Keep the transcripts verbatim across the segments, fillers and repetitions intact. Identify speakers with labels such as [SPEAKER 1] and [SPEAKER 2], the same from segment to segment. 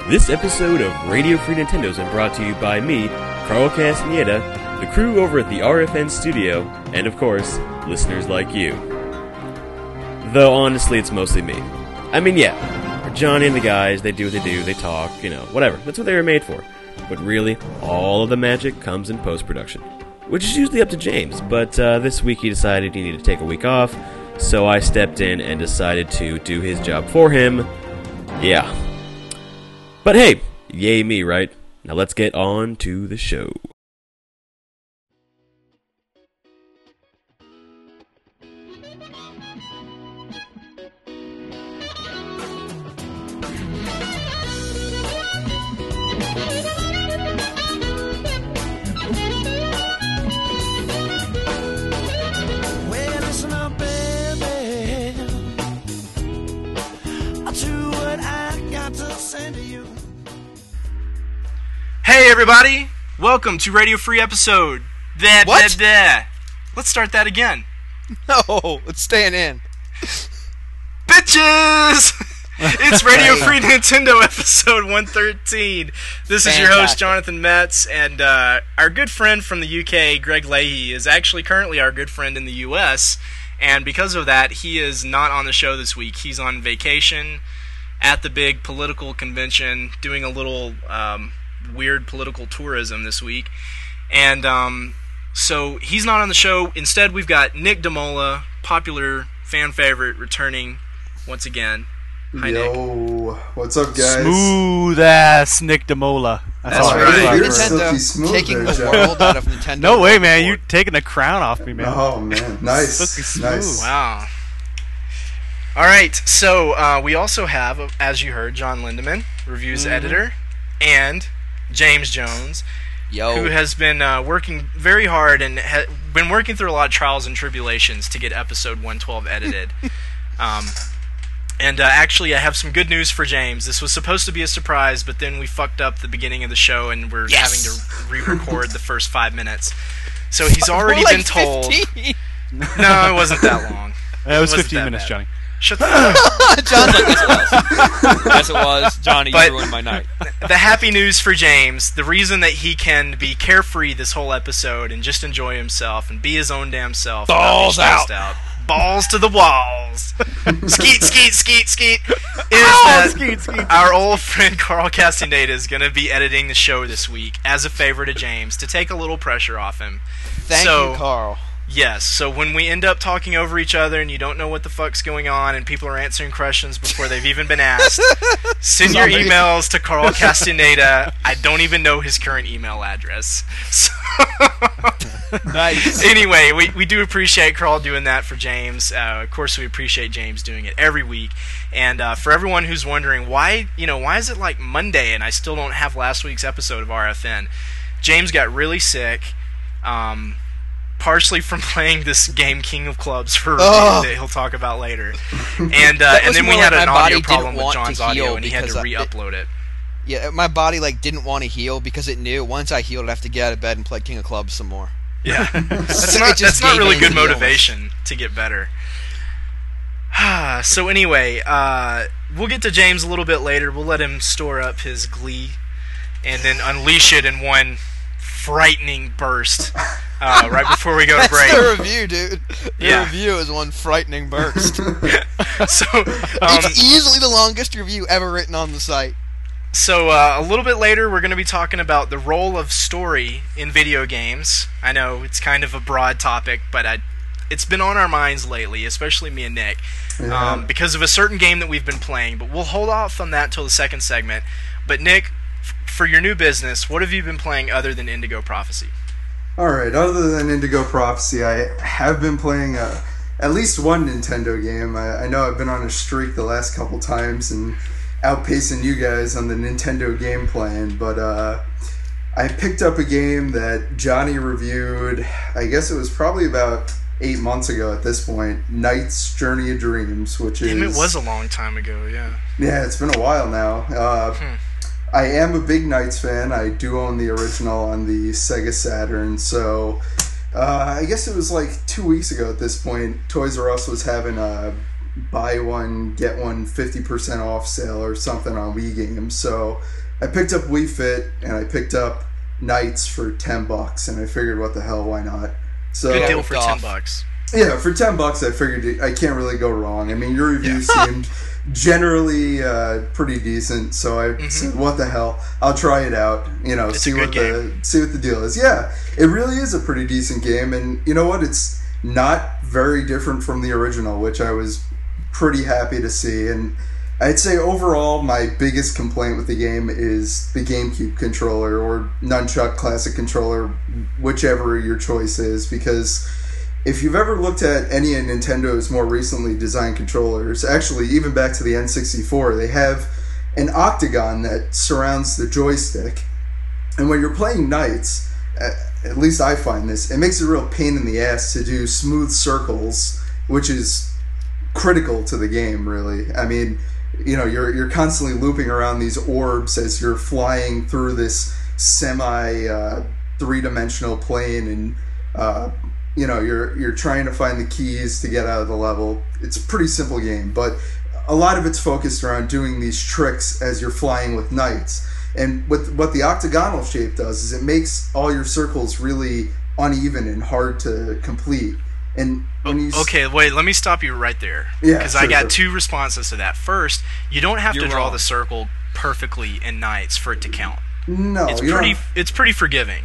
[SPEAKER 1] This episode of Radio Free Nintendo has been brought to you by me, Carl Castaneda, the crew over at the R F N studio, and of course, listeners like you. Though honestly, it's mostly me. I mean, yeah, Johnny and the guys, they do what they do, they talk, you know, whatever. That's what they were made for. But really, all of the magic comes in post-production. Which is usually up to James, but uh, this week he decided he needed to take a week off, so I stepped in and decided to do his job for him. Yeah. But hey, yay me, right? Now let's get on to the show.
[SPEAKER 2] Hey everybody! Welcome to Radio Free episode. Blah,
[SPEAKER 3] What?
[SPEAKER 2] Blah, blah. Let's start that again.
[SPEAKER 3] No, it's staying in.
[SPEAKER 2] Bitches! It's Radio Free Nintendo episode one thirteen. This is your host,
[SPEAKER 3] Fantastic.
[SPEAKER 2] Jonathan Metz, and uh, our good friend from the U K, Greg Leahy, is actually currently our good friend in the U S, and because of that, he is not on the show this week. He's on vacation at the big political convention, doing a little um, weird political tourism this week, and um, so he's not on the show. Instead, we've got Nick DeMola, popular fan favorite, returning once again. Hi, Nick.
[SPEAKER 4] Yo, what's up, guys?
[SPEAKER 5] Smooth ass Nick DeMola. That's,
[SPEAKER 2] That's
[SPEAKER 5] all
[SPEAKER 2] right.
[SPEAKER 5] I
[SPEAKER 4] You're
[SPEAKER 5] got.
[SPEAKER 4] silky
[SPEAKER 3] Nintendo
[SPEAKER 4] smooth
[SPEAKER 3] taking
[SPEAKER 4] there,
[SPEAKER 3] the
[SPEAKER 4] Joe.
[SPEAKER 3] world out of Nintendo.
[SPEAKER 5] No way, man.
[SPEAKER 3] Board.
[SPEAKER 5] You're taking the crown off me, man.
[SPEAKER 4] Oh man, nice,
[SPEAKER 5] Silky smooth.
[SPEAKER 4] nice.
[SPEAKER 2] Wow. All right, so uh, we also have, uh, as you heard, John Lindemann, reviews
[SPEAKER 5] Mhm.
[SPEAKER 2] editor, and James Jones,
[SPEAKER 3] Yo,
[SPEAKER 2] who has been uh, working very hard and ha- been working through a lot of trials and tribulations to get episode one twelve edited. um, and uh, actually, I have some good news for James. This was supposed to be a surprise, but then we fucked up the beginning of the show, and we're
[SPEAKER 3] Yes.
[SPEAKER 2] having to re-record the first five minutes. So he's already
[SPEAKER 3] More
[SPEAKER 2] been
[SPEAKER 3] like
[SPEAKER 2] told.
[SPEAKER 3] fifteen.
[SPEAKER 2] No, it wasn't that long.
[SPEAKER 5] Uh, it was
[SPEAKER 2] Wasn't
[SPEAKER 5] fifteen
[SPEAKER 2] that
[SPEAKER 5] minutes,
[SPEAKER 2] bad.
[SPEAKER 5] Johnny.
[SPEAKER 2] Shut the fuck up.
[SPEAKER 3] John's like, yes, it was. Yes, it was. Johnny,
[SPEAKER 2] But-
[SPEAKER 3] you ruined my night.
[SPEAKER 2] The happy news for James, the reason that he can be carefree this whole episode and just enjoy himself and be his own damn self, and not be
[SPEAKER 3] Balls
[SPEAKER 2] stressed out. Balls to the walls. Skeet, skeet, skeet, skeet. Is that
[SPEAKER 5] skeet, skeet.
[SPEAKER 2] our old friend Carl Castaneda is going to be editing the show this week as a favor to James to take a little pressure off him.
[SPEAKER 3] Thank
[SPEAKER 2] So-
[SPEAKER 3] you, Carl.
[SPEAKER 2] Yes, so when we end up talking over each other and you don't know what the fuck's going on and people are answering questions before they've even been asked, send your
[SPEAKER 3] Sorry.
[SPEAKER 2] emails to Carl Castaneda. I don't even know his current email address. So
[SPEAKER 3] Nice.
[SPEAKER 2] anyway, we, we do appreciate Carl doing that for James. Uh, of course, we appreciate James doing it every week. And uh, for everyone who's wondering why, you know, why is it like Monday and I still don't have last week's episode of R F N? James got really sick. Um... partially from playing this game King of Clubs for a review
[SPEAKER 3] Oh.
[SPEAKER 2] that he'll talk about later. And uh,
[SPEAKER 3] That
[SPEAKER 2] and
[SPEAKER 3] was
[SPEAKER 2] then we
[SPEAKER 3] more
[SPEAKER 2] had
[SPEAKER 3] like
[SPEAKER 2] an
[SPEAKER 3] my body
[SPEAKER 2] audio
[SPEAKER 3] didn't
[SPEAKER 2] problem with
[SPEAKER 3] want
[SPEAKER 2] John's
[SPEAKER 3] to
[SPEAKER 2] audio
[SPEAKER 3] heal
[SPEAKER 2] and he had to
[SPEAKER 3] because I-
[SPEAKER 2] re-upload it.
[SPEAKER 3] Yeah, my body like didn't want to heal because it knew once I healed, I'd have to get out of bed and play King of Clubs some more.
[SPEAKER 2] Yeah. That's
[SPEAKER 3] It
[SPEAKER 2] not
[SPEAKER 3] just
[SPEAKER 2] that's not
[SPEAKER 3] gave
[SPEAKER 2] really
[SPEAKER 3] me
[SPEAKER 2] good
[SPEAKER 3] the illness.
[SPEAKER 2] motivation to get better. So anyway, uh, we'll get to James a little bit later. We'll let him store up his glee and then unleash it in one frightening burst uh, right before we go to
[SPEAKER 3] That's
[SPEAKER 2] break.
[SPEAKER 3] the review, dude. The
[SPEAKER 2] Yeah.
[SPEAKER 3] review is one frightening burst.
[SPEAKER 2] So um,
[SPEAKER 3] It's easily the longest review ever written on the site.
[SPEAKER 2] So uh, a little bit later, we're going to be talking about the role of story in video games. I know it's kind of a broad topic, but I, it's been on our minds lately, especially me and Nick,
[SPEAKER 4] Yeah.
[SPEAKER 2] um, because of a certain game that we've been playing. But we'll hold off on that till the second segment. But Nick, f- for your new business, what have you been playing other than Indigo Prophecy?
[SPEAKER 4] All right. Other than Indigo Prophecy, I have been playing uh, at least one Nintendo game. I, I know I've been on a streak the last couple times and outpacing you guys on the Nintendo game plan, but uh, I picked up a game that Johnny reviewed. I guess it was probably about eight months ago at this point. Knight's Journey of Dreams, which
[SPEAKER 2] Damn,
[SPEAKER 4] is
[SPEAKER 2] it was a long time ago, yeah.
[SPEAKER 4] yeah, it's been a while now. Uh,
[SPEAKER 2] Hmm.
[SPEAKER 4] I am a big Knights fan. I do own the original on the Sega Saturn, so uh, I guess it was like two weeks ago at this point. Toys R Us was having a buy one, get one fifty percent off sale or something on Wii games. So I picked up Wii Fit and I picked up Nights for ten bucks, and I figured, what the hell, why not? So
[SPEAKER 2] Good deal for
[SPEAKER 3] off.
[SPEAKER 2] ten bucks.
[SPEAKER 4] yeah, for ten bucks, I figured it, I can't really go wrong. I mean, your review
[SPEAKER 2] Yeah.
[SPEAKER 4] seemed generally uh, pretty decent, so I
[SPEAKER 2] Mhm.
[SPEAKER 4] said, "What the hell? I'll try it out. You know,
[SPEAKER 2] It's
[SPEAKER 4] see
[SPEAKER 2] a good
[SPEAKER 4] what the see what the deal is." Yeah, it really is a pretty decent game, and you know what? It's not very different from the original, which I was pretty happy to see. And I'd say overall, my biggest complaint with the game is the GameCube controller or Nunchuck Classic controller, whichever your choice is, because if you've ever looked at any of Nintendo's more recently designed controllers, actually even back to the N sixty-four, they have an octagon that surrounds the joystick. And when you're playing Knights, at least I find this, it makes it a real pain in the ass to do smooth circles, which is critical to the game, really. I mean, you know, you're you're constantly looping around these orbs as you're flying through this semi uh, three-dimensional plane, and uh, you know, you're you're trying to find the keys to get out of the level. It's a pretty simple game, but a lot of it's focused around doing these tricks as you're flying with Knights. And what what the octagonal shape does is it makes all your circles really uneven and hard to complete. And when you s-
[SPEAKER 2] Okay, wait, let me stop you right there.
[SPEAKER 4] Yeah,
[SPEAKER 2] Because I
[SPEAKER 4] sure,
[SPEAKER 2] got
[SPEAKER 4] sure.
[SPEAKER 2] two responses to that. First, you don't have
[SPEAKER 3] You're
[SPEAKER 2] to draw
[SPEAKER 3] wrong.
[SPEAKER 2] the circle perfectly in Knights for it to count.
[SPEAKER 4] no,
[SPEAKER 2] It's
[SPEAKER 4] you
[SPEAKER 2] pretty
[SPEAKER 4] don't-
[SPEAKER 2] it's pretty forgiving.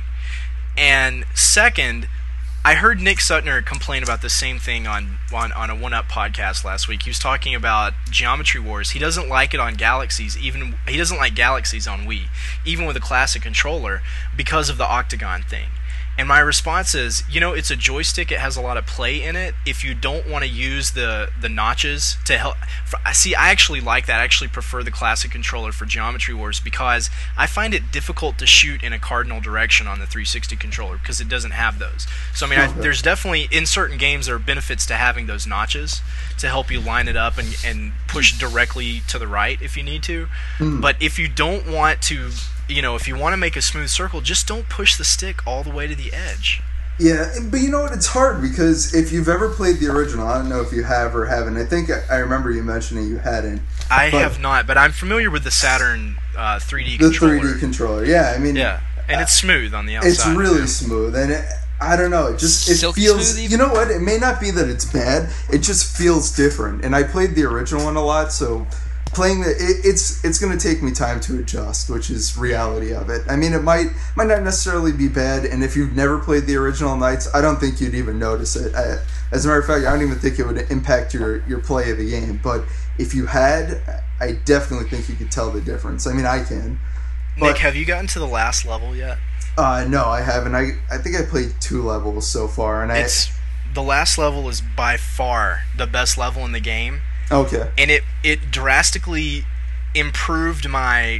[SPEAKER 2] And second, I heard Nick Sutner complain about the same thing on, on on a One Up podcast last week. He was talking about Geometry Wars. He doesn't like it on Galaxies, even he doesn't like Galaxies on Wii, even with a classic controller, because of the octagon thing. And my response is, you know, it's a joystick. It has a lot of play in it. If you don't want to use the, the notches to help... For, see, I actually like that. I actually prefer the classic controller for Geometry Wars because I find it difficult to shoot in a cardinal direction on the three sixty controller because it doesn't have those. So, I mean, I,
[SPEAKER 4] Okay.
[SPEAKER 2] there's definitely, in certain games, there are benefits to having those notches to help you line it up and, and push directly to the right if you need to.
[SPEAKER 4] Mm.
[SPEAKER 2] But if you don't want to... You know, if you want to make a smooth circle, just don't push the stick all the way to the edge.
[SPEAKER 4] Yeah, but you know what? It's hard because if you've ever played the original, I don't know if you have or haven't. I think I, I remember you mentioning you hadn't.
[SPEAKER 2] I
[SPEAKER 4] But-
[SPEAKER 2] have not, but I'm familiar with the Saturn uh, three D
[SPEAKER 4] The
[SPEAKER 2] controller.
[SPEAKER 4] three D controller. Yeah, I mean,
[SPEAKER 2] Yeah, and it's smooth on the outside.
[SPEAKER 4] it's really
[SPEAKER 2] too.
[SPEAKER 4] smooth, and it, I don't know. It just it
[SPEAKER 3] Silky
[SPEAKER 4] feels.
[SPEAKER 3] smooth even?
[SPEAKER 4] You know what? It may not be that it's bad. It just feels different. And I played the original one a lot, so playing the it, it's it's going to take me time to adjust, which is reality of it. I mean, it might might not necessarily be bad, and if you've never played the original Knights, I don't think you'd even notice it. I, as a matter of fact, I don't even think it would impact your your play of the game. But if you had, I definitely think you could tell the difference. I mean, I can. But-
[SPEAKER 2] Nick, have you gotten to the last level yet?
[SPEAKER 4] Uh, no, I haven't. I I think I played two levels so far, and I
[SPEAKER 2] It's the last level is by far the best level in the game,
[SPEAKER 4] okay.
[SPEAKER 2] and it it drastically improved my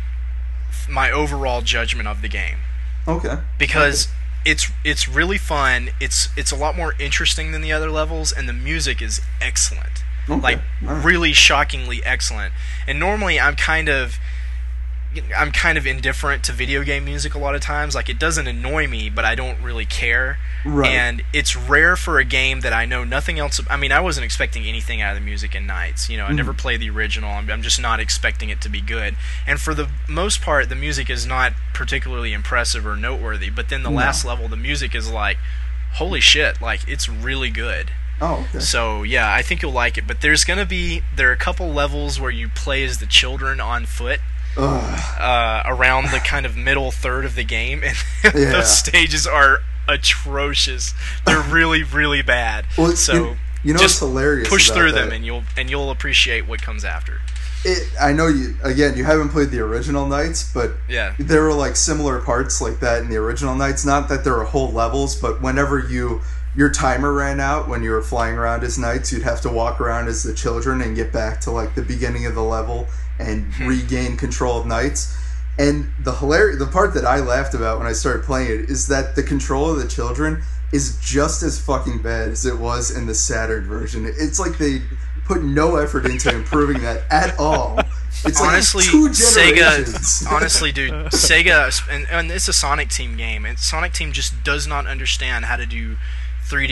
[SPEAKER 2] my overall judgment of the game.
[SPEAKER 4] Okay.
[SPEAKER 2] Because it's it's really fun. It's it's a lot more interesting than the other levels, and the music is excellent,
[SPEAKER 4] Okay.
[SPEAKER 2] like
[SPEAKER 4] Alright.
[SPEAKER 2] really shockingly excellent. And normally I'm kind of I'm kind of indifferent to video game music a lot of times. Like it doesn't annoy me, but I don't really care.
[SPEAKER 4] Right.
[SPEAKER 2] And it's rare for a game that I know nothing else. I mean, I wasn't expecting anything out of the music in Nights. You know, I never
[SPEAKER 4] Mm-hmm.
[SPEAKER 2] played the original. I'm, I'm just not expecting it to be good. And for the most part, the music is not particularly impressive or noteworthy. But then the
[SPEAKER 4] No.
[SPEAKER 2] last level, the music is like, holy shit! Like it's really good.
[SPEAKER 4] Oh, okay.
[SPEAKER 2] So yeah, I think you'll like it. But there's gonna be there are a couple levels where you play as the children on foot.
[SPEAKER 4] Ugh.
[SPEAKER 2] Uh, around the kind of middle third of the game, and
[SPEAKER 4] Yeah.
[SPEAKER 2] those stages are atrocious. They're really, really bad.
[SPEAKER 4] Well,
[SPEAKER 2] so
[SPEAKER 4] you, you know
[SPEAKER 2] just
[SPEAKER 4] what's hilarious?
[SPEAKER 2] push
[SPEAKER 4] about
[SPEAKER 2] through
[SPEAKER 4] that?
[SPEAKER 2] them, and you'll and you'll appreciate what comes after.
[SPEAKER 4] It, I know you. Again, you haven't played the original Knights, but
[SPEAKER 2] Yeah.
[SPEAKER 4] there were like similar parts like that in the original Knights. Not that there are whole levels, but whenever you your timer ran out when you were flying around as Knights, you'd have to walk around as the children and get back to like the beginning of the level and
[SPEAKER 2] Hmm.
[SPEAKER 4] regain control of Knights. And the hilarious, the part that I laughed about when I started playing it is that the control of the children is just as fucking bad as it was in the Saturn version. It's like they put no effort into improving that at all. It's like
[SPEAKER 2] Honestly,
[SPEAKER 4] two
[SPEAKER 2] Sega.
[SPEAKER 4] generations.
[SPEAKER 2] Honestly, dude, Sega, and, and it's a Sonic Team game, and Sonic Team just does not understand how to do three D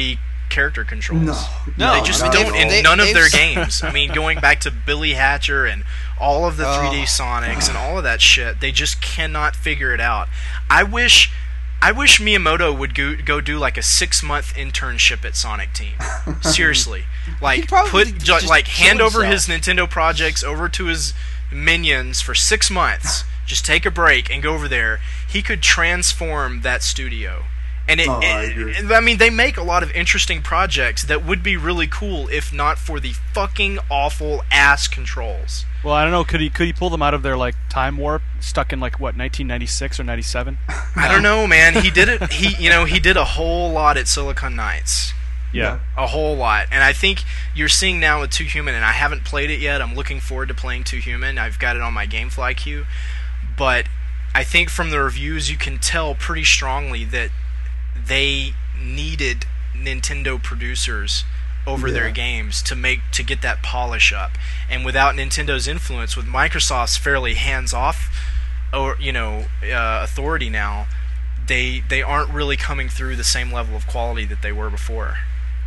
[SPEAKER 2] character controls.
[SPEAKER 4] No,
[SPEAKER 3] No,
[SPEAKER 2] They just
[SPEAKER 3] I mean,
[SPEAKER 2] don't
[SPEAKER 3] they've-
[SPEAKER 2] in
[SPEAKER 3] they-
[SPEAKER 2] none of
[SPEAKER 3] they've
[SPEAKER 2] their
[SPEAKER 3] s-
[SPEAKER 2] games. I mean, going back to Billy Hatcher and all of the
[SPEAKER 3] Oh.
[SPEAKER 2] three D Sonics and all of that shit, they just cannot figure it out. I wish I wish Miyamoto would go, go do like a six-month internship at Sonic Team. Seriously. Like
[SPEAKER 3] He'd probably
[SPEAKER 2] put
[SPEAKER 3] just
[SPEAKER 2] like
[SPEAKER 3] kill
[SPEAKER 2] hand over
[SPEAKER 3] himself.
[SPEAKER 2] his Nintendo projects over to his minions for six months. Just take a break and go over there. He could transform that studio. And it,
[SPEAKER 4] Oh, I
[SPEAKER 2] it-
[SPEAKER 4] agree.
[SPEAKER 2] I mean, they make a lot of interesting projects that would be really cool if not for the fucking awful ass controls.
[SPEAKER 5] Well, I don't know. Could he could he pull them out of their like time warp, stuck in like what nineteen ninety-six or ninety-seven?
[SPEAKER 2] I don't know, man. He did it. He, you know, he did a whole lot at Silicon Knights.
[SPEAKER 5] Yeah.
[SPEAKER 2] A whole lot. And I think you're seeing now with Two Human, and I haven't played it yet. I'm looking forward to playing Two Human. I've got it on my GameFly queue. But I think from the reviews, you can tell pretty strongly that they needed Nintendo producers over their
[SPEAKER 4] Yeah.
[SPEAKER 2] games to make to get that polish up. And without Nintendo's influence, with Microsoft's fairly hands-off or you know uh, authority now, they they aren't really coming through the same level of quality that they were before.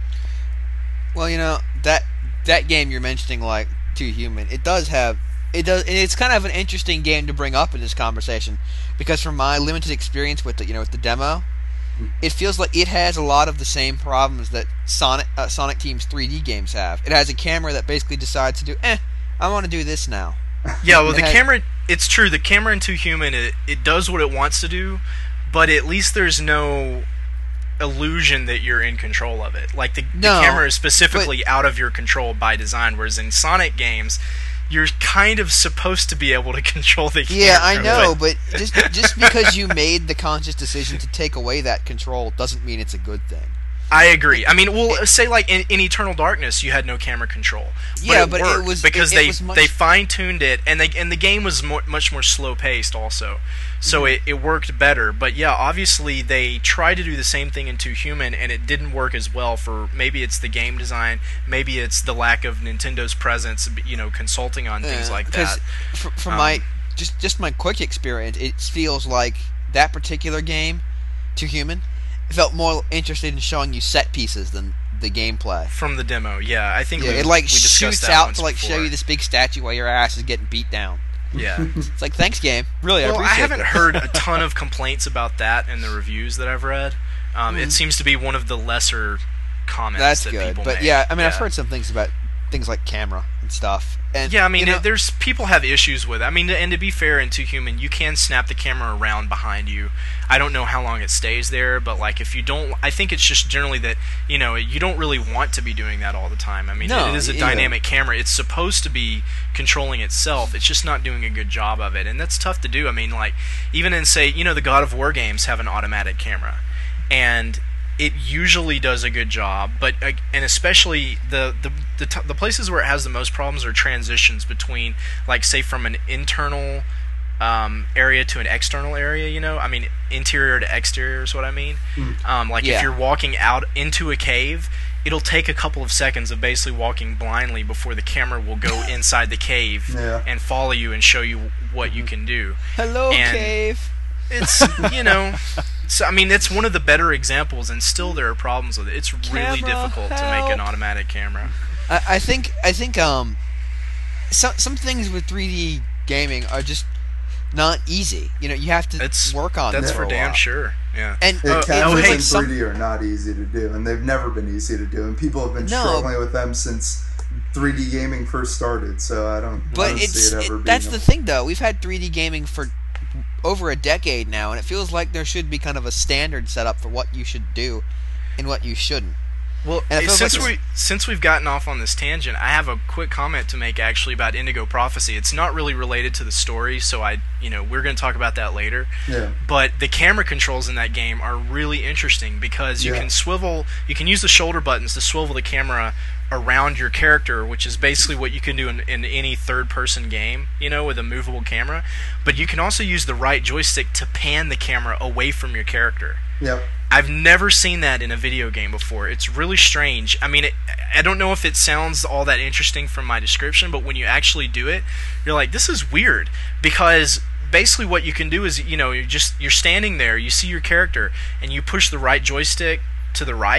[SPEAKER 3] Well, you know that that game you're mentioning, like Too Human, it does have it does, and it's kind of an interesting game to bring up in this conversation because from my limited experience with it, you know, with the demo, it feels like it has a lot of the same problems that Sonic uh, Sonic Team's three D games have. It has a camera that basically decides to do, eh, I want to do this now.
[SPEAKER 2] Yeah, well,
[SPEAKER 3] It
[SPEAKER 2] the
[SPEAKER 3] has-
[SPEAKER 2] camera, it's true, the camera in Two Human, it, it does what it wants to do, but at least there's no illusion that you're in control of it. Like, the,
[SPEAKER 3] No,
[SPEAKER 2] the camera is specifically out of your control by design, whereas in Sonic games, you're kind of supposed to be able to control the camera.
[SPEAKER 3] Yeah, I know,
[SPEAKER 2] but-
[SPEAKER 3] but just just because you made the conscious decision to take away that control doesn't mean it's a good thing.
[SPEAKER 2] I agree. I mean, well, say like in, in Eternal Darkness, you had no camera control. But
[SPEAKER 3] Yeah,
[SPEAKER 2] it
[SPEAKER 3] but it
[SPEAKER 2] worked
[SPEAKER 3] was-
[SPEAKER 2] because
[SPEAKER 3] it- it
[SPEAKER 2] they
[SPEAKER 3] was much-
[SPEAKER 2] they fine tuned it, and they and the game was more, much more slow paced also, so
[SPEAKER 3] Mm-hmm.
[SPEAKER 2] it, it worked better. But yeah, obviously they tried to do the same thing in Two Human, and it didn't work as well. For maybe it's the game design, maybe it's the lack of Nintendo's presence, you know, consulting on things
[SPEAKER 3] Yeah,
[SPEAKER 2] like
[SPEAKER 3] because
[SPEAKER 2] that.
[SPEAKER 3] fr- from
[SPEAKER 2] Um,
[SPEAKER 3] my just just my quick experience, it feels like that particular game, Too Human, felt more interested in showing you set pieces than the gameplay.
[SPEAKER 2] From the demo, yeah, I think
[SPEAKER 3] Yeah,
[SPEAKER 2] we,
[SPEAKER 3] it like
[SPEAKER 2] we discussed
[SPEAKER 3] shoots
[SPEAKER 2] that
[SPEAKER 3] out
[SPEAKER 2] once
[SPEAKER 3] to like
[SPEAKER 2] before.
[SPEAKER 3] show you this big statue while your ass is getting beat down.
[SPEAKER 2] Yeah.
[SPEAKER 3] It's like, thanks, game. Really, I
[SPEAKER 2] Well, I
[SPEAKER 3] appreciate
[SPEAKER 2] haven't
[SPEAKER 3] this.
[SPEAKER 2] heard a ton of complaints about that in the reviews that I've read. Um, It seems to be one of the lesser comments
[SPEAKER 3] That's
[SPEAKER 2] that
[SPEAKER 3] good,
[SPEAKER 2] people
[SPEAKER 3] but
[SPEAKER 2] make.
[SPEAKER 3] yeah, I mean, I've heard some things about things like camera and stuff. And
[SPEAKER 2] Yeah, I mean,
[SPEAKER 3] you know,
[SPEAKER 2] it, there's people have issues with it. I mean, and to be fair, in Two Human, you can snap the camera around behind you. I don't know how long it stays there, but like if you don't, I think it's just generally that you know you don't really want to be doing that all the time. I mean,
[SPEAKER 3] No,
[SPEAKER 2] it is a
[SPEAKER 3] yeah.
[SPEAKER 2] dynamic camera. It's supposed to be controlling itself. It's just not doing a good job of it, and that's tough to do. I mean, like even in say, you know, the God of War games have an automatic camera, and it usually does a good job, but uh, and especially the the the, t- the places where it has the most problems are transitions between, like, say, from an internal um, area to an external area. You know, I mean, interior to exterior is what I mean. Um, like
[SPEAKER 3] Yeah.
[SPEAKER 2] if you're walking out into a cave, it'll take a couple of seconds of basically walking blindly before the camera will go inside the cave
[SPEAKER 4] Yeah.
[SPEAKER 2] and follow you and show you what you can do.
[SPEAKER 3] hello,
[SPEAKER 2] and-
[SPEAKER 3] cave.
[SPEAKER 2] It's, you know, so I mean, it's one of the better examples, and still there are problems with it. It's really
[SPEAKER 3] Camera,
[SPEAKER 2] difficult to make an
[SPEAKER 3] help.
[SPEAKER 2] automatic camera.
[SPEAKER 3] I, I think I think um, some some things with three D gaming are just not easy. You know, you have to
[SPEAKER 2] It's
[SPEAKER 3] work on
[SPEAKER 2] That's
[SPEAKER 3] them
[SPEAKER 2] for
[SPEAKER 3] a
[SPEAKER 2] damn
[SPEAKER 3] while.
[SPEAKER 2] sure. Yeah.
[SPEAKER 3] And
[SPEAKER 4] Yeah,
[SPEAKER 2] Oh,
[SPEAKER 4] cameras
[SPEAKER 2] oh, hey,
[SPEAKER 4] in
[SPEAKER 3] some-
[SPEAKER 4] three D are not easy to do, and they've never been easy to do, and people have been
[SPEAKER 3] No.
[SPEAKER 4] struggling with them since three D gaming first started. So I don't, I
[SPEAKER 3] But
[SPEAKER 4] don't
[SPEAKER 3] it's
[SPEAKER 4] see it ever
[SPEAKER 3] it,
[SPEAKER 4] being
[SPEAKER 3] that's
[SPEAKER 4] a-
[SPEAKER 3] the thing, though. We've had three D gaming for over a decade now, and it feels like there should be kind of a standard set up for what you should do and what you shouldn't.
[SPEAKER 2] Well,
[SPEAKER 3] And it feels
[SPEAKER 2] since
[SPEAKER 3] like
[SPEAKER 2] we since we've gotten off on this tangent, I have a quick comment to make actually about Indigo Prophecy. It's not really related to the story, so I, you know, we're going to talk about that later.
[SPEAKER 4] Yeah.
[SPEAKER 2] But the camera controls in that game are really interesting because you
[SPEAKER 4] Yeah.
[SPEAKER 2] can swivel, you can use the shoulder buttons to swivel the camera around your character, which is basically what you can do in, in any third-person game, you know, with a movable camera. But you can also use the right joystick to pan the camera away from your character.
[SPEAKER 4] Yep.
[SPEAKER 2] I've never seen that in a video game before. It's really strange. I mean, it, I don't know if it sounds all that interesting from my description, but when you actually do it, you're like, this is weird. Because basically what you can do is, you know, you're just, you're standing there, you see your character, and you push the right joystick to the right,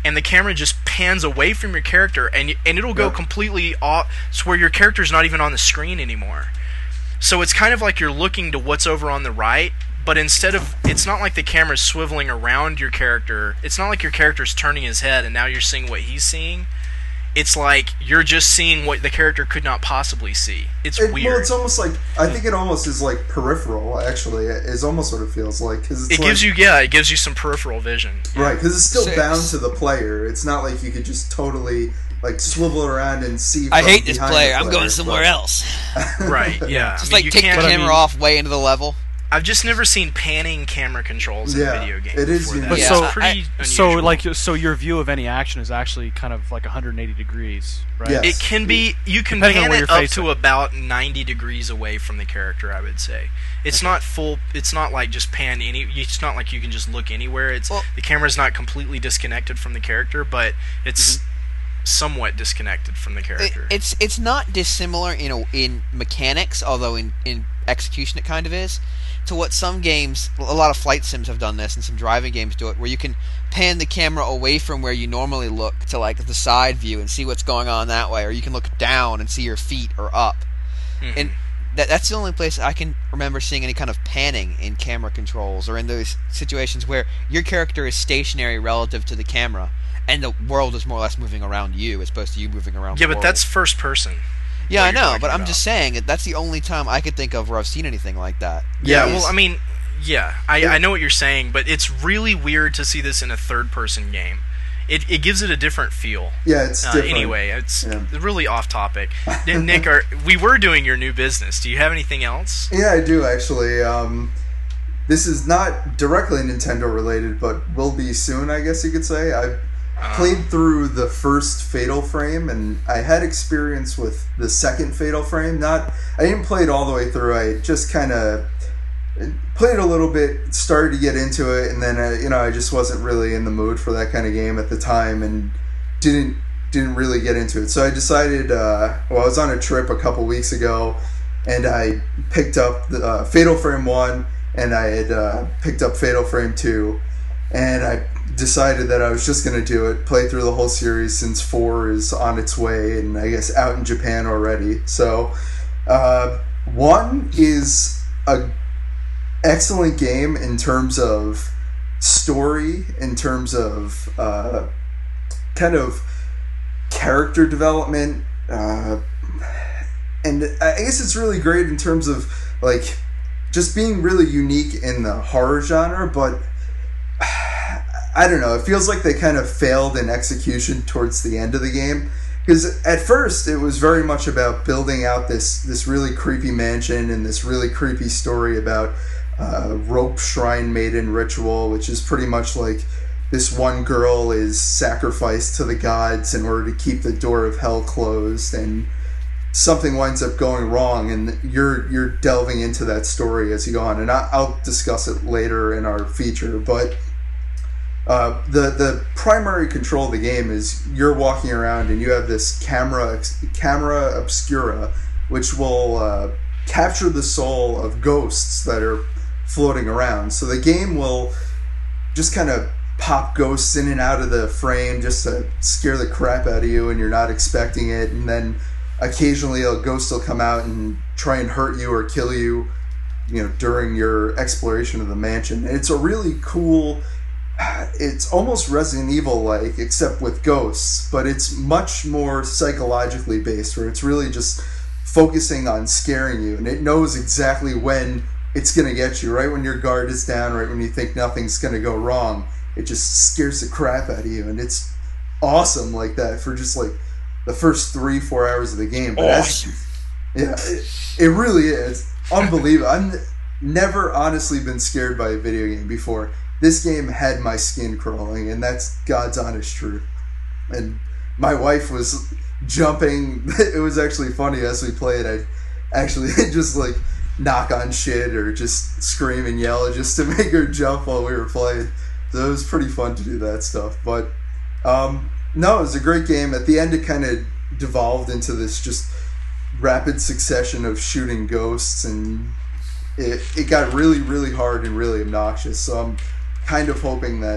[SPEAKER 2] and the camera just pans away from your character, and and it'll go
[SPEAKER 4] Yeah.
[SPEAKER 2] completely off, so where your character's not even on the screen anymore. So it's kind of like you're looking to what's over on the right, but instead of, it's not like the camera's swiveling around your character. It's not like your character's turning his head and now you're seeing what he's seeing. It's like you're just seeing what the character could not possibly see. It's
[SPEAKER 4] It,
[SPEAKER 2] weird.
[SPEAKER 4] well, it's almost like, I think it almost is like peripheral. Actually, is almost what it feels like, because
[SPEAKER 2] it
[SPEAKER 4] like,
[SPEAKER 2] gives you, yeah, it gives you some peripheral vision.
[SPEAKER 4] right, because it's still
[SPEAKER 3] Six.
[SPEAKER 4] bound to the player. It's not like you could just totally like swivel around and see.
[SPEAKER 3] I
[SPEAKER 4] from
[SPEAKER 3] hate this
[SPEAKER 4] behind the
[SPEAKER 3] player. I'm going
[SPEAKER 4] player,
[SPEAKER 3] somewhere
[SPEAKER 4] but-
[SPEAKER 3] else.
[SPEAKER 2] Right, yeah.
[SPEAKER 3] Just
[SPEAKER 2] I mean,
[SPEAKER 3] like
[SPEAKER 2] you
[SPEAKER 3] take the
[SPEAKER 2] can't,
[SPEAKER 5] But I
[SPEAKER 3] camera
[SPEAKER 5] mean-
[SPEAKER 3] off way into the level.
[SPEAKER 2] I've just never seen panning camera controls in
[SPEAKER 4] Yeah,
[SPEAKER 2] a video game.
[SPEAKER 4] it is
[SPEAKER 2] before
[SPEAKER 4] unique.
[SPEAKER 2] that.
[SPEAKER 5] But
[SPEAKER 3] Yeah,
[SPEAKER 5] so,
[SPEAKER 2] It's pretty
[SPEAKER 3] I-
[SPEAKER 5] so
[SPEAKER 2] unusual.
[SPEAKER 5] like, so your view of any action is actually kind of like one hundred eighty degrees, right?
[SPEAKER 4] Yes.
[SPEAKER 2] It can be, you can
[SPEAKER 5] Depending on
[SPEAKER 2] pan
[SPEAKER 5] where
[SPEAKER 2] it
[SPEAKER 5] you're
[SPEAKER 2] up
[SPEAKER 5] facing.
[SPEAKER 2] to about ninety degrees away from the character, I would say. It's not full, it's not like just pan any, it's not like you can just look anywhere. It's
[SPEAKER 3] Well-
[SPEAKER 2] the camera's not completely disconnected from the character, but it's somewhat disconnected from the
[SPEAKER 3] It,
[SPEAKER 2] character.
[SPEAKER 3] it's it's not dissimilar in a, in mechanics, although in, in execution it kind of is, to what some games, a lot of flight sims have done this, and some driving games do it, where you can pan the camera away from where you normally look to like the side view and see what's going on that way, or you can look down and see your feet or up.
[SPEAKER 2] Mhm.
[SPEAKER 3] And that that's the only place I can remember seeing any kind of panning in camera controls, or in those situations where your character is stationary relative to the camera, and the world is more or less moving around you as opposed to you moving around
[SPEAKER 2] yeah,
[SPEAKER 3] the
[SPEAKER 2] but
[SPEAKER 3] world.
[SPEAKER 2] that's first person.
[SPEAKER 3] Yeah,
[SPEAKER 2] what
[SPEAKER 3] I
[SPEAKER 2] you're
[SPEAKER 3] know,
[SPEAKER 2] talking
[SPEAKER 3] but I'm
[SPEAKER 2] about.
[SPEAKER 3] just saying that that's the only time I could think of where I've seen anything like that.
[SPEAKER 2] Yeah,
[SPEAKER 3] Is-
[SPEAKER 2] well, I mean, yeah, I, I know what you're saying, but it's really weird to see this in a third-person game. It it gives it a different feel.
[SPEAKER 4] Yeah, it's
[SPEAKER 2] Uh,
[SPEAKER 4] different.
[SPEAKER 2] anyway, it's
[SPEAKER 4] Yeah.
[SPEAKER 2] really off topic. Nick, are, we were doing your new business. Do you have anything else?
[SPEAKER 4] Yeah, I do actually. Um, this is not directly Nintendo related, but will be soon, I guess you could say. I've
[SPEAKER 2] Uh,
[SPEAKER 4] played through the first Fatal Frame, and I had experience with the second Fatal Frame. Not, I didn't play it all the way through. I just kind of played a little bit, started to get into it, and then uh, you know I just wasn't really in the mood for that kind of game at the time, and didn't didn't really get into it. So I decided. Uh, well, I was on a trip a couple weeks ago, and I picked up the uh, Fatal Frame one, and I had uh, picked up Fatal Frame two, and I decided that I was just going to do it, play through the whole series since four is on its way and I guess out in Japan already. So, uh, one is a excellent game in terms of story, in terms of uh, kind of character development, uh, and I guess it's really great in terms of like just being really unique in the horror genre, but I don't know, it feels like they kind of failed in execution towards the end of the game, because at first it was very much about building out this this really creepy mansion and this really creepy story about uh, rope shrine maiden ritual, which is pretty much like this one girl is sacrificed to the gods in order to keep the door of hell closed, and something winds up going wrong, and you're you're delving into that story as you go on, and I, I'll discuss it later in our feature. But uh, the the primary control of the game is you're walking around and you have this camera camera obscura, which will uh, capture the soul of ghosts that are floating around. So the game will just kind of pop ghosts in and out of the frame just to scare the crap out of you, and you're not expecting it, and then occasionally a ghost will come out and try and hurt you or kill you, you know, during your exploration of the mansion. And it's a really cool, it's almost Resident Evil like, except with ghosts, but it's much more psychologically based, where it's really just focusing on scaring you, and it knows exactly when it's going to get you, right when your guard is down, right when you think nothing's going to go wrong. It just scares the crap out of you, and it's awesome like that for just like the first three, four hours of the game. But
[SPEAKER 3] Awesome.
[SPEAKER 4] as, yeah, it, it really is unbelievable. I've never honestly been scared by a video game before. This game had my skin crawling, and that's God's honest truth. And my wife was jumping. It was actually funny as we played. I actually just like knock on shit or just scream and yell just to make her jump while we were playing. So it was pretty fun to do that stuff. But um, no, it was a great game. At the end, it kind of devolved into this just rapid succession of shooting ghosts, and it, it got really, really hard and really obnoxious. So I'm kind of hoping that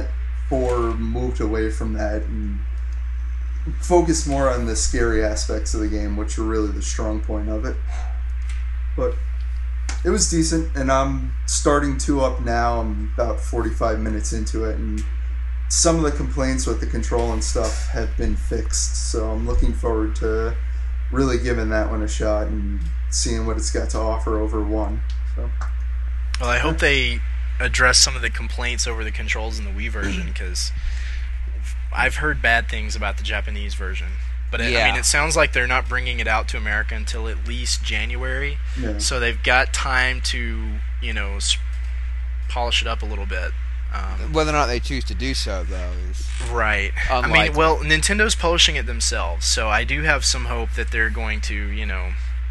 [SPEAKER 4] four moved away from that and focused more on the scary aspects of the game, which were really the strong point of it. But it was decent, and I'm starting two up now. I'm about forty-five minutes into it, and some of the complaints with the control and stuff have been fixed, so I'm looking forward to really giving that one a shot and seeing what it's got to offer over one. So,
[SPEAKER 2] well, I hope they address some of the complaints over the controls in the Wii version, because I've heard bad things about the Japanese version. But it,
[SPEAKER 3] yeah.
[SPEAKER 2] I mean, it sounds like they're not bringing it out to America until at least January,
[SPEAKER 4] yeah.
[SPEAKER 2] so they've got time to, you know, polish it up a little bit. Um,
[SPEAKER 3] Whether or not they choose to do so, though, is
[SPEAKER 2] right. I mean, well, Nintendo's publishing it themselves, so I do have some hope that they're going to, you know...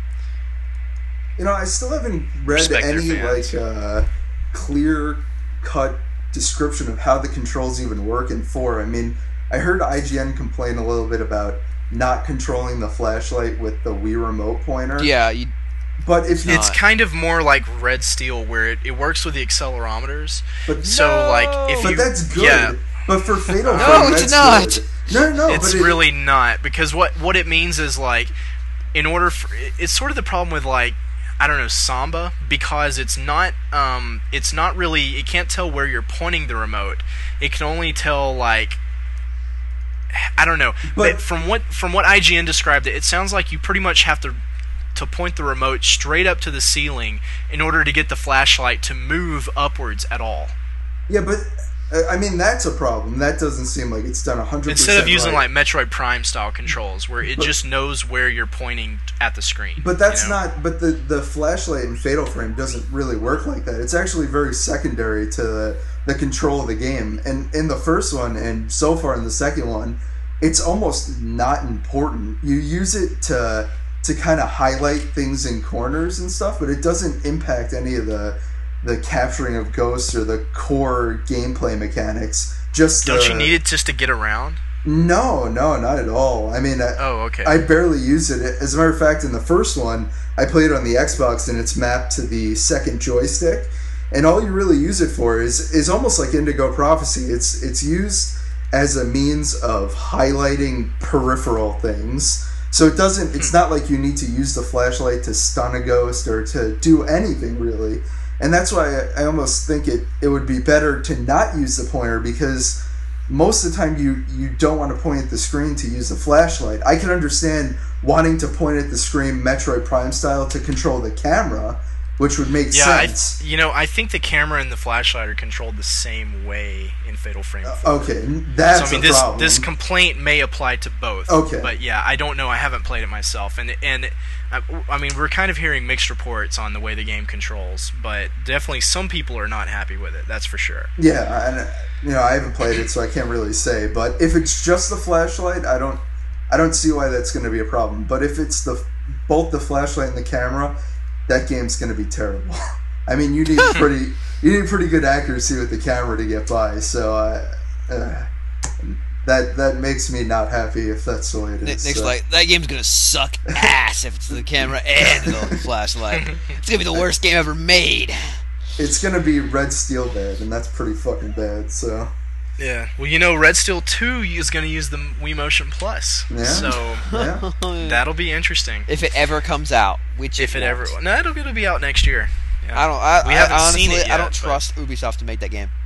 [SPEAKER 4] You know, I still haven't read any, like, uh, clear-cut description of how the controls even work in four. I mean, I heard I G N complain a little bit about not controlling the flashlight with the Wii remote pointer.
[SPEAKER 3] Yeah, you...
[SPEAKER 4] But if you,
[SPEAKER 2] it's kind of more like Red Steel, where it, it works with the accelerometers.
[SPEAKER 4] But
[SPEAKER 2] so,
[SPEAKER 3] no!
[SPEAKER 2] like, if
[SPEAKER 4] but
[SPEAKER 2] you,
[SPEAKER 4] that's good.
[SPEAKER 2] Yeah.
[SPEAKER 4] But for Fatal
[SPEAKER 3] No,
[SPEAKER 4] Frame,
[SPEAKER 3] it's
[SPEAKER 4] that's
[SPEAKER 3] not.
[SPEAKER 4] good. No, no,
[SPEAKER 2] it's
[SPEAKER 4] but it,
[SPEAKER 2] really not, because what what it means is, like, in order for it's sort of the problem with, like, I don't know, Samba, because it's not um it's not really, it can't tell where you're pointing the remote. It can only tell, like, I don't know.
[SPEAKER 4] But,
[SPEAKER 2] but from what from what I G N described it, it sounds like you pretty much have to to point the remote straight up to the ceiling in order to get the flashlight to move upwards at all.
[SPEAKER 4] Yeah, but uh, I mean, that's a problem. That doesn't seem like it's done one hundred percent
[SPEAKER 2] Instead of using
[SPEAKER 4] right.
[SPEAKER 2] like Metroid Prime style controls, where it
[SPEAKER 4] but,
[SPEAKER 2] just knows where you're pointing at the screen.
[SPEAKER 4] But that's
[SPEAKER 2] you know?
[SPEAKER 4] not. But the the flashlight in Fatal Frame doesn't really work like that. It's actually very secondary to the, the control of the game. And in the first one, and so far in the second one, it's almost not important. You use it to to kind of highlight things in corners and stuff, but it doesn't impact any of the the capturing of ghosts or the core gameplay mechanics. Just
[SPEAKER 2] don't
[SPEAKER 4] the,
[SPEAKER 2] you need it just to get around?
[SPEAKER 4] No, no, not at all. I mean, I,
[SPEAKER 2] oh, okay.
[SPEAKER 4] I barely use it. As a matter of fact, in the first one, I played it on the Xbox, and it's mapped to the second joystick, and all you really use it for is is almost like Indigo Prophecy. It's it's used as a means of highlighting peripheral things. So it doesn't. It's not like you need to use the flashlight to stun a ghost or to do anything really. And that's why I, I almost think it, it would be better to not use the pointer, because most of the time you, you don't want to point at the screen to use the flashlight. I can understand wanting to point at the screen Metroid Prime style to control the camera, which would make
[SPEAKER 2] yeah,
[SPEAKER 4] sense.
[SPEAKER 2] I, you know, I think the camera and the flashlight are controlled the same way in Fatal Frame four.
[SPEAKER 4] Uh, okay, that's
[SPEAKER 2] so, I mean,
[SPEAKER 4] a
[SPEAKER 2] this,
[SPEAKER 4] problem.
[SPEAKER 2] This complaint may apply to both.
[SPEAKER 4] Okay.
[SPEAKER 2] But yeah, I don't know. I haven't played it myself. And, and I, I mean, we're kind of hearing mixed reports on the way the game controls, but definitely some people are not happy with it, that's for sure.
[SPEAKER 4] Yeah, and you know, I haven't played it, so I can't really say. But if it's just the flashlight, I don't, I don't see why that's going to be a problem. But if it's the both the flashlight and the camera, that game's going to be terrible. I mean, you need pretty, you need pretty good accuracy with the camera to get by. So uh, uh, that that makes me not happy if that's the way it is.
[SPEAKER 3] Nick's
[SPEAKER 4] so.
[SPEAKER 3] like, that game's gonna suck ass if it's the camera and the flashlight. It's gonna be the worst game ever made.
[SPEAKER 4] It's gonna be Red Steel bad, and that's pretty fucking bad. So.
[SPEAKER 2] Yeah. Well, you know, Red Steel two is going to use the Wii Motion Plus.
[SPEAKER 4] Yeah.
[SPEAKER 2] So
[SPEAKER 4] Yeah.
[SPEAKER 2] that'll be interesting.
[SPEAKER 3] If it ever comes out, which
[SPEAKER 2] If it
[SPEAKER 3] won't.
[SPEAKER 2] ever, no, it'll, it'll be out next year. Yeah.
[SPEAKER 3] I don't. I,
[SPEAKER 2] we
[SPEAKER 3] I,
[SPEAKER 2] haven't
[SPEAKER 3] honestly,
[SPEAKER 2] seen it yet,
[SPEAKER 3] I don't
[SPEAKER 2] but-
[SPEAKER 3] trust Ubisoft to make that game.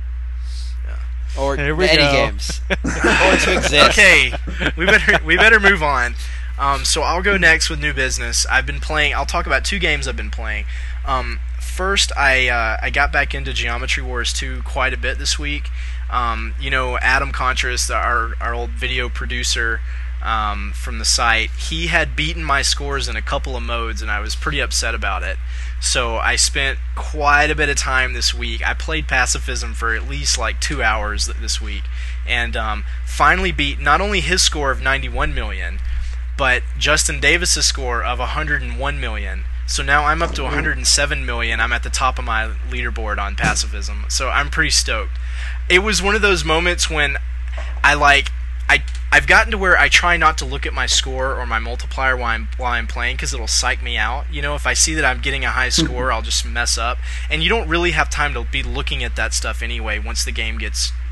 [SPEAKER 2] Yeah.
[SPEAKER 3] Or
[SPEAKER 5] Here we
[SPEAKER 3] any
[SPEAKER 5] go.
[SPEAKER 3] games. or to exist.
[SPEAKER 2] Okay, we better we better move on. Um, so I'll go next with new business. I've been playing. I'll talk about two games I've been playing. Um, first, I uh, I got back into Geometry Wars two quite a bit this week. Um, you know, Adam Contras, our our old video producer um, from the site, he had beaten my scores in a couple of modes, and I was pretty upset about it. So I spent quite a bit of time this week. I played Pacifism for at least like two hours this week, and um, finally beat not only his score of ninety-one million, but Justin Davis's score of one hundred one million. So now I'm up to one hundred seven million. I'm at the top of my leaderboard on Pacifism. So I'm pretty stoked. It was one of those moments when I like I I've gotten to where I try not to look at my score or my multiplier while I'm while I'm playing, because it'll psych me out. You know, if I see that I'm getting a high score, I'll just mess up. And you don't really have time to be looking at that stuff anyway once the game gets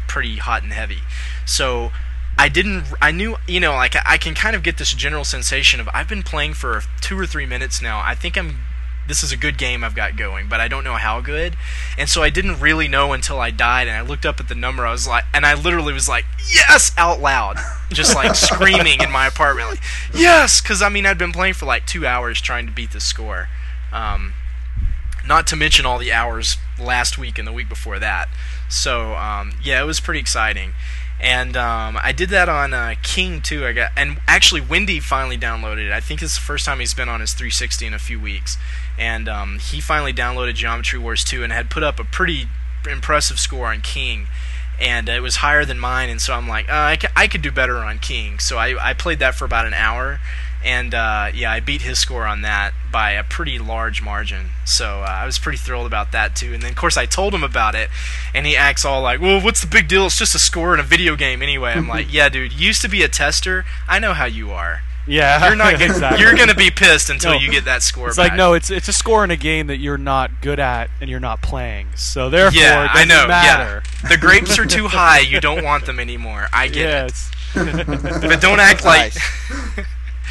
[SPEAKER 2] pretty hot and heavy. So I didn't. I knew, you know, like I can kind of get this general sensation of I've been playing for two or three minutes now. I think I'm. This is a good game I've got going, but I don't know how good. And so I didn't really know until I died, and I looked up at the number. I was like, and I literally was like, yes, out loud, just like screaming in my apartment, like, yes, because I mean I'd been playing for like two hours trying to beat the score. Um, not to mention all the hours last week and the week before that. So um, yeah, it was pretty exciting. And um, I did that on uh, King too. I got, and actually Wendy finally downloaded it. I think it's the first time he's been on his three sixty in a few weeks. And um, he finally downloaded Geometry Wars two and had put up a pretty impressive score on King. And it was higher than mine, and so I'm like, uh, I, c- I could do better on King. So I, I played that for about an hour, and uh, yeah, I beat his score on that by a pretty large margin. So uh, I was pretty thrilled about that too. And then of course I told him about it, and he acts all like, well, what's the big deal? It's just a score in a video game anyway. I'm like, yeah, dude, you used to be a tester. I know how you are.
[SPEAKER 5] Yeah,
[SPEAKER 2] You're not gonna,
[SPEAKER 5] exactly.
[SPEAKER 2] You're gonna be pissed until
[SPEAKER 5] No.
[SPEAKER 2] you get that score
[SPEAKER 5] It's
[SPEAKER 2] back.
[SPEAKER 5] like, no, it's it's a score in a game that you're not good at and you're not playing. So therefore,
[SPEAKER 2] yeah,
[SPEAKER 5] it
[SPEAKER 2] I
[SPEAKER 5] doesn't
[SPEAKER 2] know.
[SPEAKER 5] matter.
[SPEAKER 2] Yeah, the grapes are too high. You don't want them anymore. I get
[SPEAKER 5] Yeah,
[SPEAKER 2] it.
[SPEAKER 5] it's
[SPEAKER 2] But don't act like.
[SPEAKER 3] Nice.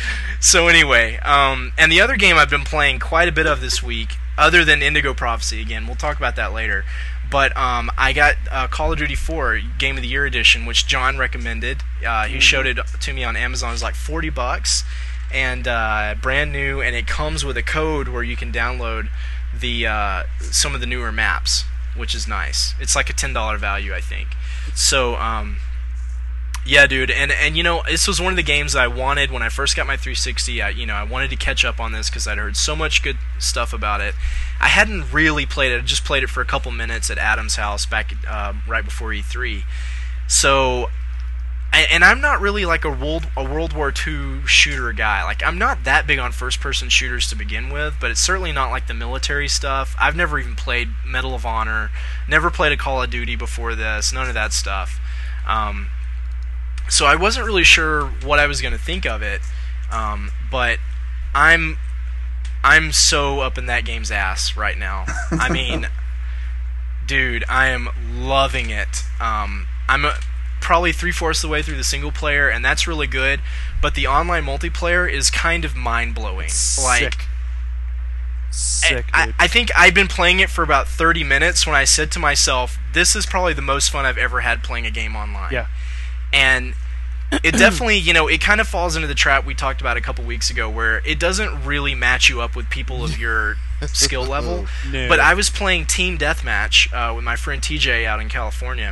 [SPEAKER 2] So anyway, um, and the other game I've been playing quite a bit of this week, other than Indigo Prophecy, again, we'll talk about that later. But um, I got uh, Call of Duty four Game of the Year Edition, which John recommended. Uh, he showed it to me on Amazon. It was like forty bucks, and uh, brand new, and it comes with a code where you can download the uh, some of the newer maps, which is nice. It's like a ten dollar value, I think. So. Um, Yeah, dude, and and you know, this was one of the games I wanted when I first got my three sixty. I, you know, I wanted to catch up on this because I'd heard so much good stuff about it. I hadn't really played it; I just played it for a couple minutes at Adam's house back uh, right before E three. So, and, and I'm not really like a world a World War Two shooter guy. Like, I'm not that big on first-person shooters to begin with, but it's certainly not like the military stuff. I've never even played Medal of Honor, never played a Call of Duty before this, none of that stuff. Um, So I wasn't really sure what I was going to think of it, um, but I'm I'm so up in that game's ass right now. I mean, dude, I am loving it. Um, I'm a, probably three-fourths of the way through the single player, and that's really good, but the online multiplayer is kind of mind-blowing. Like,
[SPEAKER 5] sick. Sick,
[SPEAKER 2] I,
[SPEAKER 5] dude.
[SPEAKER 2] I think I've been playing it for about thirty minutes when I said to myself, this is probably the most fun I've ever had playing a game online.
[SPEAKER 5] Yeah.
[SPEAKER 2] And it definitely, you know, it kind of falls into the trap we talked about a couple weeks ago where it doesn't really match you up with people of your skill level.
[SPEAKER 5] No.
[SPEAKER 2] But I was playing Team Deathmatch uh, with my friend T J out in California.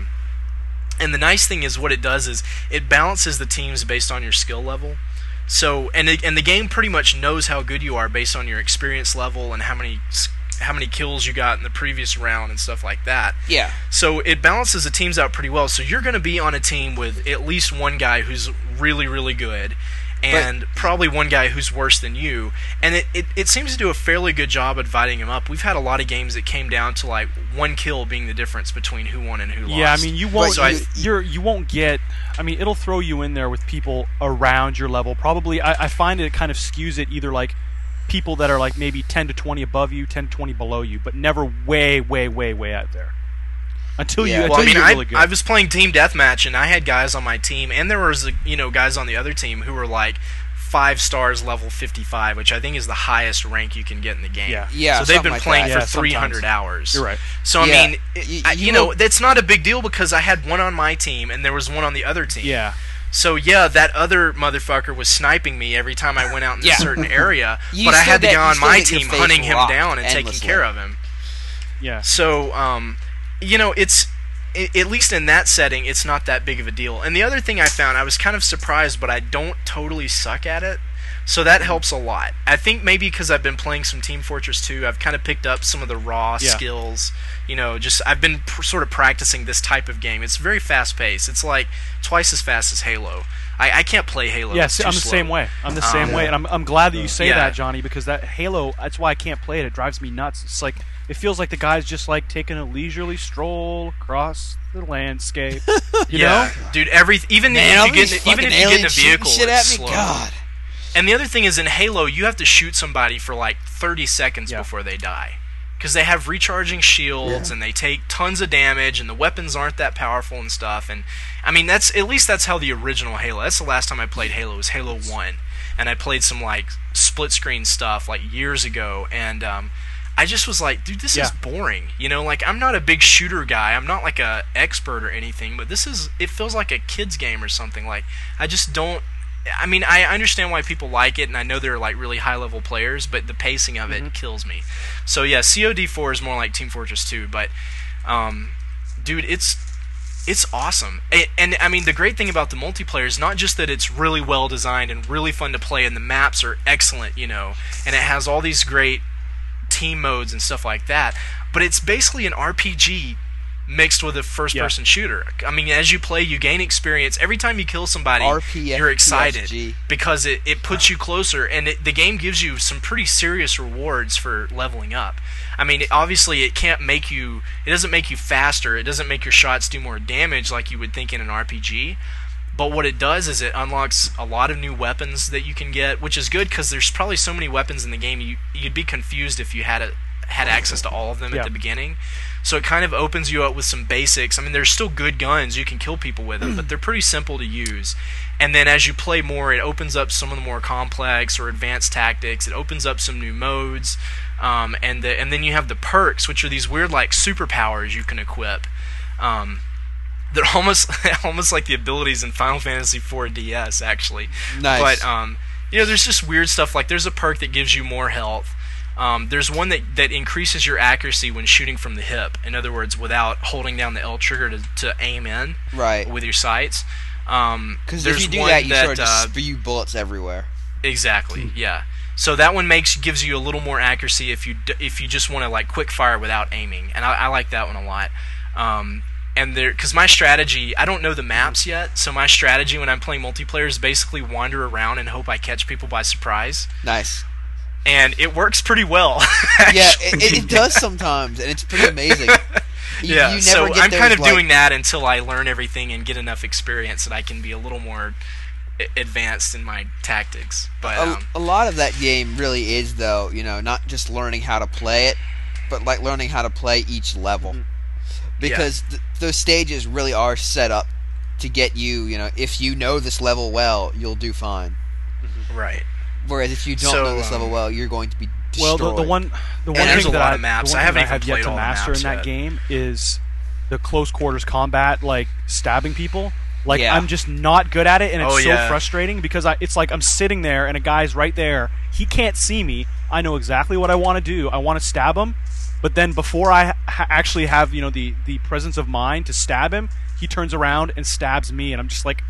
[SPEAKER 2] And the nice thing is what it does is it balances the teams based on your skill level. So, and it, and the game pretty much knows how good you are based on your experience level and how many how many kills you got in the previous round and stuff like that.
[SPEAKER 3] Yeah.
[SPEAKER 2] So it balances the teams out pretty well. So you're going to be on a team with at least one guy who's really, really good, and but, probably one guy who's worse than you. And it, it, it seems to do a fairly good job of dividing them up. We've had a lot of games that came down to like one kill being the difference between who won and who lost.
[SPEAKER 5] Yeah, I mean, you won't.
[SPEAKER 2] So
[SPEAKER 5] you,
[SPEAKER 2] I,
[SPEAKER 5] you're you won't get. I mean, it'll throw you in there with people around your level. Probably, I, I find it kind of skews it either like people that are like maybe ten to twenty above you, ten to twenty below you, but never way, way, way, way out there. Until
[SPEAKER 3] Yeah.
[SPEAKER 5] you,
[SPEAKER 2] well,
[SPEAKER 5] until
[SPEAKER 2] I mean,
[SPEAKER 5] you get
[SPEAKER 2] I,
[SPEAKER 5] really good.
[SPEAKER 2] I was playing Team Deathmatch, and I had guys on my team, and there was you know guys on the other team who were like five stars, level fifty-five, which I think is the highest rank you can get in the game.
[SPEAKER 5] Yeah.
[SPEAKER 3] Yeah,
[SPEAKER 2] So they've been
[SPEAKER 3] something like
[SPEAKER 2] playing
[SPEAKER 3] that.
[SPEAKER 2] for
[SPEAKER 5] Yeah,
[SPEAKER 2] three hundred
[SPEAKER 5] sometimes.
[SPEAKER 2] hours.
[SPEAKER 5] You're right.
[SPEAKER 2] So I
[SPEAKER 3] Yeah.
[SPEAKER 2] mean, it,
[SPEAKER 3] You-
[SPEAKER 2] I,
[SPEAKER 3] you
[SPEAKER 2] you know,
[SPEAKER 3] know-
[SPEAKER 2] that's not a big deal because I had one on my team, and there was one on the other team.
[SPEAKER 5] Yeah.
[SPEAKER 2] So yeah, that other motherfucker was sniping me every time I went out in
[SPEAKER 3] Yeah.
[SPEAKER 2] a certain area,
[SPEAKER 3] You
[SPEAKER 2] but I
[SPEAKER 3] still
[SPEAKER 2] had the
[SPEAKER 3] get-
[SPEAKER 2] guy
[SPEAKER 3] you
[SPEAKER 2] on
[SPEAKER 3] still
[SPEAKER 2] my
[SPEAKER 3] get your
[SPEAKER 2] team
[SPEAKER 3] face
[SPEAKER 2] hunting him
[SPEAKER 3] rocked
[SPEAKER 2] down and taking
[SPEAKER 3] endlessly.
[SPEAKER 2] care of him.
[SPEAKER 5] Yeah.
[SPEAKER 2] So, um, you know, it's i at least in that setting, it's not that big of a deal. And the other thing I found, I was kind of surprised, but I don't totally suck at it. So that helps a lot. I think maybe because I've been playing some Team Fortress two, I've kind of picked up some of the raw
[SPEAKER 5] Yeah.
[SPEAKER 2] skills. You know, just I've been pr- sort of practicing this type of game. It's very fast paced. It's like twice as fast as Halo. I, I can't play Halo.
[SPEAKER 5] Yeah,
[SPEAKER 2] It's
[SPEAKER 5] see,
[SPEAKER 2] too
[SPEAKER 5] I'm the
[SPEAKER 2] slow.
[SPEAKER 5] same way. I'm the same
[SPEAKER 2] Um,
[SPEAKER 5] way, and I'm I'm glad that you say
[SPEAKER 2] Yeah.
[SPEAKER 5] that, Johnny, because that Halo. That's why I can't play it. It drives me nuts. It's like it feels like the guy's just like taking a leisurely stroll across the landscape. You
[SPEAKER 2] yeah,
[SPEAKER 5] know?
[SPEAKER 2] dude. Every even
[SPEAKER 3] Man, all
[SPEAKER 2] if you
[SPEAKER 3] these
[SPEAKER 2] get in, even
[SPEAKER 3] fucking
[SPEAKER 2] if you get in a
[SPEAKER 3] aliens shooting
[SPEAKER 2] vehicle,
[SPEAKER 3] shit
[SPEAKER 2] it's
[SPEAKER 3] at me.
[SPEAKER 2] slow.
[SPEAKER 3] God.
[SPEAKER 2] And the other thing is in Halo, you have to shoot somebody for like thirty seconds
[SPEAKER 5] Yeah.
[SPEAKER 2] before they die, because they have recharging shields
[SPEAKER 4] Yeah.
[SPEAKER 2] and they take tons of damage, and the weapons aren't that powerful and stuff. And I mean, that's at least that's how the original Halo. That's the last time I played Halo was Halo One, and I played some like split screen stuff like years ago, and um, I just was like, dude, this
[SPEAKER 5] Yeah.
[SPEAKER 2] is boring. You know, like I'm not a big shooter guy. I'm not like a expert or anything, but this is it feels like a kid's game or something. Like I just don't. I mean, I understand why people like it, and I know they're like really high level players, but the pacing of it
[SPEAKER 5] Mm-hmm.
[SPEAKER 2] kills me. So yeah, C O D four is more like Team Fortress two, but um, dude, it's it's awesome. And, and I mean, the great thing about the multiplayer is not just that it's really well designed and really fun to play, and the maps are excellent, you know, and it has all these great team modes and stuff like that, but it's basically an R P G mixed with a first-person
[SPEAKER 5] Yeah.
[SPEAKER 2] shooter. I mean, as you play, you gain experience. Every time you kill somebody,
[SPEAKER 3] R P F
[SPEAKER 2] you're excited
[SPEAKER 3] P S G.
[SPEAKER 2] because it, it puts you closer, and it, the game gives you some pretty serious rewards for leveling up. I mean, it, obviously, it can't make you. It doesn't make you faster. It doesn't make your shots do more damage like you would think in an R P G. But what it does is it unlocks a lot of new weapons that you can get, which is good because there's probably so many weapons in the game you you'd be confused if you had a, had access to all of them
[SPEAKER 5] Yeah.
[SPEAKER 2] at the beginning. So it kind of opens you up with some basics. I mean, there's still good guns. You can kill people with them, but they're pretty simple to use. And then as you play more, it opens up some of the more complex or advanced tactics. It opens up some new modes. Um, and the, and then you have the perks, which are these weird like superpowers you can equip. Um, they're almost almost like the abilities in Final Fantasy four D S, actually.
[SPEAKER 3] Nice.
[SPEAKER 2] But um, you know, there's just weird stuff. Like there's a perk that gives you more health. Um, there's one that, that increases your accuracy when shooting from the hip. In other words, without holding down the L trigger to, to aim in
[SPEAKER 3] Right.
[SPEAKER 2] with your sights. Um,
[SPEAKER 3] Because if
[SPEAKER 2] there's
[SPEAKER 3] you do
[SPEAKER 2] one
[SPEAKER 3] that, you
[SPEAKER 2] that,
[SPEAKER 3] sort of
[SPEAKER 2] uh,
[SPEAKER 3] just spew bullets everywhere.
[SPEAKER 2] Exactly. Yeah. So that one makes gives you a little more accuracy if you d- if you just want to like quick fire without aiming, and I, I like that one a lot. Um, and there, because my strategy, I don't know the maps yet, so my strategy when I'm playing multiplayer is basically wander around and hope I catch people by surprise,
[SPEAKER 3] Nice.
[SPEAKER 2] and it works pretty well.
[SPEAKER 3] Yeah,
[SPEAKER 2] actually.
[SPEAKER 3] it, it does sometimes, and it's pretty amazing. You,
[SPEAKER 2] Yeah,
[SPEAKER 3] you never
[SPEAKER 2] so
[SPEAKER 3] get
[SPEAKER 2] I'm
[SPEAKER 3] those,
[SPEAKER 2] kind of
[SPEAKER 3] like-
[SPEAKER 2] doing that until I learn everything and get enough experience that I can be a little more a- advanced in my tactics. But
[SPEAKER 3] a,
[SPEAKER 2] um,
[SPEAKER 3] a lot of that game really is, though, you know, not just learning how to play it, but like learning how to play each level.
[SPEAKER 2] Mm-hmm.
[SPEAKER 3] Because th- those stages really are set up to get you, you know, if you know this level well, you'll do fine.
[SPEAKER 2] right.
[SPEAKER 3] Whereas if you don't
[SPEAKER 2] So,
[SPEAKER 3] know this level
[SPEAKER 2] um,
[SPEAKER 3] well, you're going to be
[SPEAKER 5] Well,
[SPEAKER 3] destroyed.
[SPEAKER 5] the, the one, the one
[SPEAKER 2] there's
[SPEAKER 5] thing
[SPEAKER 2] a
[SPEAKER 5] that
[SPEAKER 2] lot
[SPEAKER 5] I,
[SPEAKER 2] of maps.
[SPEAKER 5] the
[SPEAKER 2] I
[SPEAKER 5] one
[SPEAKER 2] haven't
[SPEAKER 5] thing I
[SPEAKER 2] even
[SPEAKER 5] have yet
[SPEAKER 2] played
[SPEAKER 5] to
[SPEAKER 2] all the
[SPEAKER 5] master
[SPEAKER 2] maps
[SPEAKER 5] in that
[SPEAKER 2] yet.
[SPEAKER 5] game is the close quarters combat, like stabbing people. Like
[SPEAKER 3] Yeah.
[SPEAKER 5] I'm just not good at it, and it's
[SPEAKER 2] Oh,
[SPEAKER 5] so
[SPEAKER 2] yeah.
[SPEAKER 5] frustrating because I, it's like I'm sitting there and a guy's right there. He can't see me. I know exactly what I want to do. I want to stab him, but then before I ha- actually have you know the the presence of mind to stab him, he turns around and stabs me, and I'm just like,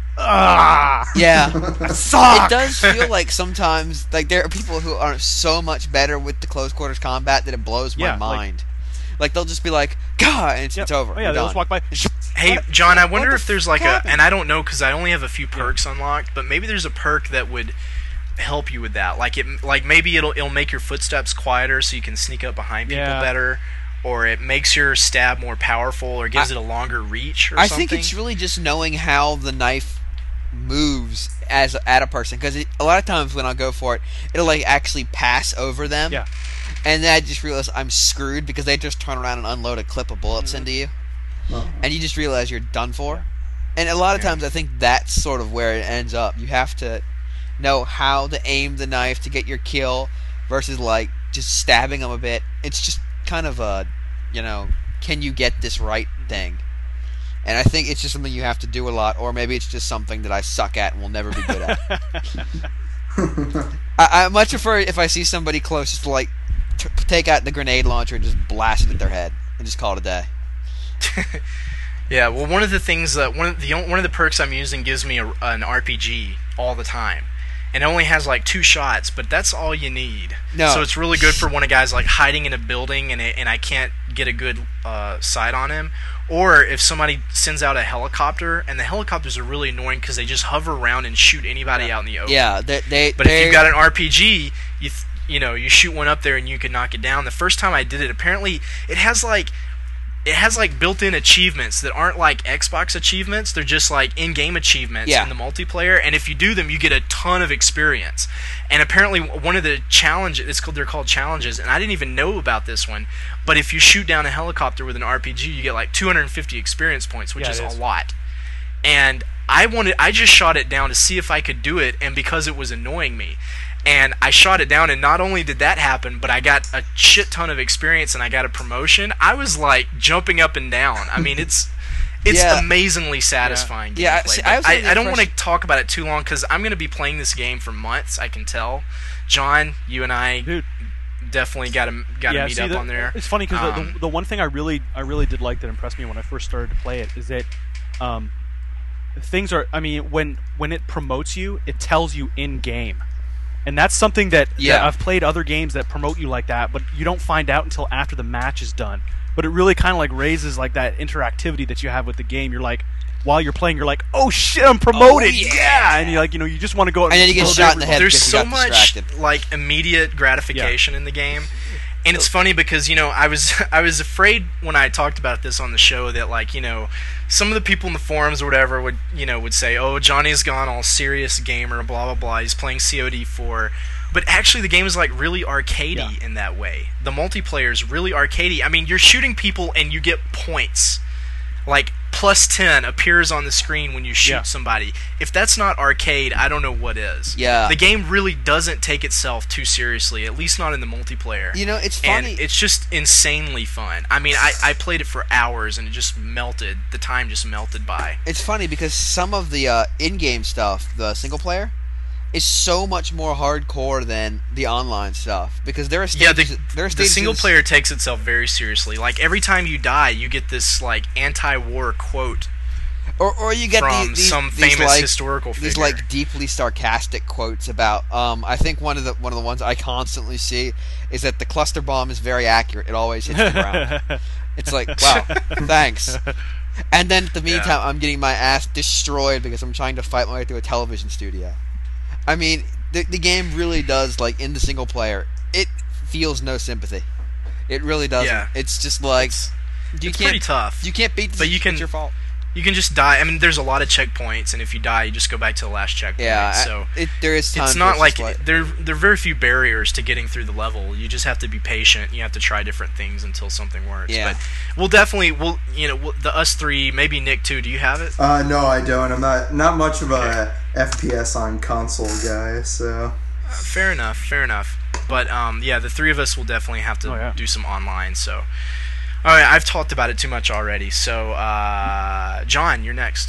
[SPEAKER 5] ah,
[SPEAKER 3] Yeah.
[SPEAKER 5] suck.
[SPEAKER 3] It does feel like sometimes, like, there are people who are so much better with the close quarters combat that it blows my
[SPEAKER 5] Yeah, like-
[SPEAKER 3] mind. Like, they'll just be like, God, and it's,
[SPEAKER 5] Yep.
[SPEAKER 3] it's over.
[SPEAKER 5] Oh yeah,
[SPEAKER 3] We're
[SPEAKER 5] they'll
[SPEAKER 3] done.
[SPEAKER 5] just walk by.
[SPEAKER 2] Hey,
[SPEAKER 5] What-
[SPEAKER 2] John, I
[SPEAKER 5] what
[SPEAKER 2] wonder
[SPEAKER 5] the
[SPEAKER 2] if there's like
[SPEAKER 5] fuck
[SPEAKER 2] a,
[SPEAKER 5] happened?
[SPEAKER 2] and I don't know because I only have a few perks unlocked, but maybe there's a perk that would help you with that. Like it, like maybe it'll it'll make your footsteps quieter so you can sneak up behind people
[SPEAKER 5] Yeah.
[SPEAKER 2] better, or it makes your stab more powerful, or gives
[SPEAKER 3] I-
[SPEAKER 2] it a longer reach, or
[SPEAKER 3] I
[SPEAKER 2] something.
[SPEAKER 3] think it's really just knowing how the knife moves as at a person, because a lot of times when I go for it, it'll like actually pass over them.
[SPEAKER 5] Yeah.
[SPEAKER 3] And then I just realize I'm screwed because they just turn around and unload a clip of bullets
[SPEAKER 5] Mm-hmm.
[SPEAKER 3] into you,
[SPEAKER 4] Oh.
[SPEAKER 3] and you just realize you're done for. And a lot of
[SPEAKER 2] Yeah.
[SPEAKER 3] times I think that's sort of where it ends up. You have to know how to aim the knife to get your kill versus like just stabbing them a bit. It's just kind of a, you know, can you get this right thing. And I think it's just something you have to do a lot, or maybe it's just something that I suck at and will never be good at. I, I much prefer if I see somebody close just to like t- take out the grenade launcher and just blast it at their head and just call it a day.
[SPEAKER 2] Yeah, well, one of the things that one of the one of the perks I'm using gives me a, an R P G all the time, and it only has like two shots, but that's all you need.
[SPEAKER 3] No.
[SPEAKER 2] So it's really good for when a guy's like hiding in a building and it, and I can't get a good uh, sight on him, or if somebody sends out a helicopter, and the helicopters are really annoying because they just hover around and shoot anybody out in the open.
[SPEAKER 3] Yeah, they. they
[SPEAKER 2] But if
[SPEAKER 3] they're-
[SPEAKER 2] you've got an R P G, you th- you know you shoot one up there and you can knock it down. The first time I did it, apparently it has like it has like built-in achievements that aren't like Xbox achievements. They're just like in-game achievements
[SPEAKER 3] Yeah.
[SPEAKER 2] in the multiplayer, and if you do them, you get a ton of experience. And apparently, one of the challenges, it's called, they're called challenges, and I didn't even know about this one. But if you shoot down a helicopter with an R P G, you get like two hundred fifty experience points, which
[SPEAKER 5] Yeah,
[SPEAKER 2] is,
[SPEAKER 5] it is.
[SPEAKER 2] a lot. And I wanted, I just shot it down to see if I could do it, and because it was annoying me. And I shot it down, and not only did that happen, but I got a shit ton of experience, and I got a promotion. I was like jumping up and down. I mean, it's it's
[SPEAKER 3] Yeah.
[SPEAKER 2] amazingly satisfying
[SPEAKER 3] Yeah,
[SPEAKER 2] gameplay.
[SPEAKER 3] see,
[SPEAKER 2] but
[SPEAKER 3] I was
[SPEAKER 2] I,
[SPEAKER 3] under the
[SPEAKER 2] I don't want to
[SPEAKER 3] impression-
[SPEAKER 2] talk about it too long because I'm going to be playing this game for months. I can tell. John, you and I
[SPEAKER 5] Dude.
[SPEAKER 2] definitely got to got to
[SPEAKER 5] yeah,
[SPEAKER 2] meet
[SPEAKER 5] see,
[SPEAKER 2] up
[SPEAKER 5] the-
[SPEAKER 2] on there.
[SPEAKER 5] It's funny because the,
[SPEAKER 2] Um,
[SPEAKER 5] the, the one thing I really I really did like that impressed me when I first started to play it is that um, things are. I mean, when when it promotes you, it tells you in game, and that's something that,
[SPEAKER 3] Yeah.
[SPEAKER 5] that I've played other games that promote you like that, but you don't find out until after the match is done. But it really kind of like raises like that interactivity that you have with the game. You're like, while you're playing, you're like, oh shit, I'm promoted,
[SPEAKER 3] Oh, yeah.
[SPEAKER 5] and you like you know you just want to go out
[SPEAKER 3] And then you get
[SPEAKER 5] explode
[SPEAKER 3] shot in the
[SPEAKER 5] everybody.
[SPEAKER 3] head
[SPEAKER 2] There's
[SPEAKER 3] because you
[SPEAKER 2] so
[SPEAKER 3] got
[SPEAKER 2] much
[SPEAKER 3] distracted.
[SPEAKER 2] like immediate gratification in the game, and it's funny because you know I was I was afraid when I talked about this on the show that like you know some of the people in the forums or whatever would you know would say, oh, Johnny's gone all serious gamer, blah blah blah, he's playing C O D four. But actually, the game is like really arcadey
[SPEAKER 5] Yeah.
[SPEAKER 2] in that way. The multiplayer is really arcadey. I mean, you're shooting people and you get points. Like plus ten appears on the screen when you shoot
[SPEAKER 5] Yeah.
[SPEAKER 2] somebody. If that's not arcade, I don't know what is.
[SPEAKER 3] Yeah.
[SPEAKER 2] The game really doesn't take itself too seriously, at least not in the multiplayer.
[SPEAKER 3] You know, it's
[SPEAKER 2] and
[SPEAKER 3] funny.
[SPEAKER 2] it's just insanely fun. I mean, I, I played it for hours and it just melted. The time just melted by.
[SPEAKER 3] It's funny because some of the uh, in-game stuff, the single player, is so much more hardcore than the online stuff because there are
[SPEAKER 2] Yeah,
[SPEAKER 3] stages.
[SPEAKER 2] the,
[SPEAKER 3] there are
[SPEAKER 2] the
[SPEAKER 3] stages
[SPEAKER 2] single player takes itself very seriously. Like every time you die, you get this like anti-war quote
[SPEAKER 3] or or you get
[SPEAKER 2] from
[SPEAKER 3] the, these,
[SPEAKER 2] some
[SPEAKER 3] these,
[SPEAKER 2] famous
[SPEAKER 3] like,
[SPEAKER 2] historical figure.
[SPEAKER 3] these like deeply sarcastic quotes about. Um, I think one of the one of the ones I constantly see is that the cluster bomb is very accurate. It always hits the ground. It's like, wow, thanks. And then in the meantime,
[SPEAKER 2] Yeah.
[SPEAKER 3] I'm getting my ass destroyed because I'm trying to fight my way through a television studio. I mean, the the game really does, like, in the single player, it feels no sympathy. It really doesn't.
[SPEAKER 2] Yeah.
[SPEAKER 3] It's just like,
[SPEAKER 2] It's,
[SPEAKER 3] you
[SPEAKER 2] it's
[SPEAKER 3] can't,
[SPEAKER 2] pretty tough.
[SPEAKER 3] you can't beat this.
[SPEAKER 2] But you can-
[SPEAKER 3] It's your fault.
[SPEAKER 2] You can just die. I mean, there's a lot of checkpoints, and if you die, you just go back to the last checkpoint.
[SPEAKER 3] Yeah, I-
[SPEAKER 2] so
[SPEAKER 3] it, there is times
[SPEAKER 2] it's
[SPEAKER 3] where
[SPEAKER 2] not like,
[SPEAKER 3] just
[SPEAKER 2] there. There are very few barriers to getting through the level. You just have to be patient. You have to try different things until something works.
[SPEAKER 3] Yeah.
[SPEAKER 2] But we'll definitely, we'll you know, we'll, the us three, maybe Nick too. Do you have it?
[SPEAKER 4] Uh, no, I don't. I'm not not much of a F P S on console guy, so
[SPEAKER 2] Uh, fair enough. Fair enough. But um, yeah, the three of us will definitely have to
[SPEAKER 5] Oh, yeah.
[SPEAKER 2] do some online. So, all right, I've talked about it too much already. So, uh, John, you're next.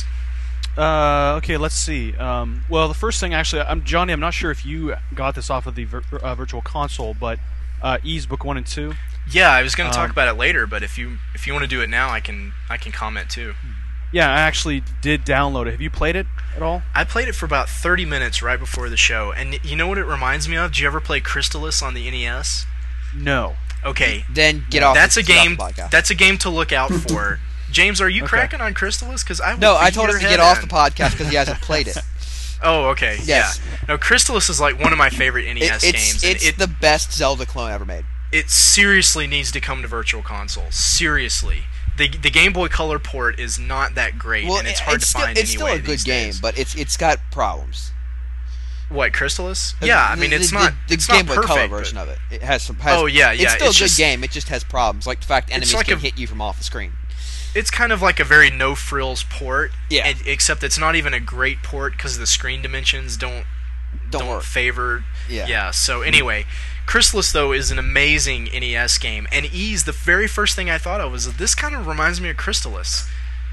[SPEAKER 5] Uh, okay, let's see. Um, well, the first thing, actually, I'm Johnny. I'm not sure if you got this off of the vir- uh, Virtual Console, but uh, Ys Book One and Two.
[SPEAKER 2] Yeah, I was going to talk
[SPEAKER 5] Um,
[SPEAKER 2] about it later, but if you if you want to do it now, I can I can comment too.
[SPEAKER 5] Yeah, I actually did download it. Have you played it at all?
[SPEAKER 2] I played it for about thirty minutes right before the show, and you know what it reminds me of? Did you ever play Crystalis on the N E S?
[SPEAKER 5] No.
[SPEAKER 2] Okay,
[SPEAKER 3] Then get off.
[SPEAKER 2] that's a
[SPEAKER 3] get off the
[SPEAKER 2] game.
[SPEAKER 3] podcast.
[SPEAKER 2] That's a game to look out for. James, are you
[SPEAKER 5] Okay.
[SPEAKER 2] cracking on Crystalis? Because I
[SPEAKER 3] no,
[SPEAKER 2] will
[SPEAKER 3] I
[SPEAKER 2] beat
[SPEAKER 3] told
[SPEAKER 2] your
[SPEAKER 3] him to
[SPEAKER 2] head
[SPEAKER 3] get off
[SPEAKER 2] in.
[SPEAKER 3] the podcast because he hasn't played it.
[SPEAKER 2] Oh, okay.
[SPEAKER 3] Yes.
[SPEAKER 2] Yeah. No, Crystalis is like one of my favorite N E
[SPEAKER 3] It-
[SPEAKER 2] S
[SPEAKER 3] it's
[SPEAKER 2] games. and
[SPEAKER 3] it's
[SPEAKER 2] it,
[SPEAKER 3] the best Zelda clone ever made.
[SPEAKER 2] it seriously needs to come to Virtual Console. Seriously. The, the Game Boy Color port is not that great,
[SPEAKER 3] Well,
[SPEAKER 2] and it's
[SPEAKER 3] it-
[SPEAKER 2] hard
[SPEAKER 3] it's
[SPEAKER 2] to
[SPEAKER 3] still,
[SPEAKER 2] find
[SPEAKER 3] it's still
[SPEAKER 2] anyway
[SPEAKER 3] a good
[SPEAKER 2] these
[SPEAKER 3] game,
[SPEAKER 2] days.
[SPEAKER 3] but it's it's got problems.
[SPEAKER 2] What, Crystalis? Yeah, I
[SPEAKER 3] The-
[SPEAKER 2] mean, it's
[SPEAKER 3] the,
[SPEAKER 2] not
[SPEAKER 3] the,
[SPEAKER 2] it's
[SPEAKER 3] the Game
[SPEAKER 2] not
[SPEAKER 3] Boy
[SPEAKER 2] perfect,
[SPEAKER 3] Color
[SPEAKER 2] but-
[SPEAKER 3] version of it. It has some. Has,
[SPEAKER 2] Oh, yeah, yeah,
[SPEAKER 3] It's still
[SPEAKER 2] it's
[SPEAKER 3] a good
[SPEAKER 2] just-
[SPEAKER 3] game. It just has problems, like the fact enemies
[SPEAKER 2] like
[SPEAKER 3] can
[SPEAKER 2] a-
[SPEAKER 3] hit you from off the screen.
[SPEAKER 2] It's kind of like a very no-frills port,
[SPEAKER 3] Yeah.
[SPEAKER 2] and- except it's not even a great port because the screen dimensions don't
[SPEAKER 3] Don't,
[SPEAKER 2] don't
[SPEAKER 3] work.
[SPEAKER 2] favor.
[SPEAKER 3] Yeah.
[SPEAKER 2] Yeah. So anyway, Crystalis though is an amazing N E S game, and Ys. The very first thing I thought of was that this kind of reminds me of Crystalis.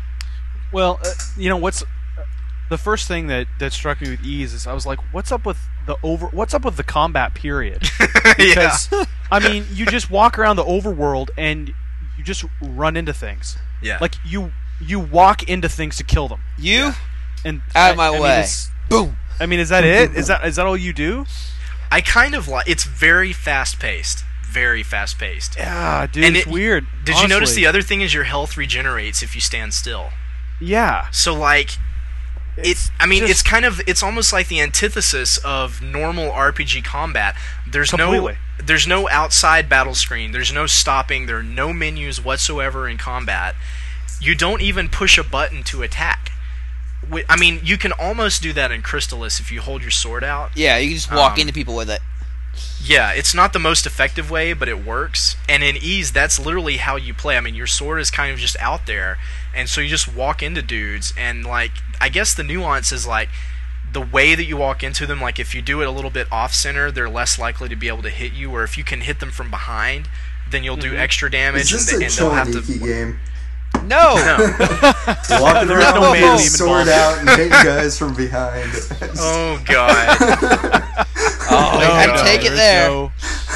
[SPEAKER 5] Well, uh, you know what's the first thing that, that struck me with Ys is I was like, what's up with the over? What's up with the combat period? Because I mean, you just walk around the overworld and you just run into things.
[SPEAKER 2] Yeah.
[SPEAKER 5] Like you you walk into things to kill them.
[SPEAKER 3] You
[SPEAKER 2] Yeah.
[SPEAKER 5] And
[SPEAKER 3] out
[SPEAKER 5] I-
[SPEAKER 3] of my
[SPEAKER 5] I mean,
[SPEAKER 3] way.
[SPEAKER 5] it's-
[SPEAKER 3] Boom.
[SPEAKER 5] I mean, is that it? Is that is that all you do?
[SPEAKER 2] I kind of like. It's very fast paced. Very fast paced.
[SPEAKER 5] Yeah, dude,
[SPEAKER 2] And
[SPEAKER 5] it's
[SPEAKER 2] it-
[SPEAKER 5] weird.
[SPEAKER 2] Did you notice
[SPEAKER 5] honestly.
[SPEAKER 2] the other thing is your health regenerates if you stand still.
[SPEAKER 5] Yeah.
[SPEAKER 2] So like, It's, I mean,
[SPEAKER 5] just-
[SPEAKER 2] it's kind of, it's almost like the antithesis of normal R P G combat. There's
[SPEAKER 5] Completely.
[SPEAKER 2] no, there's no outside battle screen. There's no stopping. There are no menus whatsoever in combat. You don't even push a button to attack. Wi- I mean, you can almost do that in Crystalis if you hold your sword out.
[SPEAKER 3] Yeah, you can just walk
[SPEAKER 2] Um,
[SPEAKER 3] into people with it.
[SPEAKER 2] Yeah, it's not the most effective way, but it works. And in Ys, that's literally how you play. I mean, your sword is kind of just out there, and so you just walk into dudes, and, like, I guess the nuance is, like, the way that you walk into them, like, if you do it a little bit off-center, they're less likely to be able to hit you, or if you can hit them from behind, then you'll do extra damage,
[SPEAKER 4] Is this
[SPEAKER 2] and,
[SPEAKER 4] a
[SPEAKER 2] and they'll have
[SPEAKER 4] Cholaniki
[SPEAKER 2] to...
[SPEAKER 4] game?
[SPEAKER 3] No!
[SPEAKER 2] No.
[SPEAKER 4] Walking
[SPEAKER 5] There is
[SPEAKER 4] around
[SPEAKER 5] no
[SPEAKER 4] with
[SPEAKER 5] man
[SPEAKER 4] his
[SPEAKER 5] named
[SPEAKER 4] sword
[SPEAKER 5] Marvel.
[SPEAKER 4] out and hitting guys from behind.
[SPEAKER 2] Oh, God.
[SPEAKER 3] Oh,
[SPEAKER 5] No,
[SPEAKER 3] I
[SPEAKER 5] no,
[SPEAKER 3] take it
[SPEAKER 5] there's
[SPEAKER 3] there.
[SPEAKER 5] No,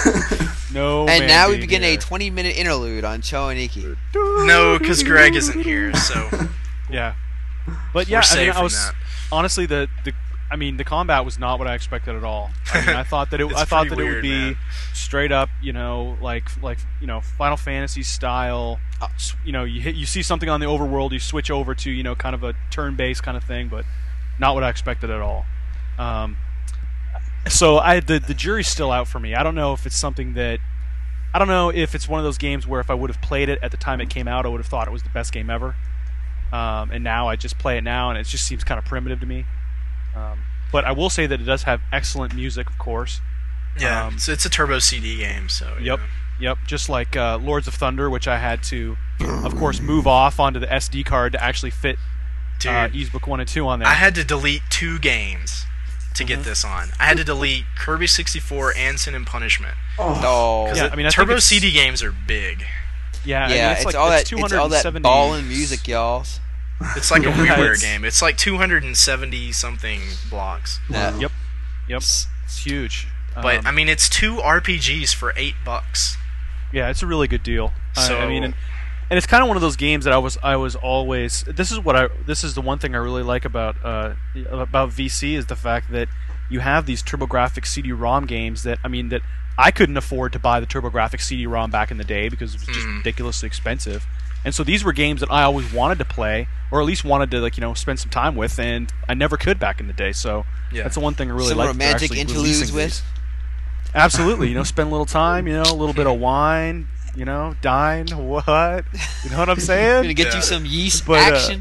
[SPEAKER 5] no
[SPEAKER 3] and
[SPEAKER 5] man
[SPEAKER 3] now we
[SPEAKER 5] being
[SPEAKER 3] begin a
[SPEAKER 5] here.
[SPEAKER 3] twenty-minute interlude on Choaniki.
[SPEAKER 2] No, because Greg isn't here, so
[SPEAKER 5] Yeah, but yeah,
[SPEAKER 2] we're
[SPEAKER 5] I
[SPEAKER 2] safe
[SPEAKER 5] mean, I
[SPEAKER 2] from
[SPEAKER 5] was
[SPEAKER 2] that.
[SPEAKER 5] honestly the the. I mean, the combat was not what I expected at all. I mean, I thought that it.
[SPEAKER 2] It's
[SPEAKER 5] I thought that
[SPEAKER 2] pretty
[SPEAKER 5] it would
[SPEAKER 2] weird,
[SPEAKER 5] be
[SPEAKER 2] man.
[SPEAKER 5] straight up, you know, like like you know, Final Fantasy style.
[SPEAKER 3] Uh,
[SPEAKER 5] s- You know, you hit, you see something on the overworld, you switch over to, you know, kind of a turn-based kind of thing, but not what I expected at all. Um, so I the the jury's still out for me. I don't know if it's something that I don't know if it's one of those games where if I would have played it at the time it came out, I would have thought it was the best game ever. Um, and now I just play it now, and it just seems kind of primitive to me. Um, but I will say that it does have excellent music, of course.
[SPEAKER 2] Yeah,
[SPEAKER 5] Um,
[SPEAKER 2] so it's a Turbo C D game, so...
[SPEAKER 5] Yep,
[SPEAKER 2] yeah.
[SPEAKER 5] yep. Just like uh, Lords of Thunder, which I had to, of course, move off onto the S D card to actually fit
[SPEAKER 2] Dude,
[SPEAKER 5] uh, Ys Book one and two on there.
[SPEAKER 2] I had to delete two games to
[SPEAKER 5] Mm-hmm.
[SPEAKER 2] get this on. I had to delete Kirby sixty-four and Sin and Punishment.
[SPEAKER 4] Oh,
[SPEAKER 3] Oh,
[SPEAKER 2] Because
[SPEAKER 5] Yeah, I mean, I think
[SPEAKER 2] Turbo
[SPEAKER 5] it's-
[SPEAKER 2] C D games are big.
[SPEAKER 5] yeah, I mean,
[SPEAKER 3] yeah,
[SPEAKER 5] it's,
[SPEAKER 3] it's,
[SPEAKER 5] like,
[SPEAKER 3] all
[SPEAKER 5] it's
[SPEAKER 3] that. It's all that
[SPEAKER 5] 270
[SPEAKER 3] ball and music, y'all.
[SPEAKER 2] It's like a
[SPEAKER 5] Yeah,
[SPEAKER 2] WiiWare
[SPEAKER 5] it's-
[SPEAKER 2] game. It's like two hundred seventy something blocks.
[SPEAKER 3] Yeah.
[SPEAKER 5] Yep, yep. It's huge.
[SPEAKER 2] But
[SPEAKER 5] Um,
[SPEAKER 2] I mean, it's two R P Gs for eight bucks.
[SPEAKER 5] Yeah, it's a really good deal. I- I,
[SPEAKER 2] So-
[SPEAKER 5] mean, and, and it's kind of one of those games that I was I was always. This is what I. This is the one thing I really like about uh, about V C is the fact that you have these TurboGrafx C D-ROM games that I mean that I couldn't afford to buy the TurboGrafx C D-ROM back in the day because it was just
[SPEAKER 2] Mm.
[SPEAKER 5] ridiculously expensive. And so these were games that I always wanted to play, or at least wanted to like you know spend some time with, and I never could back in the day. So
[SPEAKER 2] Yeah.
[SPEAKER 5] that's the one thing I really
[SPEAKER 3] Some
[SPEAKER 5] like. that they're
[SPEAKER 3] romantic
[SPEAKER 5] actually
[SPEAKER 3] interludes
[SPEAKER 5] releasing
[SPEAKER 3] with.
[SPEAKER 5] these. Absolutely, you know, spend a little time, you know, a little bit of wine, you know, dine, what? You know what I'm
[SPEAKER 3] Gonna
[SPEAKER 5] saying?
[SPEAKER 3] get
[SPEAKER 2] Yeah.
[SPEAKER 3] you some yeast
[SPEAKER 5] But, uh,
[SPEAKER 3] action.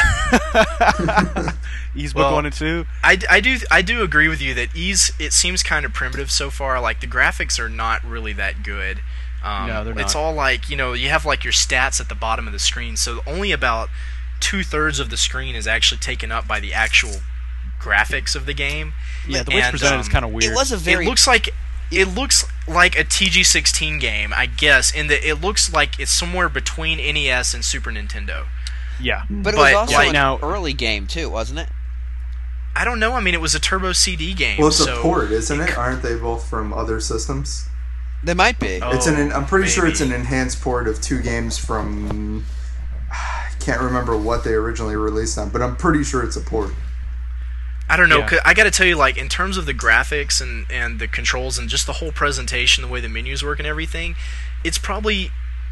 [SPEAKER 5] Ys Book
[SPEAKER 2] Well,
[SPEAKER 5] one and two.
[SPEAKER 2] I, I do I do agree with you that Ys it seems kind of primitive so far. Like the graphics are not really that good. Um,
[SPEAKER 5] No, they're
[SPEAKER 2] It's
[SPEAKER 5] not.
[SPEAKER 2] all like you know you have like your stats at the bottom of the screen, so only about two thirds of the screen is actually taken up by the actual graphics of the game.
[SPEAKER 5] Yeah, the way it's
[SPEAKER 2] and,
[SPEAKER 5] presented is
[SPEAKER 2] um,
[SPEAKER 5] kind of weird.
[SPEAKER 3] It was a very.
[SPEAKER 2] It looks like it looks like a T G sixteen game, I guess, in that it looks like it's somewhere between N E S and Super Nintendo.
[SPEAKER 5] yeah.
[SPEAKER 3] but it
[SPEAKER 2] but
[SPEAKER 3] was also
[SPEAKER 2] right
[SPEAKER 3] an
[SPEAKER 5] now-
[SPEAKER 3] early game too, wasn't it?
[SPEAKER 2] I don't know. I mean, it was a Turbo C D game.
[SPEAKER 4] well, it's
[SPEAKER 2] so
[SPEAKER 4] a port, isn't it? Aren't they both from other systems?
[SPEAKER 3] They might be.
[SPEAKER 2] Oh,
[SPEAKER 4] It's an. I'm pretty sure it's an
[SPEAKER 2] maybe.
[SPEAKER 4] enhanced port of two games from. I can't remember what they originally released on, but I'm pretty sure it's a port.
[SPEAKER 2] I don't know.
[SPEAKER 5] Yeah.
[SPEAKER 2] 'cause I got to tell you, like in terms of the graphics and and the controls and just the whole presentation, the way the menus work and everything, it's probably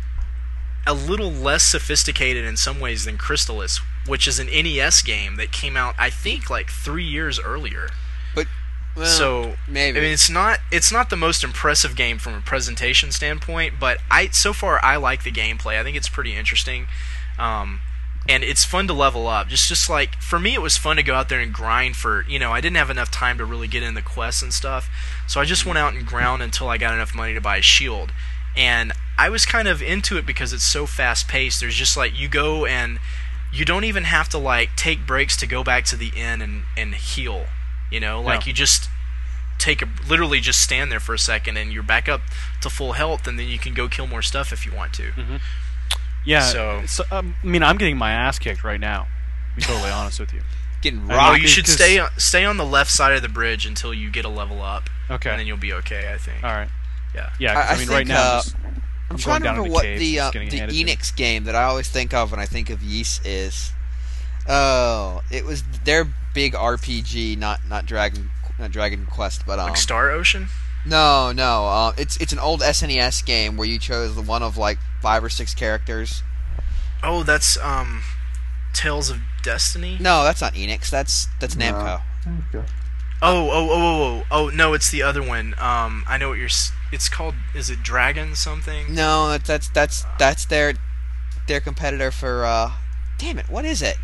[SPEAKER 2] a little less sophisticated in some ways than Crystalis, which is an N E S game that came out, I think, like three years earlier.
[SPEAKER 3] But well,
[SPEAKER 2] so
[SPEAKER 3] maybe.
[SPEAKER 2] I mean, it's not it's not the most impressive game from a presentation standpoint, but I so far I like the gameplay. I think it's pretty interesting, um, and it's fun to level up. Just just like for me, it was fun to go out there and grind for you know I didn't have enough time to really get in the quests and stuff, so I just went out and ground until I got enough money to buy a shield, and I was kind of into it because it's so fast paced. There's just like you go and you don't even have to like take breaks to go back to the inn and, and heal. You know, like
[SPEAKER 5] No.
[SPEAKER 2] you just take a literally just stand there for a second and you're back up to full health, and then you can go kill more stuff if you want to.
[SPEAKER 5] Yeah.
[SPEAKER 2] So-
[SPEAKER 5] So, um, I mean, I'm getting my ass kicked right now. To be totally honest with you.
[SPEAKER 3] Getting
[SPEAKER 5] I
[SPEAKER 2] Oh,
[SPEAKER 5] know,
[SPEAKER 3] rocked.
[SPEAKER 2] you should
[SPEAKER 5] because-
[SPEAKER 2] stay on- stay on the left side of the bridge until you get a level up,
[SPEAKER 5] Okay.
[SPEAKER 2] and then you'll be okay. I think.
[SPEAKER 5] All right.
[SPEAKER 2] Yeah.
[SPEAKER 5] Yeah. 'cause,
[SPEAKER 3] I-
[SPEAKER 5] I,
[SPEAKER 3] I
[SPEAKER 5] mean,
[SPEAKER 3] think,
[SPEAKER 5] right now,
[SPEAKER 3] uh,
[SPEAKER 5] I'm, just,
[SPEAKER 3] I'm
[SPEAKER 5] I'm
[SPEAKER 3] trying
[SPEAKER 5] going
[SPEAKER 3] to
[SPEAKER 5] down
[SPEAKER 3] remember
[SPEAKER 5] to
[SPEAKER 3] what
[SPEAKER 5] caves,
[SPEAKER 3] the
[SPEAKER 5] just
[SPEAKER 3] uh,
[SPEAKER 5] getting
[SPEAKER 3] the
[SPEAKER 5] handed to me.
[SPEAKER 3] Enix game that I always think of when I think of Ys is. Oh, it was their big R P G, not not Dragon not Dragon Quest, but um.
[SPEAKER 2] Like Star Ocean.
[SPEAKER 3] No, no. Uh, it's it's an old S N E S game where you chose the one of like five or six characters.
[SPEAKER 2] Oh, that's um. Tales of Destiny?
[SPEAKER 3] No, that's not Enix. That's that's Namco.
[SPEAKER 4] No. Okay.
[SPEAKER 2] Oh, oh, oh, oh, oh, oh, no, it's the other one. Um, I know what you're. s- It's called. Is it Dragon something?
[SPEAKER 3] No, that's that's that's that's their their competitor for. uh Damn it! What is it?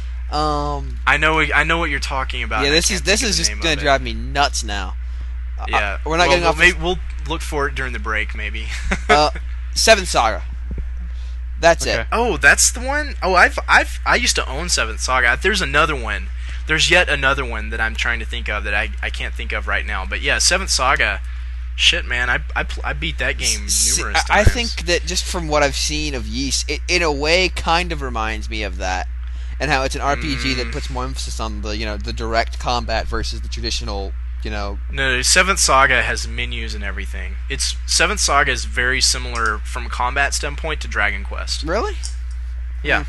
[SPEAKER 3] Um.
[SPEAKER 2] I know. I know what you're talking about.
[SPEAKER 3] Yeah,
[SPEAKER 2] and I
[SPEAKER 3] this is
[SPEAKER 2] can't
[SPEAKER 3] this
[SPEAKER 2] think
[SPEAKER 3] is
[SPEAKER 2] of the
[SPEAKER 3] just
[SPEAKER 2] name
[SPEAKER 3] gonna
[SPEAKER 2] of it.
[SPEAKER 3] drive me nuts now. Uh,
[SPEAKER 2] Yeah,
[SPEAKER 3] we're not
[SPEAKER 2] well,
[SPEAKER 3] getting
[SPEAKER 2] well,
[SPEAKER 3] off.
[SPEAKER 2] Maybe we'll look for it during the break, maybe.
[SPEAKER 3] uh, Seventh Saga. That's
[SPEAKER 5] Okay.
[SPEAKER 3] it.
[SPEAKER 2] Oh, that's the one. Oh, I've I've I used to own Seventh Saga. There's another one. There's yet another one that I'm trying to think of that I, I can't think of right now. But yeah, Seventh Saga. Shit, man, I I, pl- I beat that game numerous
[SPEAKER 3] See,
[SPEAKER 2] times.
[SPEAKER 3] I I think that just from what I've seen of Yeast, it in a way kind of reminds me of that, and how it's an R P G that
[SPEAKER 2] Mm.
[SPEAKER 3] puts more emphasis on the you know the direct combat versus the traditional you know.
[SPEAKER 2] No, Seventh Saga has menus and everything. It's Seventh Saga is very similar from a combat standpoint to Dragon Quest.
[SPEAKER 3] Really?
[SPEAKER 2] Yeah.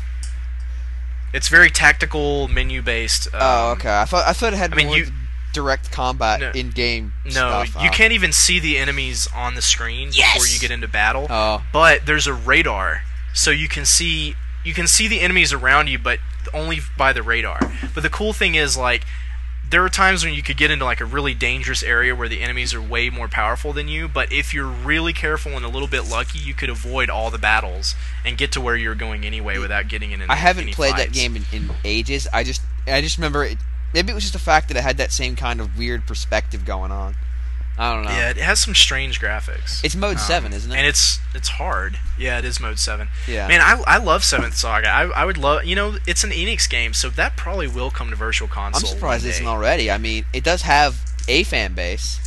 [SPEAKER 2] It's very tactical, menu based. Um,
[SPEAKER 3] Oh, okay. I thought I thought it had
[SPEAKER 2] I mean,
[SPEAKER 3] more
[SPEAKER 2] you-
[SPEAKER 3] direct combat
[SPEAKER 2] No.
[SPEAKER 3] in game.
[SPEAKER 2] No,
[SPEAKER 3] stuff.
[SPEAKER 2] you
[SPEAKER 3] Oh.
[SPEAKER 2] can't even see the enemies on the screen before
[SPEAKER 3] Yes!
[SPEAKER 2] you get into battle.
[SPEAKER 3] Oh.
[SPEAKER 2] But there's a radar, so you can see you can see the enemies around you, but only by the radar. But the cool thing is, like, there are times when you could get into like a really dangerous area where the enemies are way more powerful than you. But if you're really careful and a little bit lucky, you could avoid all the battles and get to where you're going anyway without getting in. Any,
[SPEAKER 3] I haven't
[SPEAKER 2] any
[SPEAKER 3] played that
[SPEAKER 2] fights.
[SPEAKER 3] game in, in ages. I just I just remember it. Maybe it was just the fact that it had that same kind of weird perspective going on. I don't know.
[SPEAKER 2] Yeah, it has some strange graphics.
[SPEAKER 3] It's mode
[SPEAKER 2] Um,
[SPEAKER 3] seven, isn't it?
[SPEAKER 2] And it's it's hard. Yeah, it is mode seven.
[SPEAKER 3] Yeah.
[SPEAKER 2] Man, I, I love Seventh Saga. I I would love. You know, it's an Enix game, so that probably will come to Virtual
[SPEAKER 3] I'm
[SPEAKER 2] Console.
[SPEAKER 3] surprised
[SPEAKER 2] one
[SPEAKER 3] it isn't
[SPEAKER 2] day.
[SPEAKER 3] already. I mean, it does have a fan base.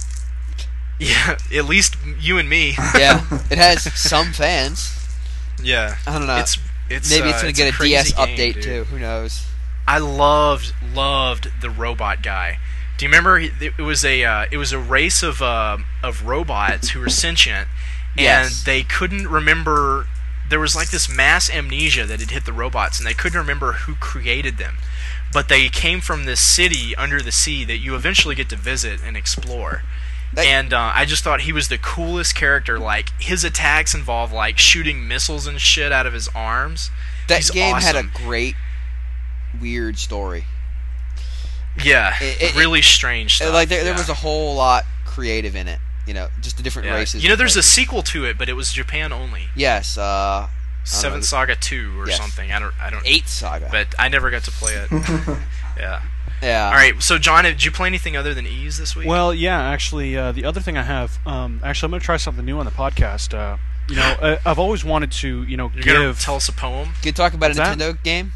[SPEAKER 2] Yeah, at least you and me.
[SPEAKER 3] Yeah, it has some fans.
[SPEAKER 2] Yeah.
[SPEAKER 3] I don't know.
[SPEAKER 2] It's it's
[SPEAKER 3] Maybe
[SPEAKER 2] uh,
[SPEAKER 3] it's gonna
[SPEAKER 2] it's
[SPEAKER 3] get a,
[SPEAKER 2] crazy
[SPEAKER 3] D S
[SPEAKER 2] game,
[SPEAKER 3] update
[SPEAKER 2] dude.
[SPEAKER 3] too. Who knows?
[SPEAKER 2] I loved loved the robot guy. Do you remember? he- It was a uh, it was a race of uh, of robots who were sentient, and
[SPEAKER 3] Yes.
[SPEAKER 2] they couldn't remember. There was like this mass amnesia that had hit the robots, and they couldn't remember who created them. But they came from this city under the sea that you eventually get to visit and explore.
[SPEAKER 3] That-
[SPEAKER 2] and uh, I just thought he was the coolest character. Like, his attacks involve like shooting missiles and shit out of his arms.
[SPEAKER 3] That
[SPEAKER 2] He's
[SPEAKER 3] game had a
[SPEAKER 2] awesome.
[SPEAKER 3] great, weird story.
[SPEAKER 2] Yeah,
[SPEAKER 3] It- it-
[SPEAKER 2] really strange
[SPEAKER 3] Uh,
[SPEAKER 2] stuff.
[SPEAKER 3] like there, there
[SPEAKER 2] yeah.
[SPEAKER 3] was a whole lot creative in it. You know, just the different
[SPEAKER 2] Yeah.
[SPEAKER 3] races.
[SPEAKER 2] You know,
[SPEAKER 3] and
[SPEAKER 2] there's a
[SPEAKER 3] places.
[SPEAKER 2] sequel to it, but it was Japan only.
[SPEAKER 3] Yes, uh,
[SPEAKER 2] Seventh
[SPEAKER 3] know.
[SPEAKER 2] Saga two or
[SPEAKER 3] Yes.
[SPEAKER 2] something. I don't. I don't.
[SPEAKER 3] Eighth Saga.
[SPEAKER 2] But I never got to play it. Yeah.
[SPEAKER 3] yeah.
[SPEAKER 2] All right. So, John, did you play anything other than Ease this week?
[SPEAKER 5] Well, yeah, actually, uh, the other thing I have, um, actually, I'm going to try something new on the podcast. Uh, you know, uh, I've always wanted to, you know,
[SPEAKER 2] you're gonna
[SPEAKER 5] give.
[SPEAKER 2] tell us a poem.
[SPEAKER 3] Can you talk about a
[SPEAKER 5] What's that?
[SPEAKER 3] Nintendo game?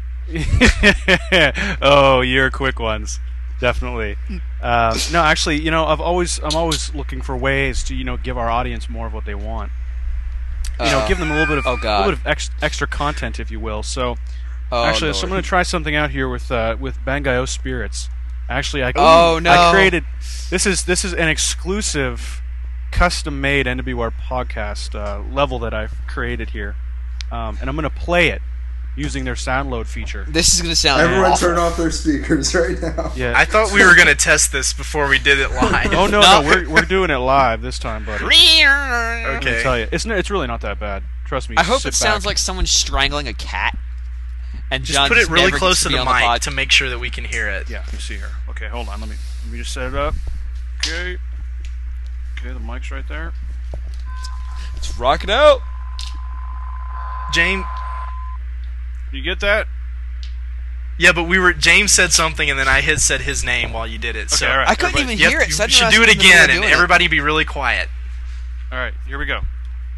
[SPEAKER 5] Oh, you're quick ones, definitely. Um, no, actually, you know, I've always, I'm always looking for ways to, you know, give our audience more of what they want. You know,
[SPEAKER 3] Uh,
[SPEAKER 5] give them a little bit of,
[SPEAKER 3] oh,
[SPEAKER 5] a
[SPEAKER 3] God.
[SPEAKER 5] little bit of ex- extra content, if you will. So,
[SPEAKER 3] Oh,
[SPEAKER 5] actually, so I'm
[SPEAKER 3] Lord.
[SPEAKER 5] going to try something out here with uh, with Bangai-O Spirits. Actually, I
[SPEAKER 3] Oh, no.
[SPEAKER 5] I created this is this is an exclusive, custom-made N W R podcast uh, level that I've created here, um, and I'm going to play it using their SoundLoad feature.
[SPEAKER 3] This is gonna sound
[SPEAKER 4] Everyone
[SPEAKER 3] awful.
[SPEAKER 4] turn off their speakers right now.
[SPEAKER 5] Yeah.
[SPEAKER 2] I thought we were gonna test this before we did it live.
[SPEAKER 5] Oh no,
[SPEAKER 3] No.
[SPEAKER 5] no, we're we're doing it live this time, buddy. Let me
[SPEAKER 2] Okay.
[SPEAKER 5] tell you, it's n- it's really not that bad. Trust me.
[SPEAKER 3] I hope
[SPEAKER 5] sit
[SPEAKER 3] it sounds
[SPEAKER 5] back.
[SPEAKER 3] like someone strangling a cat. And
[SPEAKER 2] Just
[SPEAKER 3] John
[SPEAKER 2] put it really
[SPEAKER 3] never
[SPEAKER 2] close
[SPEAKER 3] gets
[SPEAKER 2] to
[SPEAKER 3] be
[SPEAKER 2] the
[SPEAKER 3] on
[SPEAKER 2] mic
[SPEAKER 3] pod.
[SPEAKER 2] to make sure that we can hear it.
[SPEAKER 5] Yeah, let me see here. Okay, hold on. Let me let me just set it up. Okay. Okay, the mic's right there.
[SPEAKER 3] Let's rock it out.
[SPEAKER 2] James.
[SPEAKER 5] You get that?
[SPEAKER 2] Yeah, but we were. James said something, and then I had said his name while you did it. so
[SPEAKER 5] Okay, all right.
[SPEAKER 3] I couldn't
[SPEAKER 2] but
[SPEAKER 3] even
[SPEAKER 2] you have-
[SPEAKER 3] hear it.
[SPEAKER 2] You
[SPEAKER 3] so I didn't
[SPEAKER 2] should
[SPEAKER 3] realize
[SPEAKER 2] do
[SPEAKER 3] I
[SPEAKER 2] it
[SPEAKER 3] was in the middle of
[SPEAKER 2] again, and
[SPEAKER 3] doing it.
[SPEAKER 2] everybody be really quiet.
[SPEAKER 5] All right, here we go.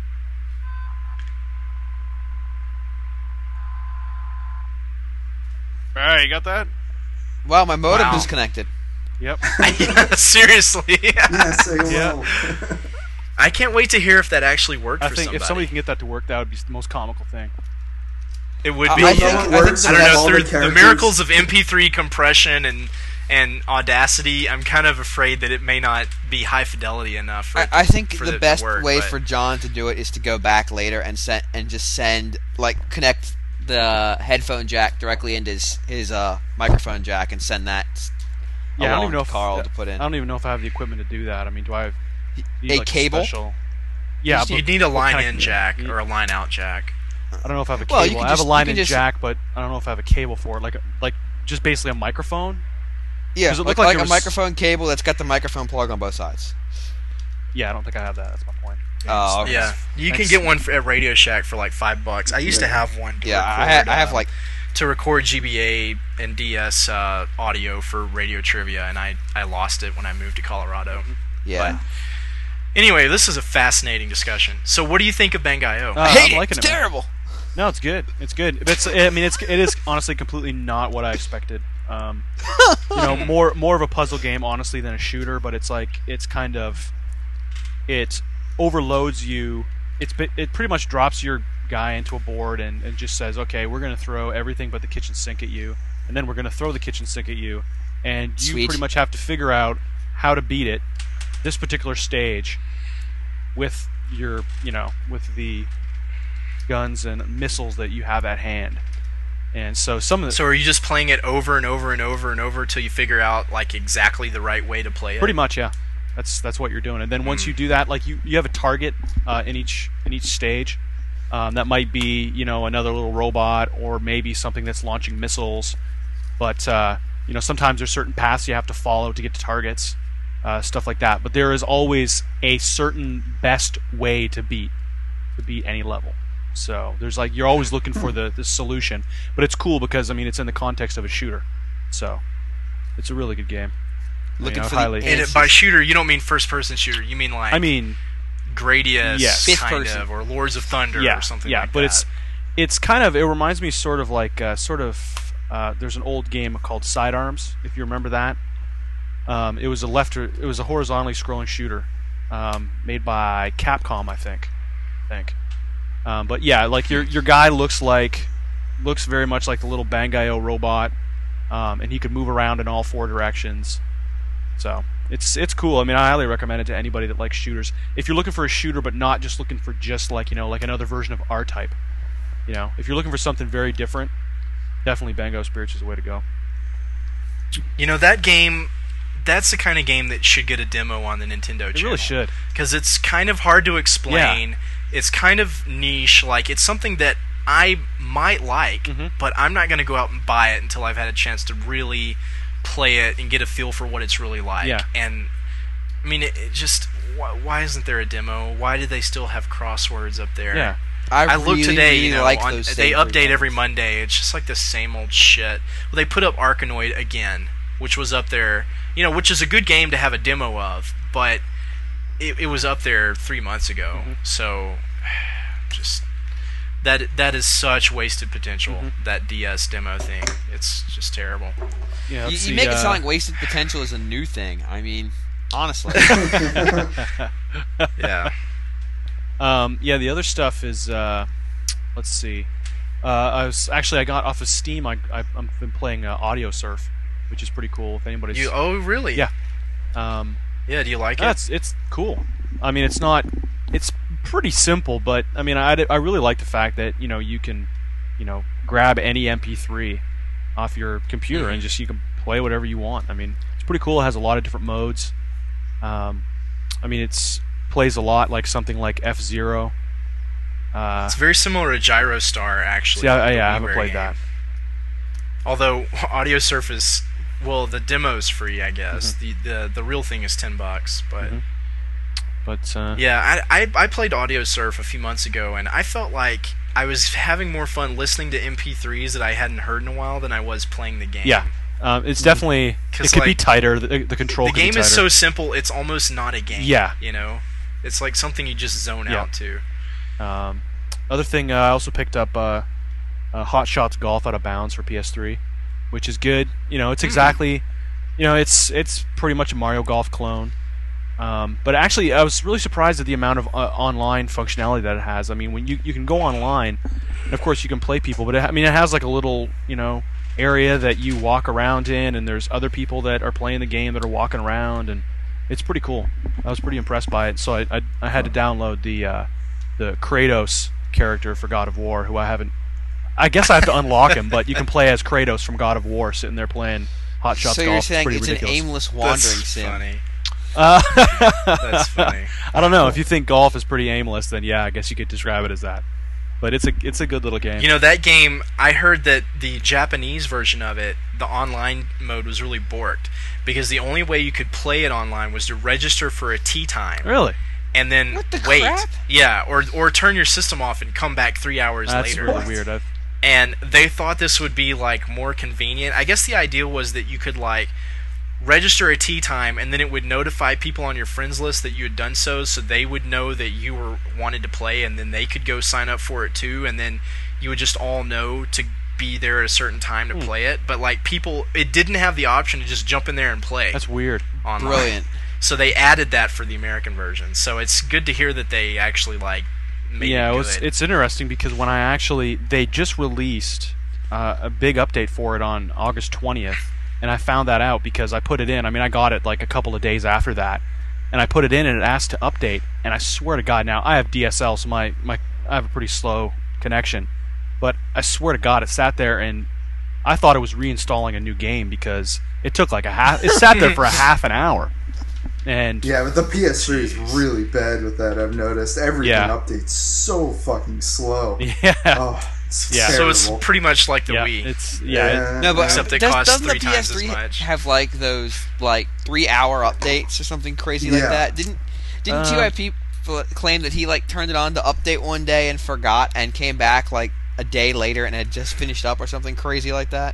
[SPEAKER 5] All right, you got that?
[SPEAKER 3] Wow, my modem
[SPEAKER 2] Wow.
[SPEAKER 3] disconnected.
[SPEAKER 5] Yep.
[SPEAKER 2] Seriously.
[SPEAKER 4] Yeah, say
[SPEAKER 5] Yeah.
[SPEAKER 4] hello.
[SPEAKER 2] I can't wait to hear if that actually worked
[SPEAKER 5] I
[SPEAKER 2] for
[SPEAKER 5] think
[SPEAKER 2] somebody.
[SPEAKER 5] if somebody can get that to work, that would be the most comical thing.
[SPEAKER 2] It would
[SPEAKER 3] I-
[SPEAKER 2] be.
[SPEAKER 3] I
[SPEAKER 2] I,
[SPEAKER 3] think-
[SPEAKER 4] How
[SPEAKER 3] I
[SPEAKER 4] it
[SPEAKER 3] think
[SPEAKER 4] works
[SPEAKER 3] the
[SPEAKER 2] don't
[SPEAKER 4] with
[SPEAKER 2] know
[SPEAKER 4] all
[SPEAKER 2] through
[SPEAKER 4] the
[SPEAKER 2] the,
[SPEAKER 4] characters.
[SPEAKER 2] miracles of M P three compression and and Audacity. I'm kind of afraid that it may not be high fidelity enough. For
[SPEAKER 3] I,
[SPEAKER 2] it
[SPEAKER 3] I think
[SPEAKER 2] for
[SPEAKER 3] the
[SPEAKER 2] it to
[SPEAKER 3] best
[SPEAKER 2] work,
[SPEAKER 3] way
[SPEAKER 2] but-
[SPEAKER 3] for John to do it is to go back later and send and just send like connect the headphone jack directly into his, his uh, microphone jack and send that
[SPEAKER 5] Yeah, I don't
[SPEAKER 3] along
[SPEAKER 5] even know
[SPEAKER 3] to
[SPEAKER 5] if
[SPEAKER 3] Carl to put in.
[SPEAKER 5] I don't even know if I have the equipment to do that. I mean, do I have need,
[SPEAKER 3] A
[SPEAKER 5] like,
[SPEAKER 3] cable?
[SPEAKER 5] Special... Yeah,
[SPEAKER 3] just
[SPEAKER 5] but
[SPEAKER 2] You'd need a
[SPEAKER 5] what
[SPEAKER 2] line
[SPEAKER 5] kind
[SPEAKER 2] in
[SPEAKER 5] of-
[SPEAKER 2] jack
[SPEAKER 5] you-
[SPEAKER 2] or a line out jack.
[SPEAKER 5] I don't know if I have a cable.
[SPEAKER 3] Well, you can
[SPEAKER 5] I have
[SPEAKER 3] just-
[SPEAKER 5] a line
[SPEAKER 3] you
[SPEAKER 5] in
[SPEAKER 3] can just-
[SPEAKER 5] jack, but I don't know if I have a cable for it. Like, like just basically a microphone.
[SPEAKER 3] Yeah,
[SPEAKER 5] Does it
[SPEAKER 3] like,
[SPEAKER 5] look like
[SPEAKER 3] like
[SPEAKER 5] it
[SPEAKER 3] a
[SPEAKER 5] was-
[SPEAKER 3] microphone cable that's got the microphone plug on both sides.
[SPEAKER 5] Yeah, I don't think I have that. That's my point.
[SPEAKER 3] Oh, okay.
[SPEAKER 2] Yeah, you can
[SPEAKER 5] Thanks.
[SPEAKER 2] get one for, at Radio Shack for like five bucks. I used to have one. To
[SPEAKER 3] Yeah,
[SPEAKER 2] record,
[SPEAKER 3] I, ha- I have
[SPEAKER 2] uh,
[SPEAKER 3] like
[SPEAKER 2] to record G B A and D S uh, audio for radio trivia, and I I lost it when I moved to Colorado.
[SPEAKER 3] yeah.
[SPEAKER 2] Anyway, this is a fascinating discussion. So, what do you think of Bangai-O?
[SPEAKER 5] Uh,
[SPEAKER 3] I hate
[SPEAKER 5] I'm
[SPEAKER 3] it.
[SPEAKER 5] liking
[SPEAKER 3] It's
[SPEAKER 5] it, man.
[SPEAKER 3] terrible.
[SPEAKER 5] No, it's good. It's good. It's. I mean, it's. It is honestly completely not what I expected. Um, you know, more more of a puzzle game, honestly, than a shooter. But it's like it's kind of it overloads you. It's bi- it pretty much drops your guy into a board and, and just says, okay, we're going to throw everything but the kitchen sink at you, and then we're going to throw the kitchen sink at you, and you
[SPEAKER 3] Sweet.
[SPEAKER 5] pretty much have to figure out how to beat it, this particular stage, with your you know with the guns and missiles that you have at hand. And so some of the
[SPEAKER 2] So, are you just playing it over and over and over and over until you figure out like exactly the right way to play it?
[SPEAKER 5] pretty much, yeah. That's that's what you're doing. And then once you do that, like you, you have a target uh, in each in each stage. Um, that might be you know another little robot or maybe something that's launching missiles. But uh, you know sometimes there's certain paths you have to follow to get to targets, uh, stuff like that. But there is always a certain best way to beat to beat any level. So there's like you're always looking for the, the solution. But it's cool because I mean it's in the context of a shooter. So it's a really good game.
[SPEAKER 3] Looking
[SPEAKER 5] You know,
[SPEAKER 3] for
[SPEAKER 5] highly-
[SPEAKER 3] the
[SPEAKER 2] And it,
[SPEAKER 3] answers.
[SPEAKER 2] by shooter, you don't mean first-person shooter. You mean like
[SPEAKER 5] I mean.
[SPEAKER 2] Gradius,
[SPEAKER 5] Yes.
[SPEAKER 3] Fifth
[SPEAKER 2] kind
[SPEAKER 3] person.
[SPEAKER 2] of, or Lords of Thunder,
[SPEAKER 5] yeah,
[SPEAKER 2] or something
[SPEAKER 5] yeah,
[SPEAKER 2] like
[SPEAKER 5] but
[SPEAKER 2] that.
[SPEAKER 5] it's it's kind of it reminds me sort of like uh, sort of uh, there's an old game called Sidearms, if you remember that. Um, it was a left it was a horizontally scrolling shooter um, made by Capcom, I think. I think. Um, but yeah, like your your guy looks like looks very much like the little Bangai-O robot, um, and he could move around in all four directions. So it's it's cool. I mean, I highly recommend it to anybody that likes shooters. If you're looking for a shooter, but not just looking for just like you know like another version of R-Type, you know, if you're looking for something very different, definitely Bango Spirits is the way to go.
[SPEAKER 2] You know, that game, that's the kind of game that should get a demo on the Nintendo
[SPEAKER 5] It
[SPEAKER 2] channel.
[SPEAKER 5] really should.
[SPEAKER 2] Because it's kind of hard to explain. It's kind of niche. Like, it's something that I might like,
[SPEAKER 5] Mhm.
[SPEAKER 2] but I'm not going to go out and buy it until I've had a chance to really play it and get a feel for what it's really like.
[SPEAKER 5] Yeah.
[SPEAKER 2] And, I mean, it, it just... Why, why isn't there a demo? Why do they still have crosswords up there?
[SPEAKER 5] Yeah.
[SPEAKER 3] I,
[SPEAKER 2] I look
[SPEAKER 3] really,
[SPEAKER 2] today,
[SPEAKER 3] really
[SPEAKER 2] you know,
[SPEAKER 3] like
[SPEAKER 2] on,
[SPEAKER 3] those
[SPEAKER 2] they
[SPEAKER 3] save
[SPEAKER 2] update
[SPEAKER 3] free
[SPEAKER 2] every
[SPEAKER 3] times.
[SPEAKER 2] Monday. It's just like the same old shit. Well, they put up Arkanoid again, which was up there, you know, which is a good game to have a demo of, but it, it was up there three months ago.
[SPEAKER 5] Mm-hmm.
[SPEAKER 2] So, just that that is such wasted potential.
[SPEAKER 5] Mm-hmm.
[SPEAKER 2] That D S demo thing, it's just terrible.
[SPEAKER 5] Yeah.
[SPEAKER 3] You,
[SPEAKER 5] let's
[SPEAKER 3] you
[SPEAKER 5] see,
[SPEAKER 3] make it
[SPEAKER 5] uh,
[SPEAKER 3] sound like wasted potential is a new thing. I mean, honestly.
[SPEAKER 2] Yeah.
[SPEAKER 5] Um, yeah, the other stuff is, uh, let's see. Uh, I was actually I got off of Steam. I, I I've been playing uh, Audio Surf, which is pretty cool. If anybody's
[SPEAKER 2] You oh really?
[SPEAKER 5] Yeah. um,
[SPEAKER 2] Yeah. Do you like it?
[SPEAKER 5] that's it's cool. I mean, it's not. It's pretty simple, but I mean, I, I really like the fact that you know you can, you know, grab any M P three off your computer
[SPEAKER 2] Mm-hmm.
[SPEAKER 5] and just you can play whatever you want. I mean, it's pretty cool. It has a lot of different modes. Um, I mean, it's plays a lot like something like F-Zero. Uh,
[SPEAKER 2] It's very similar to Gyrostar, actually.
[SPEAKER 5] see, I, I,
[SPEAKER 2] the
[SPEAKER 5] yeah, I haven't
[SPEAKER 2] WiiWare
[SPEAKER 5] played
[SPEAKER 2] game.
[SPEAKER 5] that.
[SPEAKER 2] Although Audio Surface, well, the demo's free, I guess.
[SPEAKER 5] Mm-hmm.
[SPEAKER 2] The, the the real thing is ten bucks, but
[SPEAKER 5] Mhm. But uh,
[SPEAKER 2] yeah, I, I I played Audio Surf a few months ago, and I felt like I was having more fun listening to M P threes that I hadn't heard in a while than I was playing the game.
[SPEAKER 5] yeah, um, it's definitely it
[SPEAKER 2] 'Cause,
[SPEAKER 5] could be
[SPEAKER 2] like,
[SPEAKER 5] tighter. The, the control.
[SPEAKER 2] the
[SPEAKER 5] could be
[SPEAKER 2] game is
[SPEAKER 5] tighter.
[SPEAKER 2] so simple; it's almost not a game.
[SPEAKER 5] Yeah.
[SPEAKER 2] you know, it's like something you just zone
[SPEAKER 5] Yeah.
[SPEAKER 2] out to.
[SPEAKER 5] Um, other thing, uh, I also picked up uh, uh, Hot Shots Golf Out of Bounds for P S three, which is good. You know, it's exactly, you know, it's it's pretty much a Mario Golf clone. Um, but actually, I was really surprised at the amount of uh, online functionality that it has. I mean, when you you can go online, and of course you can play people, but it, I mean, it has like a little, you know, area that you walk around in, and there's other people that are playing the game that are walking around, and it's pretty cool. I was pretty impressed by it, so I I, I had to download the uh, the Kratos character for God of War, who I haven't. I guess I have to unlock him, but you can play as Kratos from God of War, sitting there playing Hot Shots
[SPEAKER 3] so
[SPEAKER 5] Golf.
[SPEAKER 3] you're saying
[SPEAKER 5] pretty
[SPEAKER 3] it's
[SPEAKER 5] ridiculous.
[SPEAKER 3] an aimless wandering
[SPEAKER 2] That's
[SPEAKER 3] sim.
[SPEAKER 2] funny.
[SPEAKER 5] Uh,
[SPEAKER 2] That's funny.
[SPEAKER 5] I don't know if you think golf is pretty aimless, then yeah, I guess you could describe it as that. But it's a it's a good little game.
[SPEAKER 2] You know, that game, I heard that the Japanese version of it, the online mode, was really borked because the only way you could play it online was to register for a tea time.
[SPEAKER 5] Really?
[SPEAKER 2] And then
[SPEAKER 3] What the
[SPEAKER 2] wait.
[SPEAKER 3] crap?
[SPEAKER 2] Yeah, or or turn your system off and come back three hours
[SPEAKER 5] That's
[SPEAKER 2] later.
[SPEAKER 5] really
[SPEAKER 4] What?
[SPEAKER 5] weird. I've,
[SPEAKER 2] And they thought this would be like more convenient. I guess the idea was that you could like register a tea time and then it would notify people on your friends list that you had done so, so they would know that you were wanted to play, and then they could go sign up for it too, and then you would just all know to be there at a certain time to
[SPEAKER 5] Hmm.
[SPEAKER 2] play it. But like people, it didn't have the option to just jump in there and play
[SPEAKER 5] that's weird.
[SPEAKER 2] online.
[SPEAKER 3] Brilliant.
[SPEAKER 2] So they added that for the American version. So it's good to hear that they actually like made
[SPEAKER 5] Yeah,
[SPEAKER 2] it
[SPEAKER 5] it
[SPEAKER 2] good.
[SPEAKER 5] was, it's interesting because when I actually they just released uh, a big update for it on August twentieth, and I found that out because I put it in. I mean, I got it like a couple of days after that, and I put it in and it asked to update. And I swear to God, now I have D S L, so my, my I have a pretty slow connection, but I swear to God, it sat there and I thought it was reinstalling a new game because it took like a half. It sat there for a half an hour, and
[SPEAKER 4] Yeah, but the P S three is really bad with that. I've noticed everything
[SPEAKER 5] Yeah.
[SPEAKER 4] updates so fucking slow.
[SPEAKER 5] yeah,
[SPEAKER 4] Oh, it's
[SPEAKER 5] Yeah.
[SPEAKER 2] so
[SPEAKER 4] terrible.
[SPEAKER 2] it's pretty much like the
[SPEAKER 5] yeah,
[SPEAKER 2] Wii.
[SPEAKER 5] it's yeah. it-
[SPEAKER 4] Yeah.
[SPEAKER 3] No, but
[SPEAKER 2] Except it
[SPEAKER 3] does,
[SPEAKER 2] costs
[SPEAKER 3] doesn't
[SPEAKER 2] three
[SPEAKER 3] the
[SPEAKER 2] times
[SPEAKER 3] P S three
[SPEAKER 2] as much.
[SPEAKER 3] have like those like three-hour updates or something crazy like
[SPEAKER 4] Yeah.
[SPEAKER 3] that? Didn't didn't
[SPEAKER 5] Uh,
[SPEAKER 3] T Y P f- claim that he like turned it on to update one day and forgot and came back like a day later and had just finished up or something crazy like that?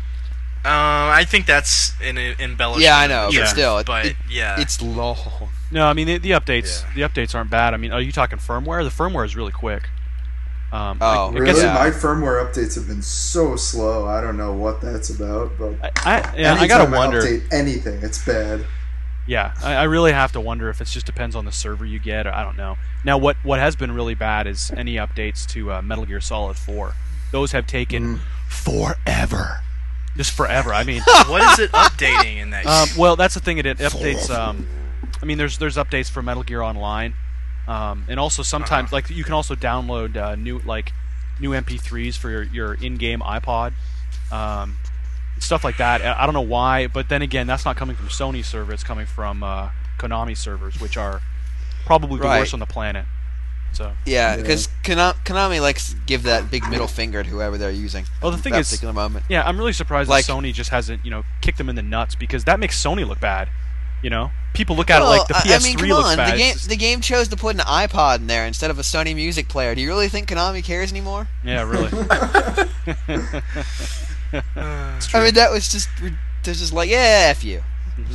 [SPEAKER 2] Um, I think that's an an embellishment.
[SPEAKER 3] Yeah, I know,
[SPEAKER 2] of
[SPEAKER 5] but
[SPEAKER 2] the
[SPEAKER 3] still,
[SPEAKER 2] truth,
[SPEAKER 3] it-
[SPEAKER 2] but
[SPEAKER 3] it-
[SPEAKER 2] yeah,
[SPEAKER 3] It's long.
[SPEAKER 5] No, I mean the, the updates.
[SPEAKER 2] Yeah.
[SPEAKER 5] The updates aren't bad. I mean, are you talking firmware? The firmware is really quick. Um,
[SPEAKER 3] Oh,
[SPEAKER 5] I, I
[SPEAKER 4] Really,
[SPEAKER 5] guess
[SPEAKER 3] Yeah.
[SPEAKER 4] my firmware updates have been so slow. I don't know what that's about, but
[SPEAKER 5] I, I, yeah, I gotta
[SPEAKER 4] anytime
[SPEAKER 5] wonder.
[SPEAKER 4] update anything, it's bad.
[SPEAKER 5] Yeah, I, I really have to wonder if it just depends on the server you get. Or I don't know. Now, what what has been really bad is any updates to uh, Metal Gear Solid four. Those have taken forever. Just forever. I mean,
[SPEAKER 2] what is it updating in that?
[SPEAKER 5] um,
[SPEAKER 2] game?
[SPEAKER 5] well, that's the thing. It, it updates. Um, I mean, there's there's updates for Metal Gear Online, um, and also sometimes
[SPEAKER 2] Uh-huh.
[SPEAKER 5] like you can also download uh, new like new M P threes for your, your in-game iPod, um, stuff like that. I I don't know why, but then again, that's not coming from Sony server. It's coming from uh, Konami servers, which are probably the
[SPEAKER 3] Right.
[SPEAKER 5] worst on the planet. So,
[SPEAKER 3] Yeah,
[SPEAKER 4] Yeah.
[SPEAKER 3] because Konami likes to give that big middle finger to whoever they're using.
[SPEAKER 5] well, the thing
[SPEAKER 3] at that
[SPEAKER 5] is,
[SPEAKER 3] particular moment.
[SPEAKER 5] yeah, I'm really surprised
[SPEAKER 3] Like-
[SPEAKER 5] that Sony just hasn't you know kicked them in the nuts because that makes Sony look bad. You know, people look at
[SPEAKER 3] Well,
[SPEAKER 5] it like the
[SPEAKER 3] I-
[SPEAKER 5] P S
[SPEAKER 3] I mean,
[SPEAKER 5] three
[SPEAKER 3] come
[SPEAKER 5] looks
[SPEAKER 3] on.
[SPEAKER 5] bad.
[SPEAKER 3] The
[SPEAKER 5] It's
[SPEAKER 3] game,
[SPEAKER 5] just-
[SPEAKER 3] the game chose to put an iPod in there instead of a Sony music player. Do you really think Konami cares anymore?
[SPEAKER 5] yeah, really.
[SPEAKER 3] I mean, that was just, they're just like, yeah, F you.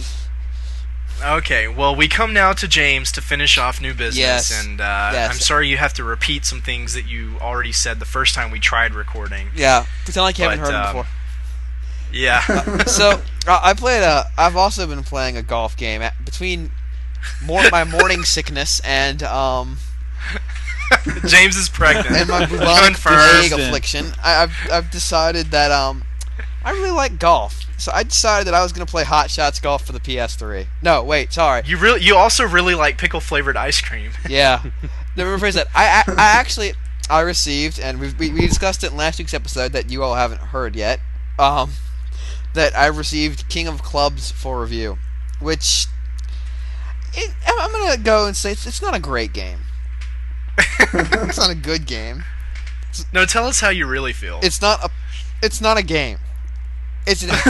[SPEAKER 2] Okay, well, we come now to James to finish off new business,
[SPEAKER 3] Yes.
[SPEAKER 2] and uh,
[SPEAKER 3] Yes.
[SPEAKER 2] I'm sorry you have to repeat some things that you already said the first time we tried recording.
[SPEAKER 3] Yeah, pretend like you haven't
[SPEAKER 2] But,
[SPEAKER 3] heard
[SPEAKER 2] um,
[SPEAKER 3] them
[SPEAKER 2] Yeah.
[SPEAKER 3] So uh, I played a. I've also been playing a golf game at, between more, my morning sickness and um
[SPEAKER 2] James is pregnant.
[SPEAKER 3] and my bubonic
[SPEAKER 2] Confirmed.
[SPEAKER 3] plague affliction. I, I've I've decided that um I really like golf. So I decided that I was going to play Hot Shots Golf for the P S three. No, wait, sorry.
[SPEAKER 2] You really, you also really like pickle flavored ice cream.
[SPEAKER 3] Yeah. Never rephrase that. I, I, I actually I received, and we, we we discussed it in last week's episode that you all haven't heard yet. Um, that I received King of Clubs for review, which it, I'm I'm gonna go and say it's, it's not a great game. It's not a good game.
[SPEAKER 2] No, tell us how you really feel.
[SPEAKER 3] It's not a it's not a game. It's an,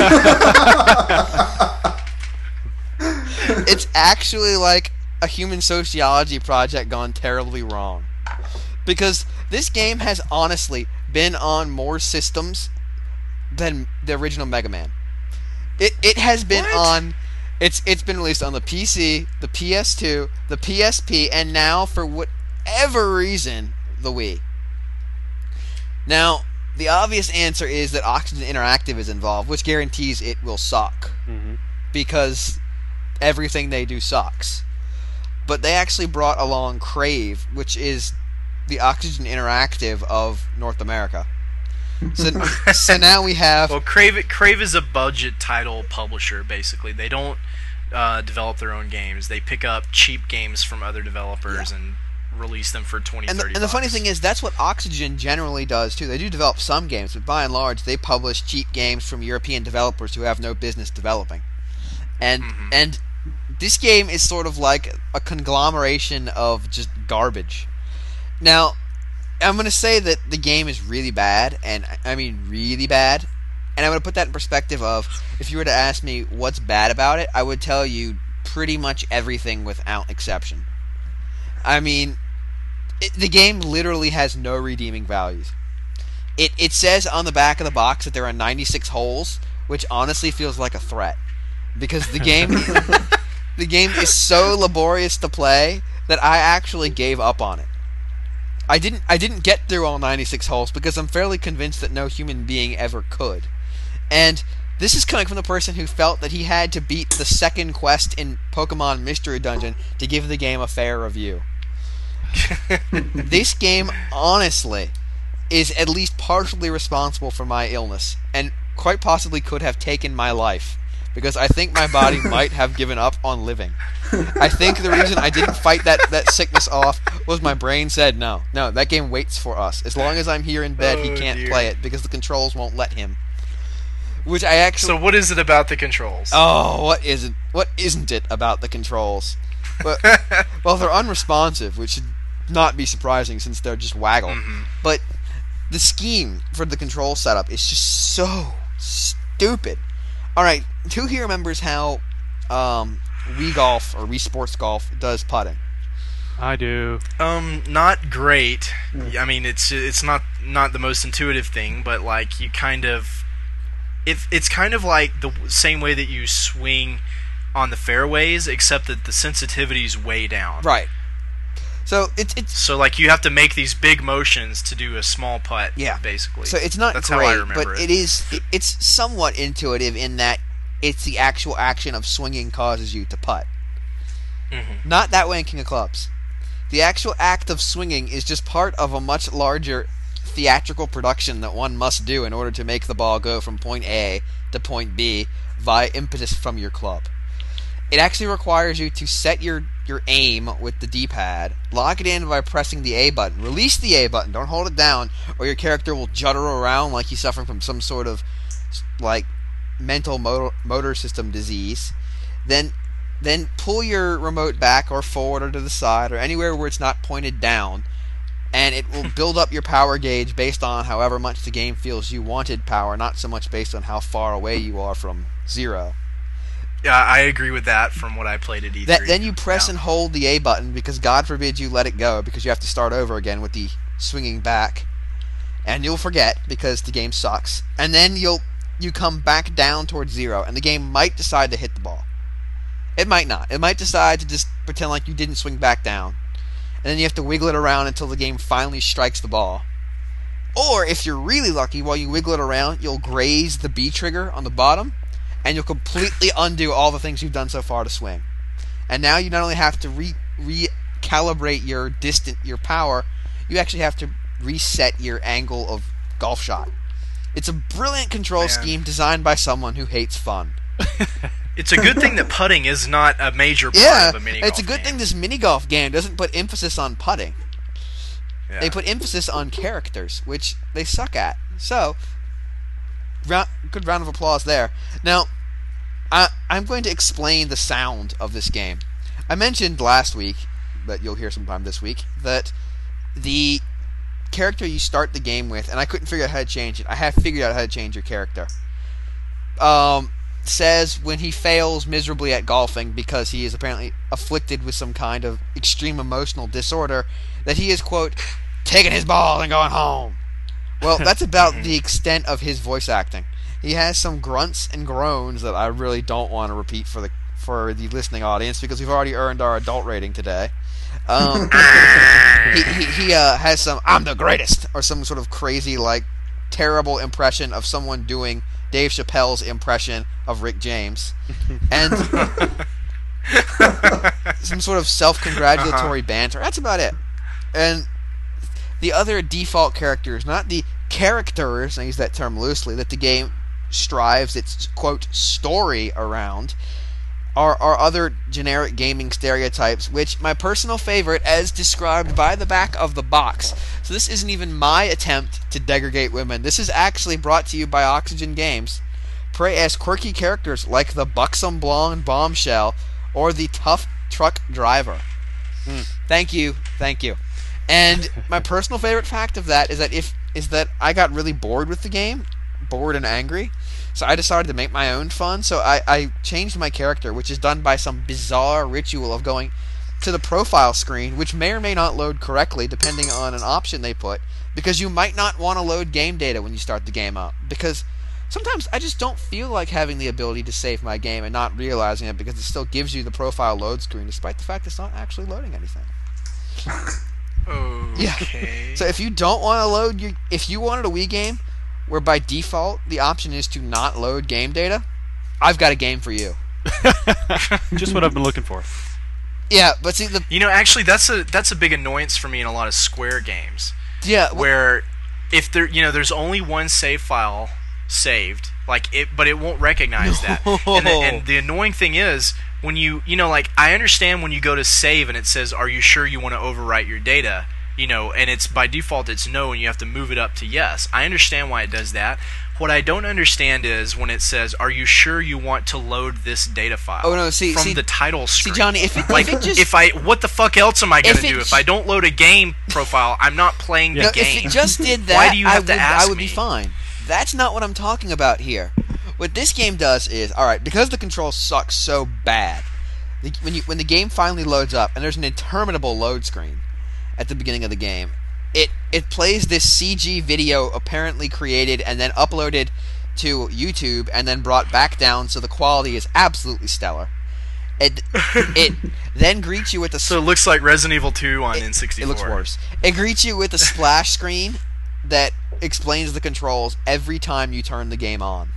[SPEAKER 3] it's actually like a human sociology project gone terribly wrong. Because this game has honestly been on more systems than the original Mega Man. It it has been
[SPEAKER 2] What?
[SPEAKER 3] on it's it's been released on the P C, the P S two, the P S P, and now for whatever reason, the Wii. Now, the obvious answer is that Oxygen Interactive is involved, which guarantees it will suck.
[SPEAKER 5] Mhm.
[SPEAKER 3] Because everything they do sucks. But they actually brought along Crave, which is the Oxygen Interactive of North America. So, so now we have...
[SPEAKER 2] Well, Crave Crave is a budget title publisher. Basically, they don't uh, develop their own games. They pick up cheap games from other developers and release them for twenty,
[SPEAKER 3] And the,
[SPEAKER 2] thirty
[SPEAKER 3] and the funny
[SPEAKER 2] bucks.
[SPEAKER 3] thing is, that's what Oxygen generally does too. They do develop some games, but by and large, they publish cheap games from European developers who have no business developing. And
[SPEAKER 2] Mhm.
[SPEAKER 3] and this game is sort of like a conglomeration of just garbage. Now, I'm going to say that the game is really bad, and I mean really bad. And I'm going to put that in perspective of, if you were to ask me what's bad about it, I would tell you pretty much everything without exception. I mean, it, the game literally has no redeeming values. It it says on the back of the box that there are ninety-six holes, which honestly feels like a threat. Because the game the game is so laborious to play that I actually gave up on it. I didn't I didn't get through all ninety-six holes because I'm fairly convinced that no human being ever could. And this is coming from the person who felt that he had to beat the second quest in Pokemon Mystery Dungeon to give the game a fair review. This game, honestly, is at least partially responsible for my illness, and quite possibly could have taken my life, because I think my body might have given up on living. I think the reason I didn't fight that, that sickness off was my brain said, no, no, that game waits for us. As long as I'm here in bed,
[SPEAKER 2] Oh,
[SPEAKER 3] he can't
[SPEAKER 2] dear.
[SPEAKER 3] play it, because the controls won't let him. Which I actually...
[SPEAKER 2] So what is it about the controls?
[SPEAKER 3] Oh, what isn't what isn't it about the controls? But, well, they're unresponsive, which should not be surprising since they're just waggle.
[SPEAKER 2] Mhm.
[SPEAKER 3] But the scheme for the control setup is just so stupid. Alright, who here remembers how um, Wii Golf or Wii Sports Golf does putting?
[SPEAKER 5] I do.
[SPEAKER 2] Um, not great. I mean, it's it's not not the most intuitive thing, but like you kind of, it it's kind of like the same way that you swing on the fairways, except that the sensitivity's way down.
[SPEAKER 3] Right. So it's it's
[SPEAKER 2] So like you have to make these big motions to do a small putt.
[SPEAKER 3] Yeah.
[SPEAKER 2] basically.
[SPEAKER 3] so it's not
[SPEAKER 2] That's
[SPEAKER 3] great,
[SPEAKER 2] how I remember
[SPEAKER 3] but
[SPEAKER 2] it.
[SPEAKER 3] it is it, it's somewhat intuitive in that it's the actual action of swinging causes you to putt.
[SPEAKER 2] Mhm.
[SPEAKER 3] Not that way in King of Clubs. The actual act of swinging is just part of a much larger theatrical production that one must do in order to make the ball go from point A to point B via impetus from your club. It actually requires you to set your, your aim with the D-pad, lock it in by pressing the A button, release the A button, don't hold it down, or your character will judder around like he's suffering from some sort of like mental motor, motor system disease. Then then pull your remote back or forward or to the side or anywhere where it's not pointed down, and it will build up your power gauge based on however much the game feels you wanted power, not so much based on how far away you are from zero.
[SPEAKER 2] Yeah, I agree with that from what I played at E three.
[SPEAKER 3] That, then you press
[SPEAKER 2] Yeah.
[SPEAKER 3] and hold the A button because God forbid you let it go because you have to start over again with the swinging back, and you'll forget because the game sucks. And then you'll you come back down towards zero, and the game might decide to hit the ball. It might not. It might decide to just pretend like you didn't swing back down, and then you have to wiggle it around until the game finally strikes the ball. Or if you're really lucky, while you wiggle it around, you'll graze the B trigger on the bottom, and you'll completely undo all the things you've done so far to swing. And now you not only have to re recalibrate your distant your power, you actually have to reset your angle of golf shot. It's a brilliant control
[SPEAKER 2] Man.
[SPEAKER 3] scheme designed by someone who hates fun.
[SPEAKER 2] It's a good thing that putting is not a major part
[SPEAKER 3] Yeah,
[SPEAKER 2] of a mini
[SPEAKER 3] it's a
[SPEAKER 2] golf
[SPEAKER 3] good
[SPEAKER 2] game.
[SPEAKER 3] thing this mini golf game doesn't put emphasis on putting.
[SPEAKER 2] Yeah.
[SPEAKER 3] They put emphasis on characters, which they suck at. So, round, good round of applause there. Now, I, I'm going to explain the sound of this game. I mentioned last week, but you'll hear sometime this week, that the character you start the game with, and I couldn't figure out how to change it. I have figured out how to change your character. Um, says when he fails miserably at golfing because he is apparently afflicted with some kind of extreme emotional disorder, that he is, quote, taking his ball and going home. Well, that's about the extent of his voice acting. He has some grunts and groans that I really don't want to repeat for the for the listening audience because we've already earned our adult rating today. Um, he he, he uh, has some "I'm the greatest" or some sort of crazy, like, terrible impression of someone doing Dave Chappelle's impression of Rick James, and some sort of self-congratulatory banter. That's about it. And the other default characters, not the characters, I use that term loosely, that the game strives its, quote, story around, are, are other generic gaming stereotypes, which my personal favorite, as described by the back of the box. So this isn't even my attempt to degradate women. This is actually brought to you by Oxygen Games. Prey as quirky characters like the buxom blonde bombshell or the tough truck driver. Mm. Thank you, thank you. And my personal favorite fact of that is that if is that I got really bored with the game, bored and angry, so I decided to make my own fun. So I, I changed my character, which is done by some bizarre ritual of going to the profile screen, which may or may not load correctly depending on an option they put, because you might not want to load game data when you start the game up, because sometimes I just don't feel like having the ability to save my game and not realizing it, because it still gives you the profile load screen despite the fact it's not actually loading anything.
[SPEAKER 2] Okay.
[SPEAKER 3] Yeah. So if you don't want to load your, if you wanted a Wii game where by default the option is to not load game data, I've got a game for you.
[SPEAKER 5] Just what I've been looking for.
[SPEAKER 3] Yeah, but see the
[SPEAKER 2] You know, actually, that's a that's a big annoyance for me in a lot of Square games,
[SPEAKER 3] yeah well,
[SPEAKER 2] where if there, you know, there's only one save file saved, like it, but it won't recognize that. And the, and the annoying thing is when you, you know, like I understand when you go to save and it says, "Are you sure you want to overwrite your data?" You know, and it's by default it's no, and you have to move it up to yes. I understand why it does that. What I don't understand is when it says, "Are you sure you want to load this data file?"
[SPEAKER 3] Oh, no, see-
[SPEAKER 2] from
[SPEAKER 3] see-
[SPEAKER 2] the title screen.
[SPEAKER 3] see, Johnny, if it-
[SPEAKER 2] like
[SPEAKER 3] if it just-
[SPEAKER 2] if I what the fuck else am I gonna
[SPEAKER 3] If it
[SPEAKER 2] do if
[SPEAKER 3] j-
[SPEAKER 2] I don't load a game profile? I'm not playing the
[SPEAKER 3] no,
[SPEAKER 2] game.
[SPEAKER 3] if it just did that,
[SPEAKER 2] Why do you have
[SPEAKER 3] I
[SPEAKER 2] to
[SPEAKER 3] would,
[SPEAKER 2] ask
[SPEAKER 3] I would
[SPEAKER 2] me?
[SPEAKER 3] be fine. That's not what I'm talking about here. What this game does is, all right, because the controls suck so bad, the, when you when the game finally loads up and there's an interminable load screen at the beginning of the game, it it plays this C G video apparently created and then uploaded to YouTube and then brought back down, so the quality is absolutely stellar. It it then greets you with a
[SPEAKER 2] So it looks like Resident Evil two on N
[SPEAKER 3] It
[SPEAKER 2] sixty-four.
[SPEAKER 3] looks worse. It greets you with a splash screen that explains the controls every time you turn the game on.